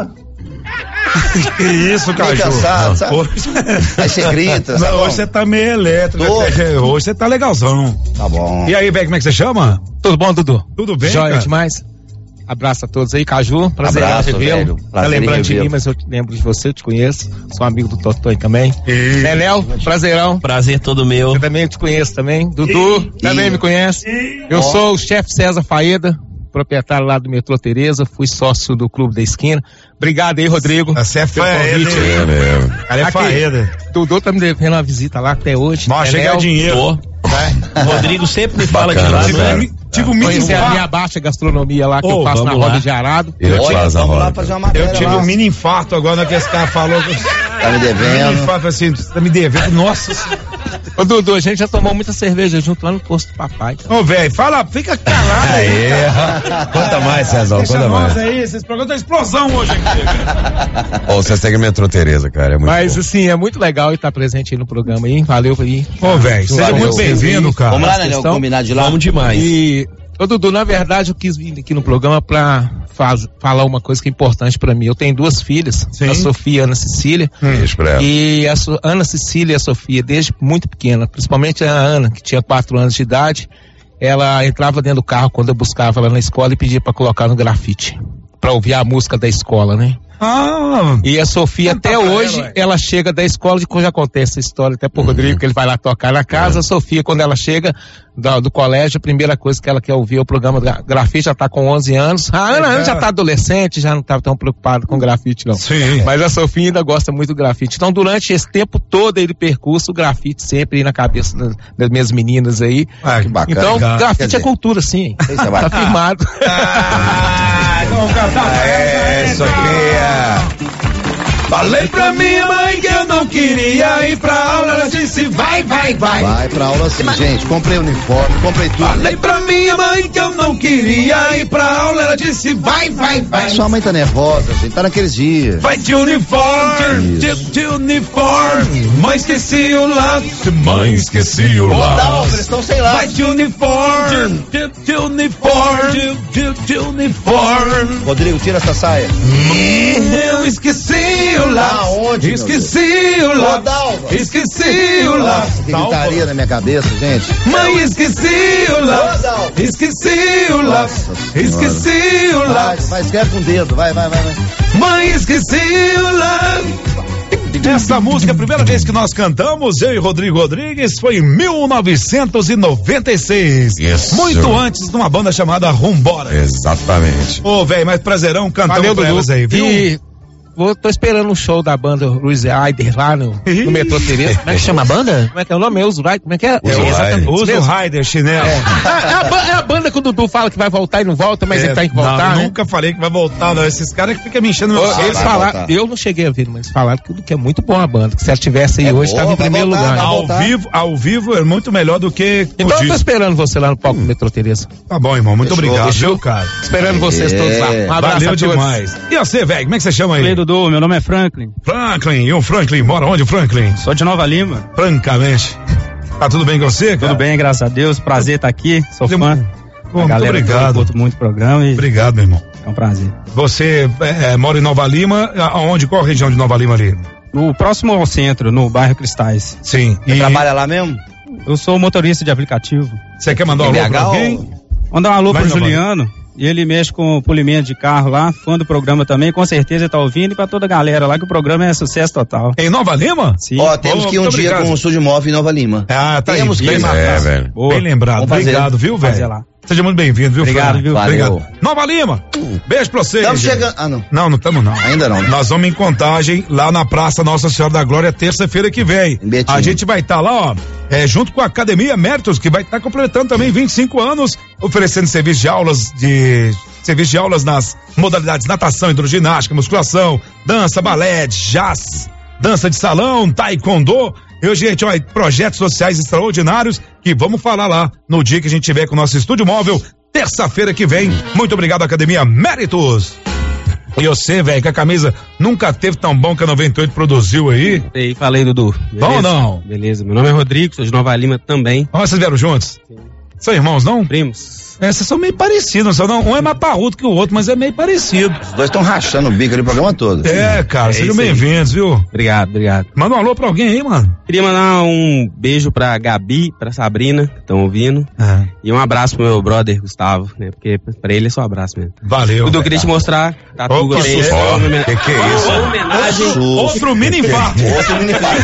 Que isso, Caju? Cansado, sabe? Hoje... Aí você grita, sabe? Não, hoje você tá meio elétrico. Tô. Hoje você tá legalzão. Tá bom. E aí, velho, como é que você chama? Tudo bom, Dudu? Tudo bem, Joia cara? demais. Abraço a todos aí, Caju. Prazer Abraço, em revê-lo. Tá lembrando de mim, mas eu lembro de você, eu te conheço. Sou amigo do Totonho também. Nenel, prazerão. Prazer todo meu. Eu também te conheço também. Dudu, e, também e, me conhece. E, eu ó. sou o chefe César Faeda, proprietário lá do Metrô Tereza, fui sócio do Clube da Esquina. Obrigado aí, Rodrigo. Você é Faeda. É mesmo. Cara, é Faeda. Dudu tá me devendo uma visita lá até hoje. Nossa, chega dinheiro. Tô. Vai. Rodrigo sempre me fala Bacana, de lá, né? né? Tive um mini Conhecer a infarto. minha baixa gastronomia lá que Oh, eu faço na vamos roda lá. de arado. Ele Olha, faz a vamos lá roda. fazer uma matéria Eu tive lá. um mini infarto agora na que esse cara falou. Tá me devendo. Mini infarto assim, você tá me devendo. Nossa senhora. Ô Dudu, a gente já tomou muita cerveja junto lá no posto do papai. Ô, velho, fala, fica calado aí. Aê, conta mais, César, Deixa conta nós mais. aí, esses programas da explosão hoje aqui. cara. Ô, você segue Metrô Tereza, cara, é muito Mas bom. assim, é muito legal estar presente aí no programa aí. Valeu aí. Ô, velho, seja Valeu. muito bem-vindo, cara. Vamos lá, Essa Nenel, questão. combinar de lá. Vamos demais. E, ô Dudu, na verdade eu quis vir aqui no programa pra faz, falar uma coisa que é importante pra mim. Eu tenho duas filhas, Sim. a Sofia e a Ana Cecília. Beijo pra ela. E a So- Ana Cecília e a Sofia, desde muito pequena, principalmente a Ana, que tinha quatro anos de idade, ela entrava dentro do carro quando eu buscava ela na escola e pedia pra colocar no grafite, pra ouvir a música da escola, né? Ah, E a Sofia, Canta até pra hoje, ela, ué. ela chega da escola, de já acontece essa história até pro Rodrigo, que ele vai lá tocar na casa. A Sofia, quando ela chega do, do colégio, a primeira coisa que ela quer ouvir é o programa gra- grafite, já tá com onze anos. A Ana, a Ana já tá adolescente, já não tá tão preocupada com grafite, não. Sim. Mas a Sofia ainda gosta muito do grafite. Então, durante esse tempo todo aí de percurso, o grafite sempre aí na cabeça das, das minhas meninas aí. Ah, que bacana. Então, Quer grafite dizer, é cultura, sim. isso é Tá bacana. firmado. Ah, vamos cantar. É, Sofia. Falei pra minha mãe que eu não queria ir pra aula, ela disse vai, vai, vai. Vai pra aula sim, gente. Comprei uniforme, comprei tudo. Falei pra minha mãe que eu não queria ir pra aula, ela disse vai, vai, vai. Sua mãe tá nervosa, gente. Tá naqueles dias. Vai de uniforme, de, de uniforme. Mãe, esqueci o laço, mãe, esqueci o Ô, laço. Dalva, eles estão sem lá. Vai de uniforme, de, de uniforme, de, de uniforme. Rodrigo, tira essa saia. Eu esqueci o laço. Aonde, meu Esqueci o Ô, laço. Dalva. Esqueci o laço. Que gritaria na minha cabeça, gente. Mãe, esqueci o Ô, laço. Dalva. Esqueci o laço. Nossa Esqueci o Vai, laço. vai, escreve com o dedo. Vai, vai, vai, vai. Mãe, esqueci o laço. Essa música, a primeira vez que nós cantamos, eu e Rodrigo Rodrigues, foi em mil novecentos e noventa e seis. Isso. Muito antes de uma banda chamada Rumbora. Exatamente. Ô, velho, mas prazerão cantando Valeu, pra Dudu. elas aí, viu? E vou, tô esperando um show da banda Luiz Aider lá no, no metrô Tereza. Como é que chama a banda? Como é que é o nome? Uso Rider? Como é que é? É, Uso Rider, chinelo. É. É, a, ba- é a banda que o Dudu fala que vai voltar e não volta, mas É, ele tem que voltar, não, né? nunca falei que vai voltar, não. Esses caras que ficam me enchendo meu Ô, saco. eles Vai falaram, voltar. eu não cheguei a ver, mas eles falaram que, que é muito boa a banda. Que se ela tivesse aí É hoje, boa, estava em vai primeiro voltar, lugar. vai Ao voltar. vivo, ao vivo é muito melhor do que no Então eu tô disco. esperando você lá no palco do metrô Tereza. Tá bom, irmão. Muito Fechou, obrigado, fechou? viu, cara? Esperando vocês todos lá. Um abraço Valeu a todos. demais. E você, velho? Como é que você chama aí? Falei, Dudu, meu nome é Franklin. Franklin. E o Franklin? Mora onde, Franklin? Sou de Nova Lima. Francamente. Tá tudo bem com você, cara? Tudo bem, graças a Deus. Prazer estar aqui. Sou fã. Pô, A muito galera obrigado. curto muito o programa e Obrigado, meu irmão. é um prazer. Você é, mora em Nova Lima, aonde? Qual a região de Nova Lima ali? No próximo ao centro, no bairro Cristais. Sim. Você trabalha lá mesmo? Eu sou motorista de aplicativo. Você quer mandar um alô pra alguém? Mandar um alô Vai, pro Nova Juliano. E ele mexe com polimento de carro lá, fã do programa também, com certeza ele tá ouvindo, e pra toda a galera lá que o programa é sucesso total. Em Nova Lima? Sim. Ó, temos que ir um dia com o Estúdio Móvel em Nova Lima. Ah, tá Temos aí. que Bem ir. marcado. É, velho. Boa. Bem lembrado. Vamos fazer. Obrigado, viu, Fazer velho? lá. Seja muito bem-vindo, viu, Obrigado, Fran? viu? Valeu. Obrigado. Nova Lima, beijo pra vocês. Estamos gente. chegando. Ah, não. Não, não estamos não. Ainda não. Nós vamos em Contagem, lá na Praça Nossa Senhora da Glória, terça-feira que vem. Em Betim. A gente vai estar lá, ó, é, junto com a Academia Méritos, que vai estar completando também vinte e cinco anos, oferecendo serviço de aulas de serviço de aulas nas modalidades natação, hidroginástica, musculação, dança, balé, jazz, dança de salão, taekwondo. Eu, gente, ó, projetos sociais extraordinários que vamos falar lá no dia que a gente tiver com o nosso estúdio móvel, terça-feira que vem. Muito obrigado, Academia Méritos. E você, velho, que a camisa nunca teve tão bom que a noventa e oito produziu aí. E falei, Dudu. Bom ou não? Beleza, meu nome é Rodrigo, sou de Nova Lima também. Ó, vocês vieram juntos? São irmãos, não? Primos. É, vocês são meio parecidos, não são, não? Um é mais parrudo que o outro, mas é meio parecido. Os dois estão rachando o bico ali o programa todo. É, cara, É sejam isso aí. bem-vindos, viu? Obrigado, obrigado. Manda um alô pra alguém aí, mano. Queria mandar um beijo pra Gabi, pra Sabrina, que estão ouvindo. Ah. E um abraço pro meu brother Gustavo, né? Porque pra ele é só um abraço mesmo. Valeu. Dudu, eu queria te mostrar a Opa, Tatuga também. susto. Ó, Que que é isso? Uma homenagem. Outro mini infarto. Outro mini infarto.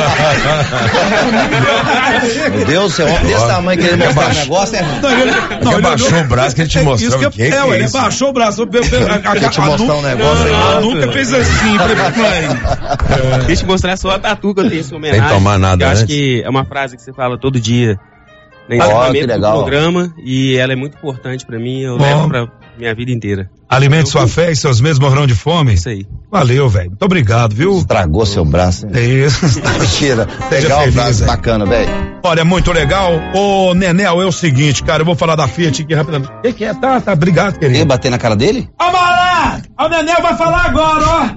Meu Deus do céu, homem desse tamanho que ele mostrar o negócio, é ruim. Não, ele, não, Ele ele abaixou olhou- o braço que ele te É mostrou. isso que eu- O que que é, é ué, ele isso? abaixou o braço. Eu, eu, eu, a, Quer te a, mostrar nu- um negócio aí? a nuca fez assim. Falei, mãe. Queria te mostrar só a tatu que eu tenho essa homenagem. Sem tomar nada que eu acho antes. que é uma frase que você fala todo dia no Ó, que encerramento do legal. programa e ela é muito importante pra mim, eu Bom. levo pra minha vida inteira. Alimente sua fé e seus meses morrão de fome. Isso aí. Valeu, velho. Muito obrigado, viu? Estragou seu braço. É isso. Mentira. Seja Legal o feliz, braço, velho. bacana, velho. Olha, muito legal. Ô, Nenel, é o seguinte, cara, eu vou falar da Fiat aqui rapidamente. O que, que é? Tá, tá, obrigado, Ia querido. bater na cara dele? Ó, Mará! O Nenel vai falar agora,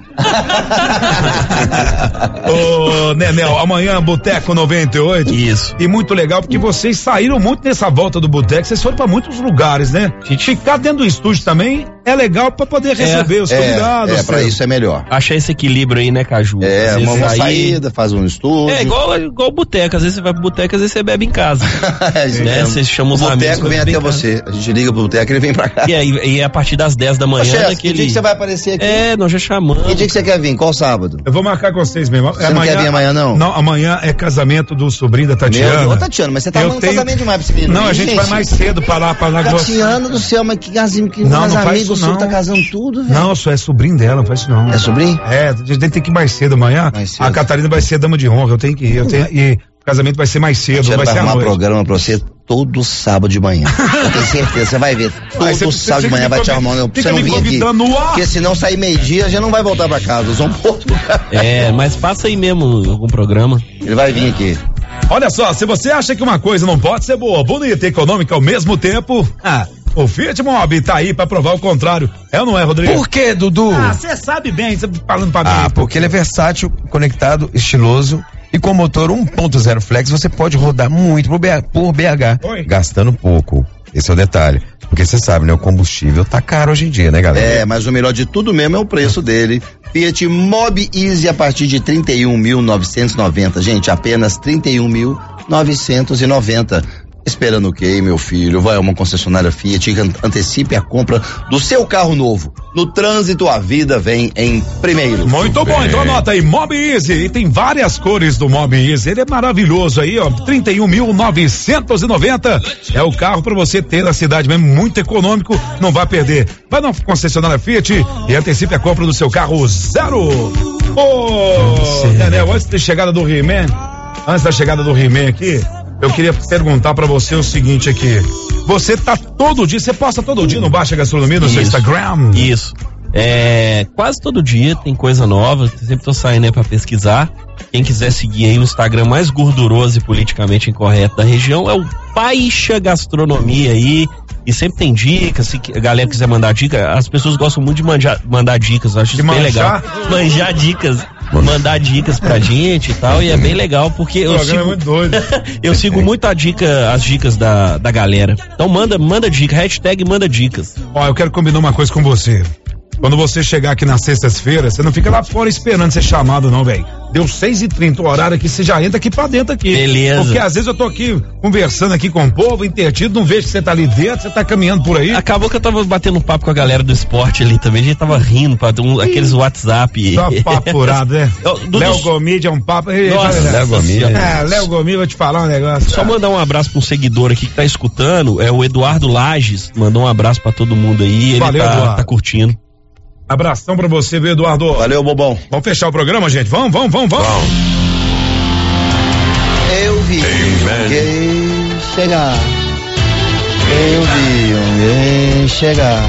ó! Ô, Nenel, amanhã Boteco noventa e oito. Isso. E muito legal, porque vocês saíram muito nessa volta do Boteco, vocês foram pra muitos lugares, né? Ficar dentro do estúdio também é legal pra poder receber os convidados. É, é, pra seu. isso é melhor. Achar esse equilíbrio aí, né, Caju? É, Às vezes uma, uma aí- saída, faz um estúdio. É igual, igual boteca. Às vezes você vai pro boteco, às vezes você bebe em casa. É, isso né? mesmo. Você chama O os amigos. boteco pra vem beber até em casa. você. A gente liga pro boteco e ele vem pra cá. E aí, e é a partir das dez da manhã, Ô, chefe, naquele... que dia que você vai aparecer aqui? É, nós já chamamos. Que dia que você quer vir? Qual sábado? Eu vou marcar com vocês mesmo. Você não quer vir amanhã, não? Não, amanhã é casamento do sobrinho da Tatiana. Meu Deus, ô, Tatiana, mas você tá Eu falando tenho- casamento demais pra esse menino. Não, a gente, Gente, vai mais cedo pra lá, pra lá. Tatiana do céu, mas que casinho, que Não, mais não faz amigos isso, seu não. tá casando tudo, velho. Não, só é sobrinho dela, não faz isso não. É sobrinho? É, a gente tem que ir mais cedo amanhã. Mais cedo. A Catarina vai ser dama de honra, eu tenho que ir. Eu tenho, e o casamento vai ser mais cedo, Tatiana não vai vai ser à arrumar noite. programa pra você todo sábado de manhã. Eu tenho certeza, você vai ver. Todo Aí você- sábado você de manhã fica vai te me arrumar. convi- Você fica não me vir aqui. convidando no ar. Porque se não sair meio-dia, já não vai voltar pra casa. Nós vamos pro outro lugar. É, mas passa aí mesmo algum programa. Ele vai vir aqui. Olha só, se você acha que uma coisa não pode ser boa, bonita e econômica ao mesmo tempo, ah, o Fiat Mobi tá aí pra provar o contrário. É ou não é, Rodrigo? Por que, Dudu? Ah, você sabe bem, você falando pra mim. Ah, porque ele é versátil, conectado, estiloso e com motor um ponto zero flex você pode rodar muito por B H, por B H Oi. gastando pouco. Esse é o detalhe. Porque você sabe, né? O combustível tá caro hoje em dia, né, galera? É, mas o melhor de tudo mesmo é o preço dele. Fiat Mobi Easy a partir de trinta e um mil novecentos e noventa. Gente, apenas trinta e um mil novecentos e noventa. Esperando o quê, meu filho? Vai a uma concessionária Fiat e antecipe a compra do seu carro novo. No trânsito, a vida vem em primeiro. Muito bom, então anota aí, Mob Easy, e tem várias cores do Mob Easy, ele é maravilhoso aí, ó, trinta e um mil novecentos e noventa, é o carro pra você ter na cidade mesmo, muito econômico, não vai perder. Vai na concessionária Fiat e antecipe a compra do seu carro zero. Ô, oh, Daniel, antes da chegada do He-Man, antes da chegada do He-Man aqui, eu queria perguntar pra você o seguinte aqui. Você tá todo dia, você posta todo dia no Baixa Gastronomia no Isso. seu Instagram? Isso. É, quase todo dia tem coisa nova, sempre tô saindo aí pra pesquisar. Quem quiser seguir aí no Instagram mais gorduroso e politicamente incorreto da região é o Baixa Gastronomia aí. E sempre tem dicas, se a galera quiser mandar dica, as pessoas gostam muito de manjar, mandar dicas, eu acho isso bem legal. Manjar dicas, mandar dicas pra gente e tal, e é bem legal, porque eu sigo, é muito doido. eu sigo muito a dica, as dicas da, da galera. Então manda, manda dica, hashtag manda dicas. Ó, eu quero combinar uma coisa com você. Quando você chegar aqui nas sextas-feiras, você não fica lá fora esperando ser chamado, não, velho. Deu seis e trinta o horário aqui, você já entra aqui pra dentro aqui. Beleza. Porque às vezes eu tô aqui conversando aqui com o povo, intertido, não vejo que você tá ali dentro, você tá caminhando por aí. Acabou que eu tava batendo um papo com a galera do esporte ali também, a gente tava rindo, pra um, aqueles WhatsApp. Só papo furado, né? Léo Gomide é um papo. Nossa, Léo Gomide. É, Léo Gomide, vou te falar um negócio. Só mandar um abraço pra um seguidor aqui que tá escutando, é o Eduardo Lages, mandou um abraço pra todo mundo aí, ele Valeu, tá, Eduardo. tá curtindo. Abração pra você, viu, Eduardo? Valeu, bobão. Vamos fechar o programa, gente? Vamos, vamos, vamos, vamos. Eu vi alguém chegar. Eu vi alguém chegar.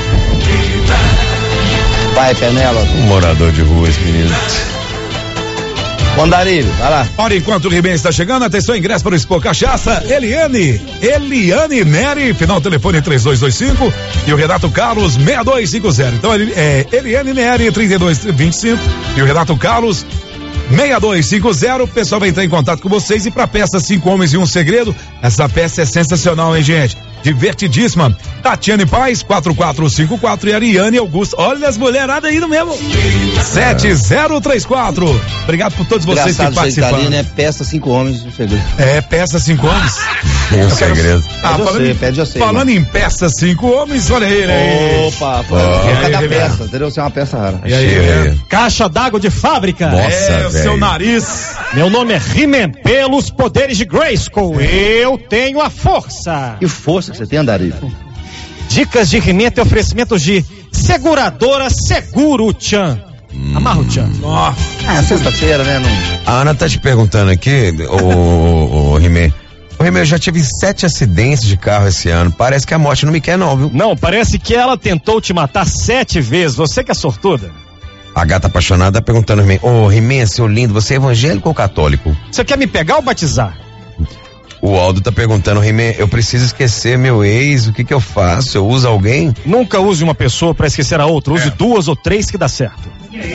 Vai, Penela. Um morador de rua, esse menino. Mandarilho, vai lá. Ora, enquanto o Ribem está chegando, atenção, ingresso para o Expo Cachaça, Eliane, Eliane Neri, final telefone três dois dois cinco e o Renato Carlos seis dois cinco zero. Então, é Eliane Neri, trinta e dois vinte e cinco e o Renato Carlos seis dois cinco zero, o pessoal vai entrar em contato com vocês e pra peça Cinco Homens e um Segredo, essa peça é sensacional, hein, gente? Divertidíssima. Tatiane Paz, quatro quatro cinco quatro e Ariane Augusto. Olha as mulheradas aí no mesmo. sete zero três quatro. Obrigado por todos vocês Engraçado, que participaram. Ali, né? Peça Cinco Homens e um Segredo. É, peça Cinco Homens. Um segredo. Ah, Pede falando, você, em, pede você, falando mano. em peça Cinco Homens, olha ele aí. Opa, pô. Oh, É cada aí, peça, velho. entendeu? Você é uma peça rara. E aí, velho? Caixa d'água de fábrica. Nossa, É, o velho. seu nariz. Meu nome é He-Man, pelos poderes de Grayskull. Eu tenho a força. Que força que você tem, Andarilho? Dicas de He-Man tem oferecimentos de seguradora Seguro Tchan. Amarra o Tchan. Ó, Ah, sexta-feira, né? Não... A Ana tá te perguntando aqui, o, o Rimé. Ô, Rimé, eu já tive sete acidentes de carro esse ano. Parece que a morte não me quer, não, viu? Não, parece que ela tentou te matar sete vezes. Você que é sortuda. A gata apaixonada tá perguntando, Rimé. Ô, Rimé, seu lindo, você é evangélico ou católico? Você quer me pegar ou batizar? O Aldo tá perguntando, Rimé, eu preciso esquecer meu ex, o que que eu faço? Eu uso alguém? Nunca use uma pessoa pra esquecer a outra. Use duas ou três que dá certo.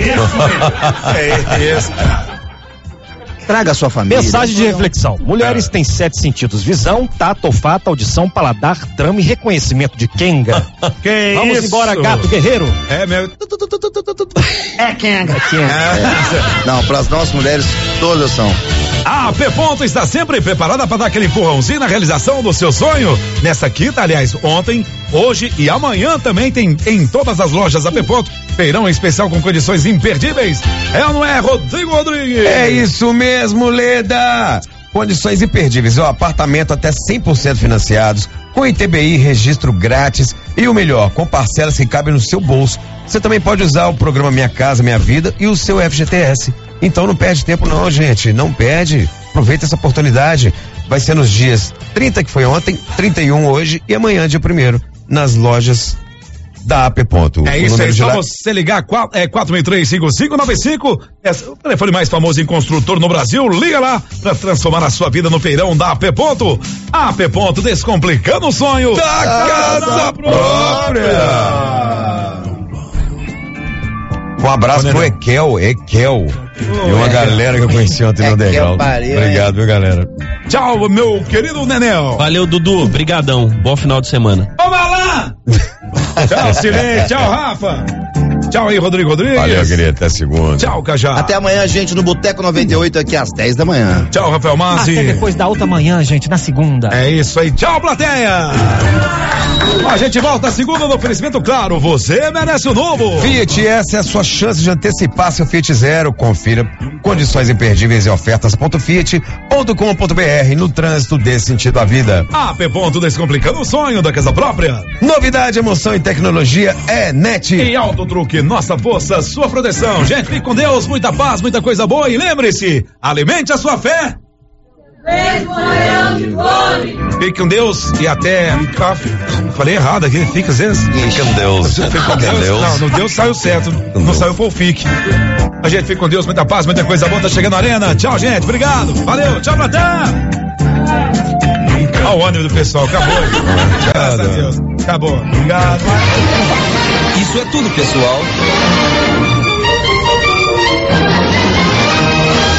é isso. Traga a sua família. Mensagem de reflexão. Mulheres têm sete sentidos: visão, tato, olfato, audição, paladar, trama e reconhecimento de Kenga. Que Vamos isso? embora, gato guerreiro. É meu. É Kenga. É. Não, para as nossas mulheres, todas são. A A P Ponto está sempre preparada para dar aquele empurrãozinho na realização do seu sonho. Nessa quinta, aliás, ontem, hoje e amanhã também tem em todas as lojas A P Ponto feirão especial com condições imperdíveis. É ou não é, Rodrigo Rodrigues? É isso mesmo, Leda! Condições imperdíveis, o apartamento até cem por cento financiados, com I T B I, registro grátis e o melhor, com parcelas que cabem no seu bolso. Você também pode usar o programa Minha Casa Minha Vida e o seu F G T S. Então não perde tempo não, gente, não perde. Aproveita essa oportunidade. Vai ser nos dias trinta, que foi ontem, trinta e um hoje e amanhã, dia primeiro, nas lojas da A P Ponto. É isso aí, só você ligar quatro, é, quatro seis três, cinco cinco nove cinco, é o telefone mais famoso em construtor no Brasil. Liga lá para transformar a sua vida no feirão da A P Ponto. A A P Ponto, descomplicando o sonho da casa, casa própria. própria. Um abraço pro Ekel, Ekel. Oh, e uma é. galera que eu conheci ontem é no degrau. Obrigado, viu, galera? Tchau, meu querido Nenel. Valeu, Dudu. Brigadão. Bom final de semana. Vamos lá! Tchau, Silêncio. Tchau, Rafa. Tchau aí, Rodrigo Rodrigues. Valeu, querido. Até segunda. Tchau, Cajá. Até amanhã, gente, no Boteco noventa e oito, aqui às dez da manhã. Tchau, Rafael Massi. Até depois da outra manhã, gente, na segunda. É isso aí. Tchau, plateia. A gente volta a segunda no oferecimento, claro, você merece o novo. Fiat, essa é a sua chance de antecipar seu Fiat Zero. Confira condições imperdíveis e ofertas ponto fiat ponto com ponto br no trânsito desse sentido à vida. A P Ponto Descomplicando o sonho da casa própria. Novidade, emoção e tecnologia é Net. E Auto Truque, nossa força, sua proteção. Gente, fique com Deus, muita paz, muita coisa boa e lembre-se, alimente a sua fé. Fique com Deus e até. Ah, falei errado aqui, fica às vezes. Fique com Deus. Fique com Deus. Deus. Não, no Deus saiu certo. Não Deus. Saiu foi o fique. A gente fica com Deus, muita paz, muita coisa boa. Tá chegando a arena. Tchau, gente. Obrigado. Valeu. Tchau, Platã. Olha o ânimo do pessoal. Acabou. Graças a Deus. Acabou. Obrigado. Isso é tudo, pessoal.